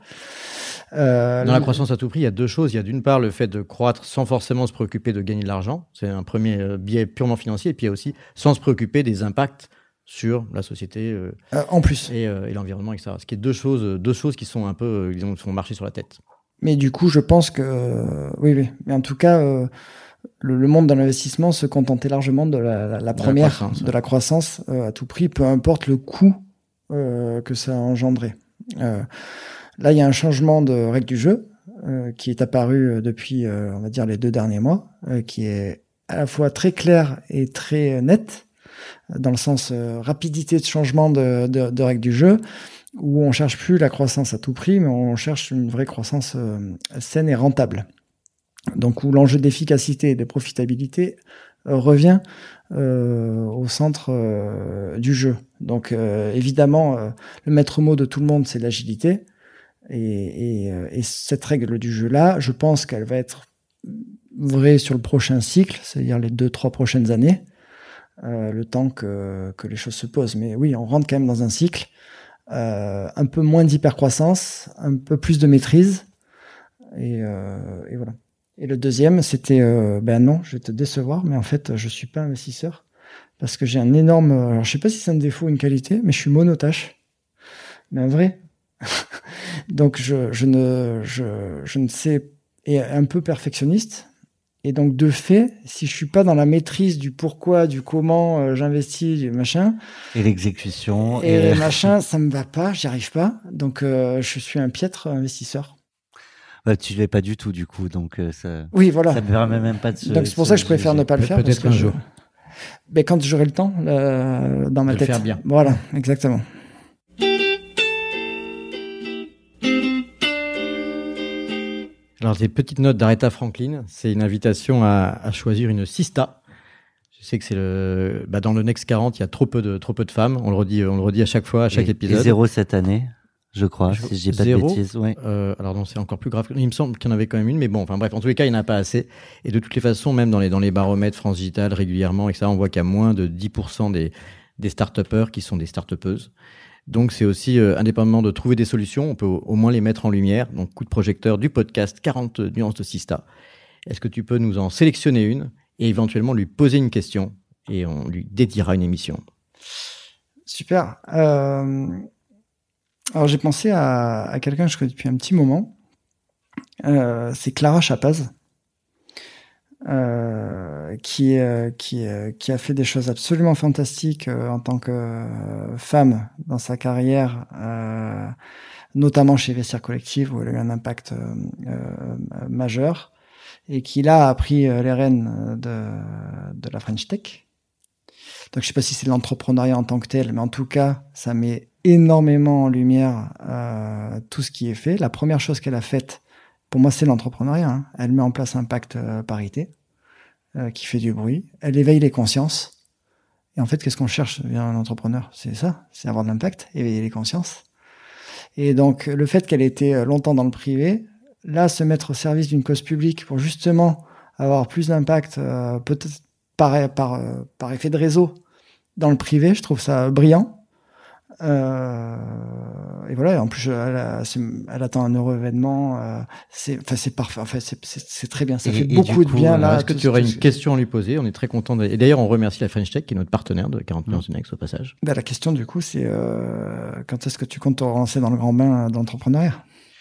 Euh, Dans la croissance à tout prix, il y a deux choses. Il y a d'une part le fait de croître sans forcément se préoccuper de gagner de l'argent. C'est un premier biais purement financier. Et puis il y a aussi sans se préoccuper des impacts sur la société euh, euh, en plus et, euh, et l'environnement, et cetera. Ce qui est deux choses, deux choses qui sont un peu, euh, disons, font marcher sur la tête. Mais du coup, je pense que euh, oui, oui. Mais en tout cas, euh, le, le monde de l'investissement se contentait largement de la, la, la première, de la croissance, de la croissance euh, à tout prix, peu importe le coût euh, que ça a engendré. Euh, Là, il y a un changement de règle du jeu euh, qui est apparu depuis, euh, on va dire, les deux derniers mois, euh, qui est à la fois très clair et très net, dans le sens euh, rapidité de changement de, de, de règle du jeu, où on cherche plus la croissance à tout prix, mais on cherche une vraie croissance euh, saine et rentable. Donc, où l'enjeu d'efficacité et de profitabilité euh, revient euh, au centre euh, du jeu. Donc, euh, évidemment, euh, le maître mot de tout le monde, c'est l'agilité. Et, et, et cette règle du jeu-là, je pense qu'elle va être vraie sur le prochain cycle, c'est-à-dire les deux, trois prochaines années, euh, le temps que, que les choses se posent. Mais oui, on rentre quand même dans un cycle, euh, un peu moins d'hypercroissance, un peu plus de maîtrise, et, euh, et voilà. Et le deuxième, c'était, euh, ben non, je vais te décevoir, mais en fait, je suis pas investisseur, parce que j'ai un énorme, alors je sais pas si c'est un défaut ou une qualité, mais je suis monotache, mais un vrai. Donc je, je ne je, je ne sais et un peu perfectionniste et donc de fait si je suis pas dans la maîtrise du pourquoi du comment euh, j'investis du machin et l'exécution et, et machin ça me va pas, j'y arrive pas, donc euh, je suis un piètre investisseur. Bah, tu l'es pas du tout du coup, donc euh, ça oui voilà, ça me permet même pas de se, donc c'est pour ça que je préfère ne pas le faire. Peut-être un je... jour mais quand j'aurai le temps euh, dans ma de tête le faire bien. Voilà, exactement. Alors, des petites notes d'Aretha Franklin, c'est une invitation à, à choisir une sista. Je sais que c'est le, bah dans le Next quarante, il y a trop peu de, trop peu de femmes. On le redit, on le redit à chaque fois, à chaque et, épisode. Et zéro cette année, je crois, je, si je dis pas zéro, de bêtises. Ouais. Euh, alors non, c'est encore plus grave. Il me semble qu'il y en avait quand même une, mais bon, enfin bref, en tous les cas, il n'y en a pas assez. Et de toutes les façons, même dans les, dans les baromètres France Digital régulièrement, et ça, on voit qu'il y a moins de dix pour cent des, des start-upers qui sont des start-upeuses. Donc c'est aussi, euh, indépendamment de trouver des solutions, on peut au, au moins les mettre en lumière. Donc coup de projecteur du podcast quarante nuances de Sista. Est-ce que tu peux nous en sélectionner une et éventuellement lui poser une question et on lui dédiera une émission? Super. Euh... Alors j'ai pensé à, à quelqu'un que je connais depuis un petit moment. Euh, c'est Clara Chapaz. Euh, qui, euh, qui, euh, qui a fait des choses absolument fantastiques euh, en tant que euh, femme dans sa carrière, euh, notamment chez Vestiaire Collective où elle a eu un impact euh, euh, majeur, et qui là a pris euh, les rênes de, de la French Tech. Donc je sais pas si c'est l'entrepreneuriat en tant que tel, mais en tout cas ça met énormément en lumière euh, tout ce qui est fait. La première chose qu'elle a faite, pour moi, c'est l'entrepreneuriat. Hein. Elle met en place un pacte euh, parité euh, qui fait du bruit. Elle éveille les consciences. Et en fait, qu'est-ce qu'on cherche via un entrepreneur? C'est ça, c'est avoir de l'impact, éveiller les consciences. Et donc, le fait qu'elle ait été longtemps dans le privé, là, se mettre au service d'une cause publique pour justement avoir plus d'impact, euh, peut-être par, par, euh, par effet de réseau dans le privé, je trouve ça brillant. Euh, et voilà, en plus, elle, a, elle attend un heureux événement. Euh, c'est, enfin, c'est parfait. Enfin, c'est, c'est, c'est très bien. Ça et, fait et beaucoup de coup, bien là. Est-ce que tu aurais une question à lui poser? On est très content. De... Et d'ailleurs, on remercie la French Tech qui est notre partenaire de quarante nuances de Next au passage. Ben, la question du coup, c'est euh, quand est-ce que tu comptes te relancer dans le grand bain d'entrepreneuriat?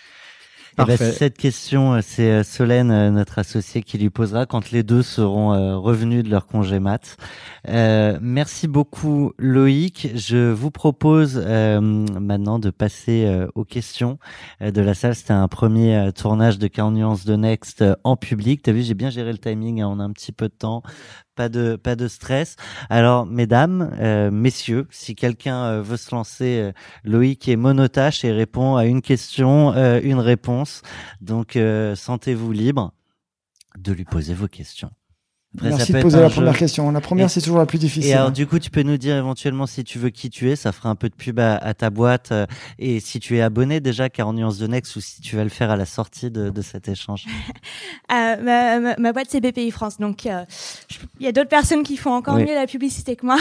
Eh ben, cette question, c'est Solène, notre associée, qui lui posera quand les deux seront euh, revenus de leur congé mat. Euh, merci beaucoup Loïc. Je vous propose euh, maintenant de passer euh, aux questions euh, de la salle. C'était un premier euh, tournage de quarante nuances de Next euh, en public. T'as vu, j'ai bien géré le timing, hein, on a un petit peu de temps. Pas de pas de stress. Alors mesdames, euh, messieurs, si quelqu'un euh, veut se lancer, euh, Loïc est monotache et répond à une question, euh, une réponse. Donc euh, sentez-vous libre de lui poser vos questions. Après, merci de poser la jeu. première question. La première, et, c'est toujours la plus difficile. Et alors, du coup, tu peux nous dire éventuellement si tu veux qui tu es. Ça fera un peu de pub à, à ta boîte. Euh, et si tu es abonné déjà à quarante nuances de Next ou si tu vas le faire à la sortie de, de cet échange. euh, ma, ma, ma boîte, c'est B P I France. Donc, il euh, y a d'autres personnes qui font encore oui. mieux la publicité que moi.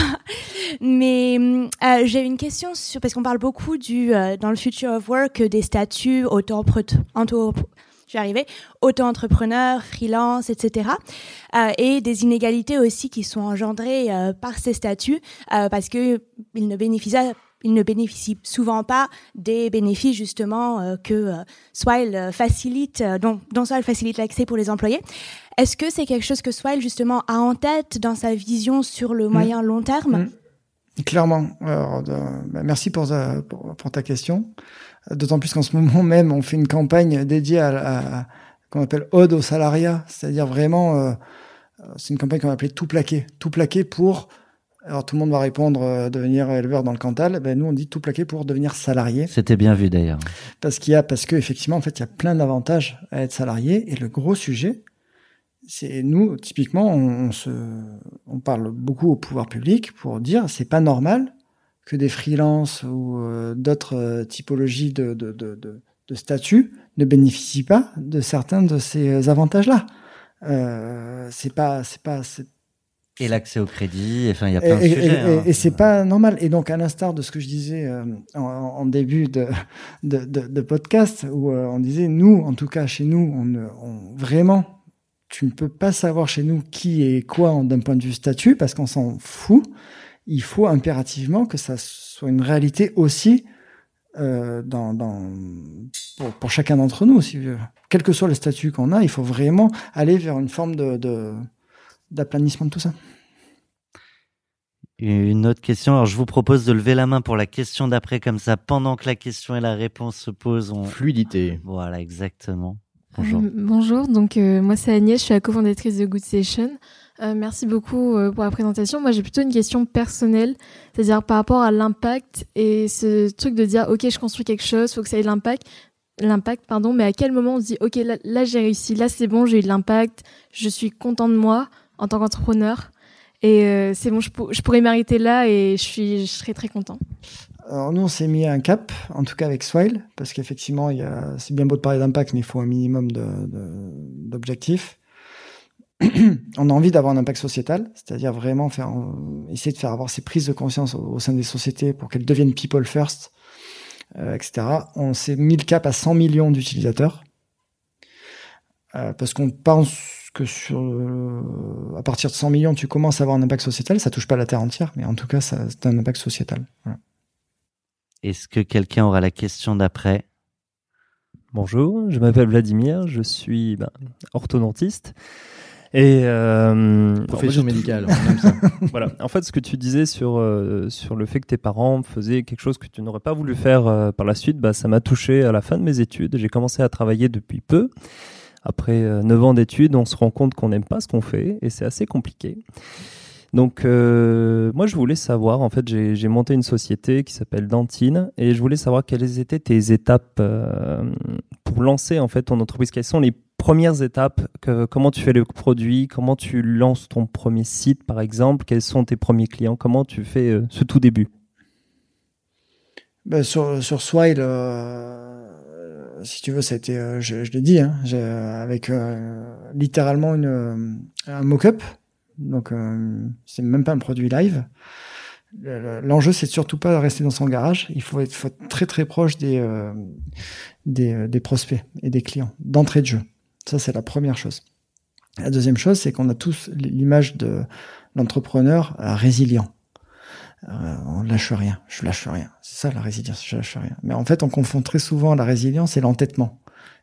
Mais euh, j'ai une question sur, parce qu'on parle beaucoup du, euh, dans le Future of Work, des statuts auto-entrepreneurs. Je vais arriver, auto-entrepreneur, freelance, et cetera. Euh, et des inégalités aussi qui sont engendrées euh, par ces statuts euh, parce que ils ne bénéficient, ils ne bénéficient souvent pas des bénéfices justement euh, que euh, Swile facilite, euh, dont, dont Swile facilite l'accès pour les employés. Est-ce que c'est quelque chose que Swile justement a en tête dans sa vision sur le moyen mmh. long terme? mmh. Clairement. Alors, de, bah, merci pour ta, pour, pour ta question. D'autant plus qu'en ce moment même, on fait une campagne dédiée à, à, à qu'on appelle Ode au salariat, c'est-à-dire vraiment, euh, c'est une campagne qu'on va appeler tout plaquer, tout plaquer pour. Alors tout le monde va répondre euh, devenir éleveur dans le Cantal. Ben nous on dit tout plaquer pour devenir salarié. C'était bien vu d'ailleurs. Parce qu'il y a, parce que effectivement en fait il y a plein d'avantages à être salarié et le gros sujet, c'est nous typiquement on, on se, on parle beaucoup au pouvoir public pour dire c'est pas normal que des freelances ou euh, d'autres euh, typologies de, de, de, de, de statuts ne bénéficient pas de certains de ces avantages-là. Euh, c'est pas, c'est pas, c'est... Et l'accès au crédit, enfin, il y a plein et, de sujets. Et, hein. et, et c'est pas normal. Et donc, à l'instar de ce que je disais euh, en, en début de, de, de, de podcast, où euh, on disait, nous, en tout cas, chez nous, on, on vraiment, tu ne peux pas savoir chez nous qui est quoi d'un point de vue statut, parce qu'on s'en fout. Il faut impérativement que ça soit une réalité aussi euh, dans, dans, pour, pour chacun d'entre nous. Si, quel que soit le statut qu'on a, il faut vraiment aller vers une forme de, de, d'aplanissement de tout ça. Une autre question. Alors, je vous propose de lever la main pour la question d'après, comme ça, pendant que la question et la réponse se posent. On... Fluidité. Voilà, exactement. Bonjour. Euh, bonjour. Donc, euh, moi, c'est Agnès. Je suis la cofondatrice de Good Session. Euh, merci beaucoup euh, pour la présentation. Moi, j'ai plutôt une question personnelle, c'est-à-dire par rapport à l'impact et ce truc de dire, ok, je construis quelque chose, faut que ça ait de l'impact, l'impact, pardon. Mais à quel moment on se dit, ok, là, là j'ai réussi, là c'est bon, j'ai eu de l'impact, je suis content de moi en tant qu'entrepreneur et euh, c'est bon, je, pour, je pourrais m'arrêter là et je suis, je serais très content. Alors nous, on s'est mis un cap, en tout cas avec Swile, parce qu'effectivement, il y a, c'est bien beau de parler d'impact, mais il faut un minimum de, de, d'objectifs. on a envie d'avoir un impact sociétal, c'est-à-dire vraiment faire, essayer de faire avoir ces prises de conscience au, au sein des sociétés pour qu'elles deviennent people first, euh, et cetera. On s'est mis le cap à cent millions d'utilisateurs, euh, parce qu'on pense que sur, euh, à partir de cent millions, tu commences à avoir un impact sociétal. Ça touche pas la Terre entière, mais en tout cas, ça, c'est un impact sociétal. Voilà. Est-ce que quelqu'un aura la question d'après? Bonjour, je m'appelle Vladimir, je suis ben, orthodontiste. Et euh, profession alors, médicale, on aime ça. Voilà. En fait, ce que tu disais sur euh, sur le fait que tes parents faisaient quelque chose que tu n'aurais pas voulu faire euh, par la suite, bah ça m'a touché à la fin de mes études. J'ai commencé à travailler depuis peu. Après euh, neuf ans d'études, on se rend compte qu'on n'aime pas ce qu'on fait et c'est assez compliqué. Donc euh, moi je voulais savoir, en fait j'ai, j'ai monté une société qui s'appelle Dentine et je voulais savoir quelles étaient tes étapes euh, pour lancer en fait ton entreprise. Quelles sont les premières étapes, que, comment tu fais le produit, comment tu lances ton premier site par exemple, quels sont tes premiers clients, comment tu fais euh, ce tout début? Ben, sur sur Swile, euh, si tu veux, ça a été, euh, je, je l'ai dit, hein, j'ai, avec euh, littéralement une euh, un mock-up. Donc, euh, c'est même pas un produit live. L'enjeu, c'est surtout pas de rester dans son garage. Il faut être, faut être très très proche des, euh, des, euh, des prospects et des clients d'entrée de jeu. Ça, c'est la première chose. La deuxième chose, c'est qu'on a tous l'image de l'entrepreneur résilient. Euh, on lâche rien. Je lâche rien. C'est ça la résilience. Je lâche rien. Mais en fait, on confond très souvent la résilience et l'entêtement.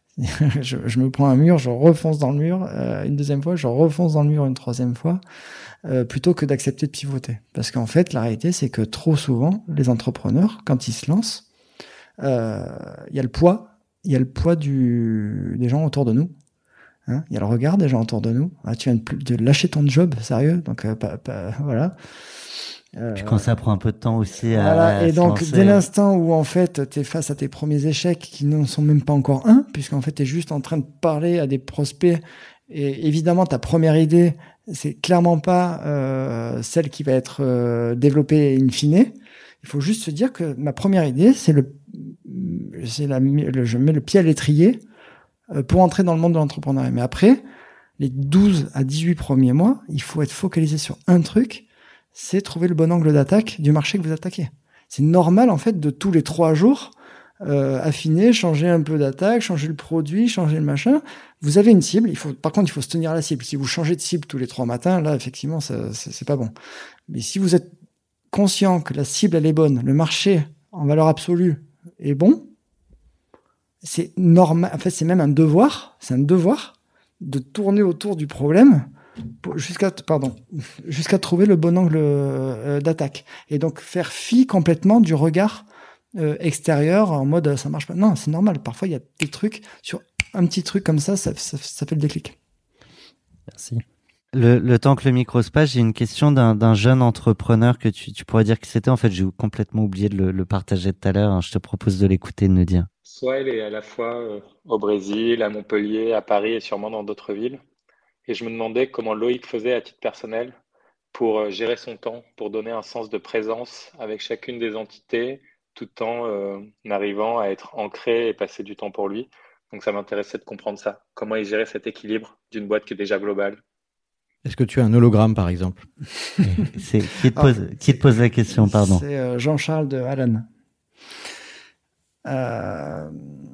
je, je me prends un mur, je refonce dans le mur, euh, une deuxième fois, je refonce dans le mur une troisième fois, euh, plutôt que d'accepter de pivoter. Parce qu'en fait, la réalité, c'est que trop souvent, les entrepreneurs, quand ils se lancent, il euh, y a le poids, il y a le poids du, des gens autour de nous. Il hein, y a le regard des gens autour de nous. Ah, tu viens de, de lâcher ton job, sérieux, donc euh, pas, pas, voilà. Euh, Puis quand ça prend un peu de temps aussi à, voilà, à et se donc lancer. Dès l'instant où en fait t'es face à tes premiers échecs qui n'en sont même pas encore un, puisqu'en fait t'es juste en train de parler à des prospects et évidemment ta première idée c'est clairement pas euh, celle qui va être euh, développée in fine. Il faut juste se dire que ma première idée c'est le, c'est la, le je mets le pied à l'étrier euh, pour entrer dans le monde de l'entrepreneuriat. Mais après les douze à dix-huit premiers mois, il faut être focalisé sur un truc. C'est trouver le bon angle d'attaque du marché que vous attaquez. C'est normal, en fait, de tous les trois jours, euh, affiner, changer un peu d'attaque, changer le produit, changer le machin. Vous avez une cible. Il faut, par contre, il faut se tenir à la cible. Si vous changez de cible tous les trois matins, là, effectivement, ça, c'est, c'est pas bon. Mais si vous êtes conscient que la cible, elle est bonne, le marché, en valeur absolue, est bon, c'est normal. En fait, c'est même un devoir. C'est un devoir de tourner autour du problème jusqu'à pardon jusqu'à trouver le bon angle euh, d'attaque et donc faire fi complètement du regard euh, extérieur en mode ça marche pas. Non, c'est normal, parfois il y a des trucs sur un petit truc comme ça ça, ça, ça fait le déclic. Merci. Le, le temps que le micro se passe, j'ai une question d'un, d'un jeune entrepreneur que tu, tu pourrais dire que c'était. En fait, j'ai complètement oublié de le, le partager tout à l'heure, hein. Je te propose de l'écouter et de nous dire. Swile est à la fois euh, au Brésil, à Montpellier, à Paris et sûrement dans d'autres villes. Et je me demandais comment Loïc faisait à titre personnel pour gérer son temps, pour donner un sens de présence avec chacune des entités, tout en euh, arrivant à être ancré et passer du temps pour lui. Donc ça m'intéressait de comprendre ça. Comment il gérait cet équilibre d'une boîte qui est déjà globale. Est-ce que tu as un hologramme, par exemple? C'est, qui, te pose, ah, qui te pose la question, pardon? C'est euh, Jean-Charles de Allen. Euh...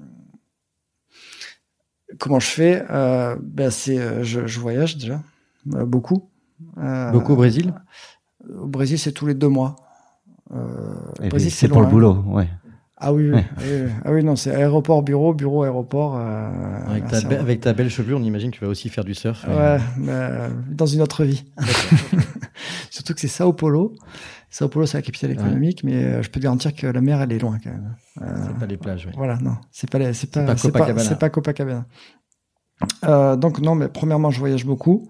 Comment je fais euh, ben c'est, euh, je, je voyage déjà, euh, beaucoup. Euh, beaucoup au Brésil euh, Au Brésil, c'est tous les deux mois. Euh, Et Brésil, c'est, c'est pour loin, le boulot, ouais. Ah oui, oui, ouais. oui, ah oui, non, c'est aéroport, bureau, bureau, aéroport. Euh, avec, ta be- avec ta belle chevelure, on imagine que tu vas aussi faire du surf. Ouais, mais, euh, dans une autre vie. Surtout que c'est Sao Paulo. Sao Paulo, c'est la capitale économique, ouais. mais euh, je peux te garantir que la mer, elle est loin quand même. Euh, c'est pas les plages, oui. Voilà, non, c'est pas, les, c'est pas, c'est pas c'est Copacabana. Pas, c'est pas Copacabana. Euh, donc non, mais premièrement, je voyage beaucoup.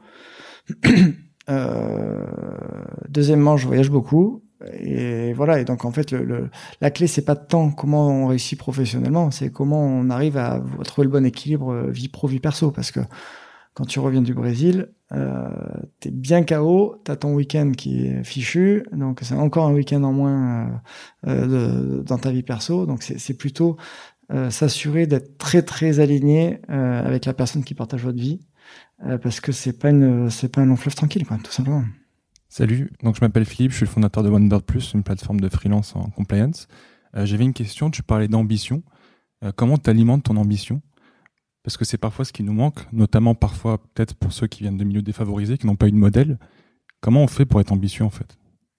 euh, deuxièmement, je voyage beaucoup. Et voilà. Et donc en fait, le, le, la clé, c'est pas tant comment on réussit professionnellement, c'est comment on arrive à, à trouver le bon équilibre vie pro vie perso, parce que quand tu reviens du Brésil, euh, t'es bien K O, t'as ton week-end qui est fichu, donc c'est encore un week-end en moins euh, de, dans ta vie perso. Donc c'est, c'est plutôt euh, s'assurer d'être très très aligné euh, avec la personne qui partage votre vie euh, parce que c'est pas une, c'est pas un long fleuve tranquille, quoi, tout simplement. Salut, donc je m'appelle Philippe, je suis le fondateur de OneBird Plus, une plateforme de freelance en compliance. Euh, j'avais une question, tu parlais d'ambition. Euh, comment tu alimentes ton ambition ? Parce que c'est parfois ce qui nous manque, notamment parfois peut-être pour ceux qui viennent de milieux défavorisés, qui n'ont pas eu de modèle. Comment on fait pour être ambitieux en fait ?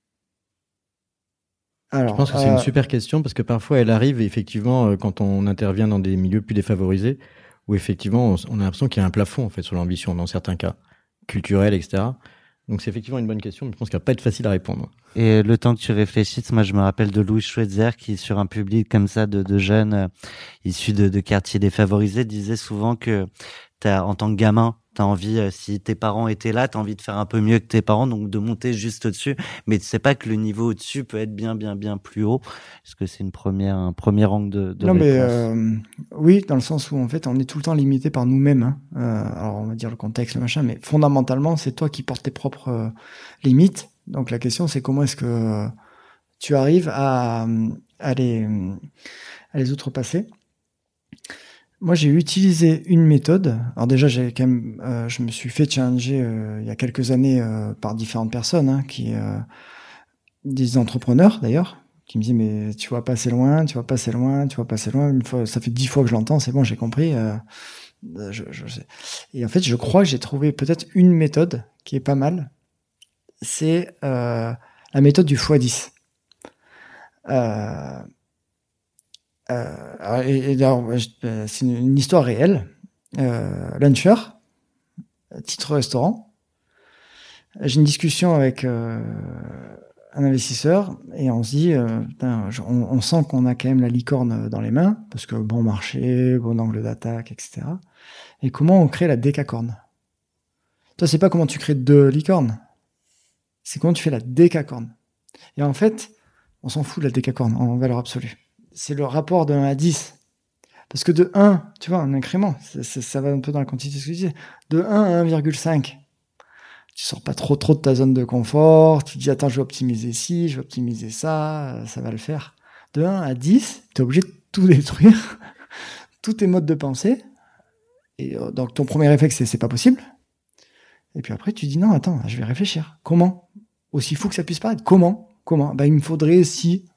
Alors, je pense que c'est euh... une super question parce que parfois elle arrive effectivement quand on intervient dans des milieux plus défavorisés où effectivement on a l'impression qu'il y a un plafond en fait sur l'ambition dans certains cas, culturels, et cetera. Donc c'est effectivement une bonne question, mais je pense qu'elle va pas être facile à répondre. Et le temps que tu réfléchisses, moi je me rappelle de Louis Schweitzer qui, sur un public comme ça de, de jeunes euh, issus de, de quartiers défavorisés, disait souvent que t'as, en tant que gamin, t'as envie, euh, si tes parents étaient là, t'as envie de faire un peu mieux que tes parents, donc de monter juste au-dessus. Mais tu sais pas que le niveau au-dessus peut être bien, bien, bien plus haut. Est-ce que c'est une première, un premier angle de, de non, réponse ? mais euh, oui, dans le sens où en fait, on est tout le temps limité par nous-mêmes. Hein. Euh, alors, on va dire le contexte, le machin, mais fondamentalement, c'est toi qui portes tes propres euh, limites. Donc, la question, c'est comment est-ce que euh, tu arrives à, à les, à les outrepasser. Moi, j'ai utilisé une méthode. Alors déjà, j'ai quand même, euh, je me suis fait challenger euh, il y a quelques années euh, par différentes personnes, hein, qui, euh, des entrepreneurs d'ailleurs, qui me disaient mais tu vas pas assez loin, tu vas pas assez loin, tu vas pas assez loin. Une fois, ça fait dix fois que je l'entends, c'est bon, j'ai compris. Euh, je, je sais. Et en fait, je crois que j'ai trouvé peut-être une méthode qui est pas mal. C'est euh, la méthode du fois dix. Euh, Euh, et, et alors, c'est une, une histoire réelle. Euh, luncher, titre restaurant. J'ai une discussion avec euh, un investisseur et on se dit, euh, putain, on, on sent qu'on a quand même la licorne dans les mains parce que bon marché, bon angle d'attaque, et cetera. Et comment on crée la décacorne ? Toi, c'est pas comment tu crées deux licornes, c'est comment tu fais la décacorne. Et en fait, on s'en fout de la décacorne en valeur absolue. C'est le rapport de un à dix. Parce que de un, tu vois, un incrément, c'est, c'est, ça va un peu dans la quantité de ce que je disais. De un à un virgule cinq, tu sors pas trop trop de ta zone de confort, tu dis attends, je vais optimiser ci, je vais optimiser ça, ça va le faire. De un à dix, tu es obligé de tout détruire, tous tes modes de pensée. Et euh, donc ton premier réflexe, c'est c'est pas possible. Et puis après, tu dis non, attends, je vais réfléchir. Comment ? Aussi fou que ça puisse paraître. Comment ? Comment ? Ben, il me faudrait si...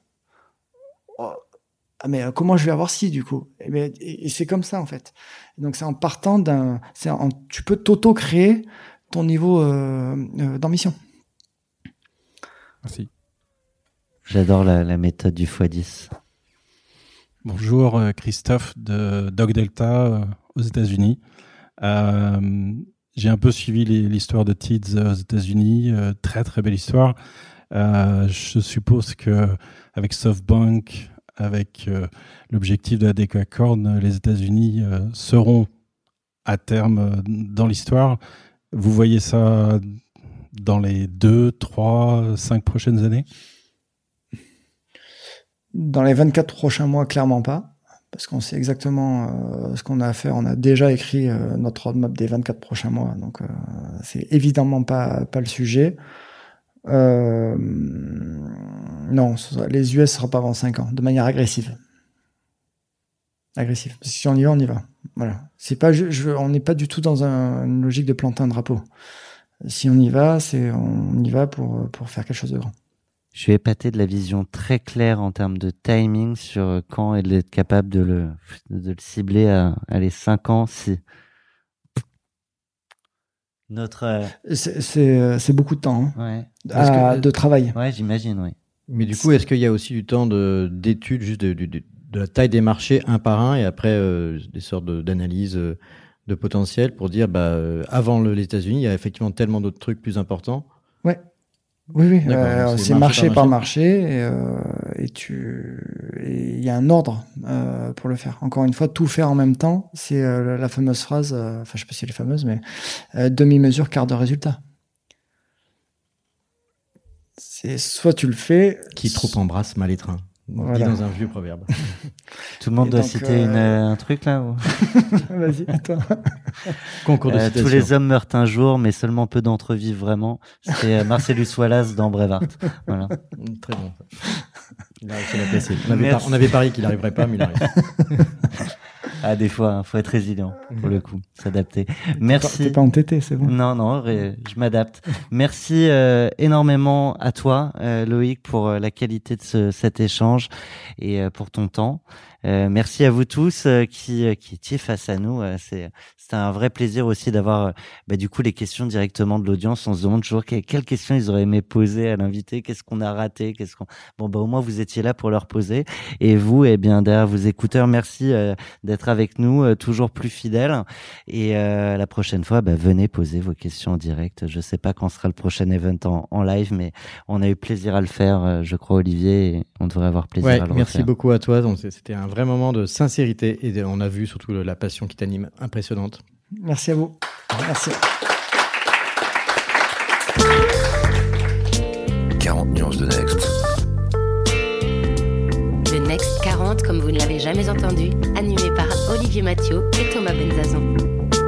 Ah mais comment je vais avoir si du coup et, ben, et, et c'est comme ça en fait. Et donc c'est en partant d'un, c'est en, tu peux t'auto-créer ton niveau euh, euh, d'ambition. Merci. J'adore la, la méthode du fois dix. Bonjour Christophe de Dog Delta euh, aux États-Unis. Euh, j'ai un peu suivi les, l'histoire de Tids aux États-Unis, euh, très très belle histoire. Euh, je suppose que avec SoftBank, avec euh, l'objectif de la décacorne, les États-Unis euh, seront à terme euh, dans l'histoire. Vous voyez ça dans les deux, trois, cinq prochaines années ? Dans les vingt-quatre prochains mois, clairement pas, parce qu'on sait exactement euh, ce qu'on a à faire. On a déjà écrit euh, notre roadmap des vingt-quatre prochains mois, donc euh, c'est évidemment pas, pas le sujet. Euh, non, les U S ne sera pas avant cinq ans, de manière agressive. Agressive. Parce que si on y va, on y va. Voilà. C'est pas, je, je, on n'est pas du tout dans un, une logique de planter un drapeau. Si on y va, c'est, on y va pour, pour faire quelque chose de grand. Je suis épaté de la vision très claire en termes de timing sur quand elle est capable de le, de le cibler à, à les cinq ans. Si. Notre, euh... c'est, c'est, c'est beaucoup de temps, hein, ouais. à, que, de travail. Ouais, j'imagine, oui. Mais du coup, est-ce qu'il y a aussi du temps de, d'études, juste de, de, de, de la taille des marchés un par un, et après euh, des sortes de, d'analyses euh, de potentiel pour dire, bah, euh, avant le, les États-Unis, il y a effectivement tellement d'autres trucs plus importants. Ouais. Oui, oui. Euh, c'est, c'est marché, marché par marché, par marché et, euh, et tu, il y a un ordre euh, pour le faire. Encore une fois, tout faire en même temps, c'est euh, la fameuse phrase. Euh, enfin, je sais pas si elle est fameuse, mais euh, demi-mesure, quart de résultat. C'est soit tu le fais. Qui trop embrasse mal étreint. On dit dans un vieux proverbe. Tout le monde et doit donc, citer euh... une, un truc là ou... Vas-y, toi. Concours de euh, citation. Tous les hommes meurent un jour, mais seulement peu d'entre eux vivent vraiment. C'est Marcellus Wallace dans Brevard. Voilà. Très bon. Il a réussi à la placer. On avait, par... On avait parié qu'il n'arriverait pas, mais il arrive. Ah, des fois, hein, faut être résilient pour le coup, s'adapter. Merci. T'es pas entêté, c'est bon. Non, non, ré- je m'adapte. Merci euh, énormément à toi, euh, Loïc, pour euh, la qualité de ce, cet échange et euh, pour ton temps. Euh, merci à vous tous euh, qui euh, qui étiez face à nous. Euh, c'est c'était un vrai plaisir aussi d'avoir euh, bah, du coup les questions directement de l'audience. On se demande toujours que, quelles questions ils auraient aimé poser à l'invité, qu'est-ce qu'on a raté, qu'est-ce qu'on bon bah au moins vous étiez là pour leur poser. Et vous, eh bien derrière vos écouteurs, merci euh, d'être avec nous, euh, toujours plus fidèles. Et euh, la prochaine fois, bah, venez poser vos questions en direct. Je sais pas quand sera le prochain event en, en live, mais on a eu plaisir à le faire, euh, je crois, Olivier. Et on devrait avoir plaisir ouais, à le merci refaire. beaucoup à toi. Donc, c'était un vrai moment de sincérité et on a vu surtout la passion qui t'anime, impressionnante. Merci à vous. Merci. quarante nuances de Next. Le Next quarante, comme vous ne l'avez jamais entendu, animé par Olivier Mathieu et Thomas Benzazan.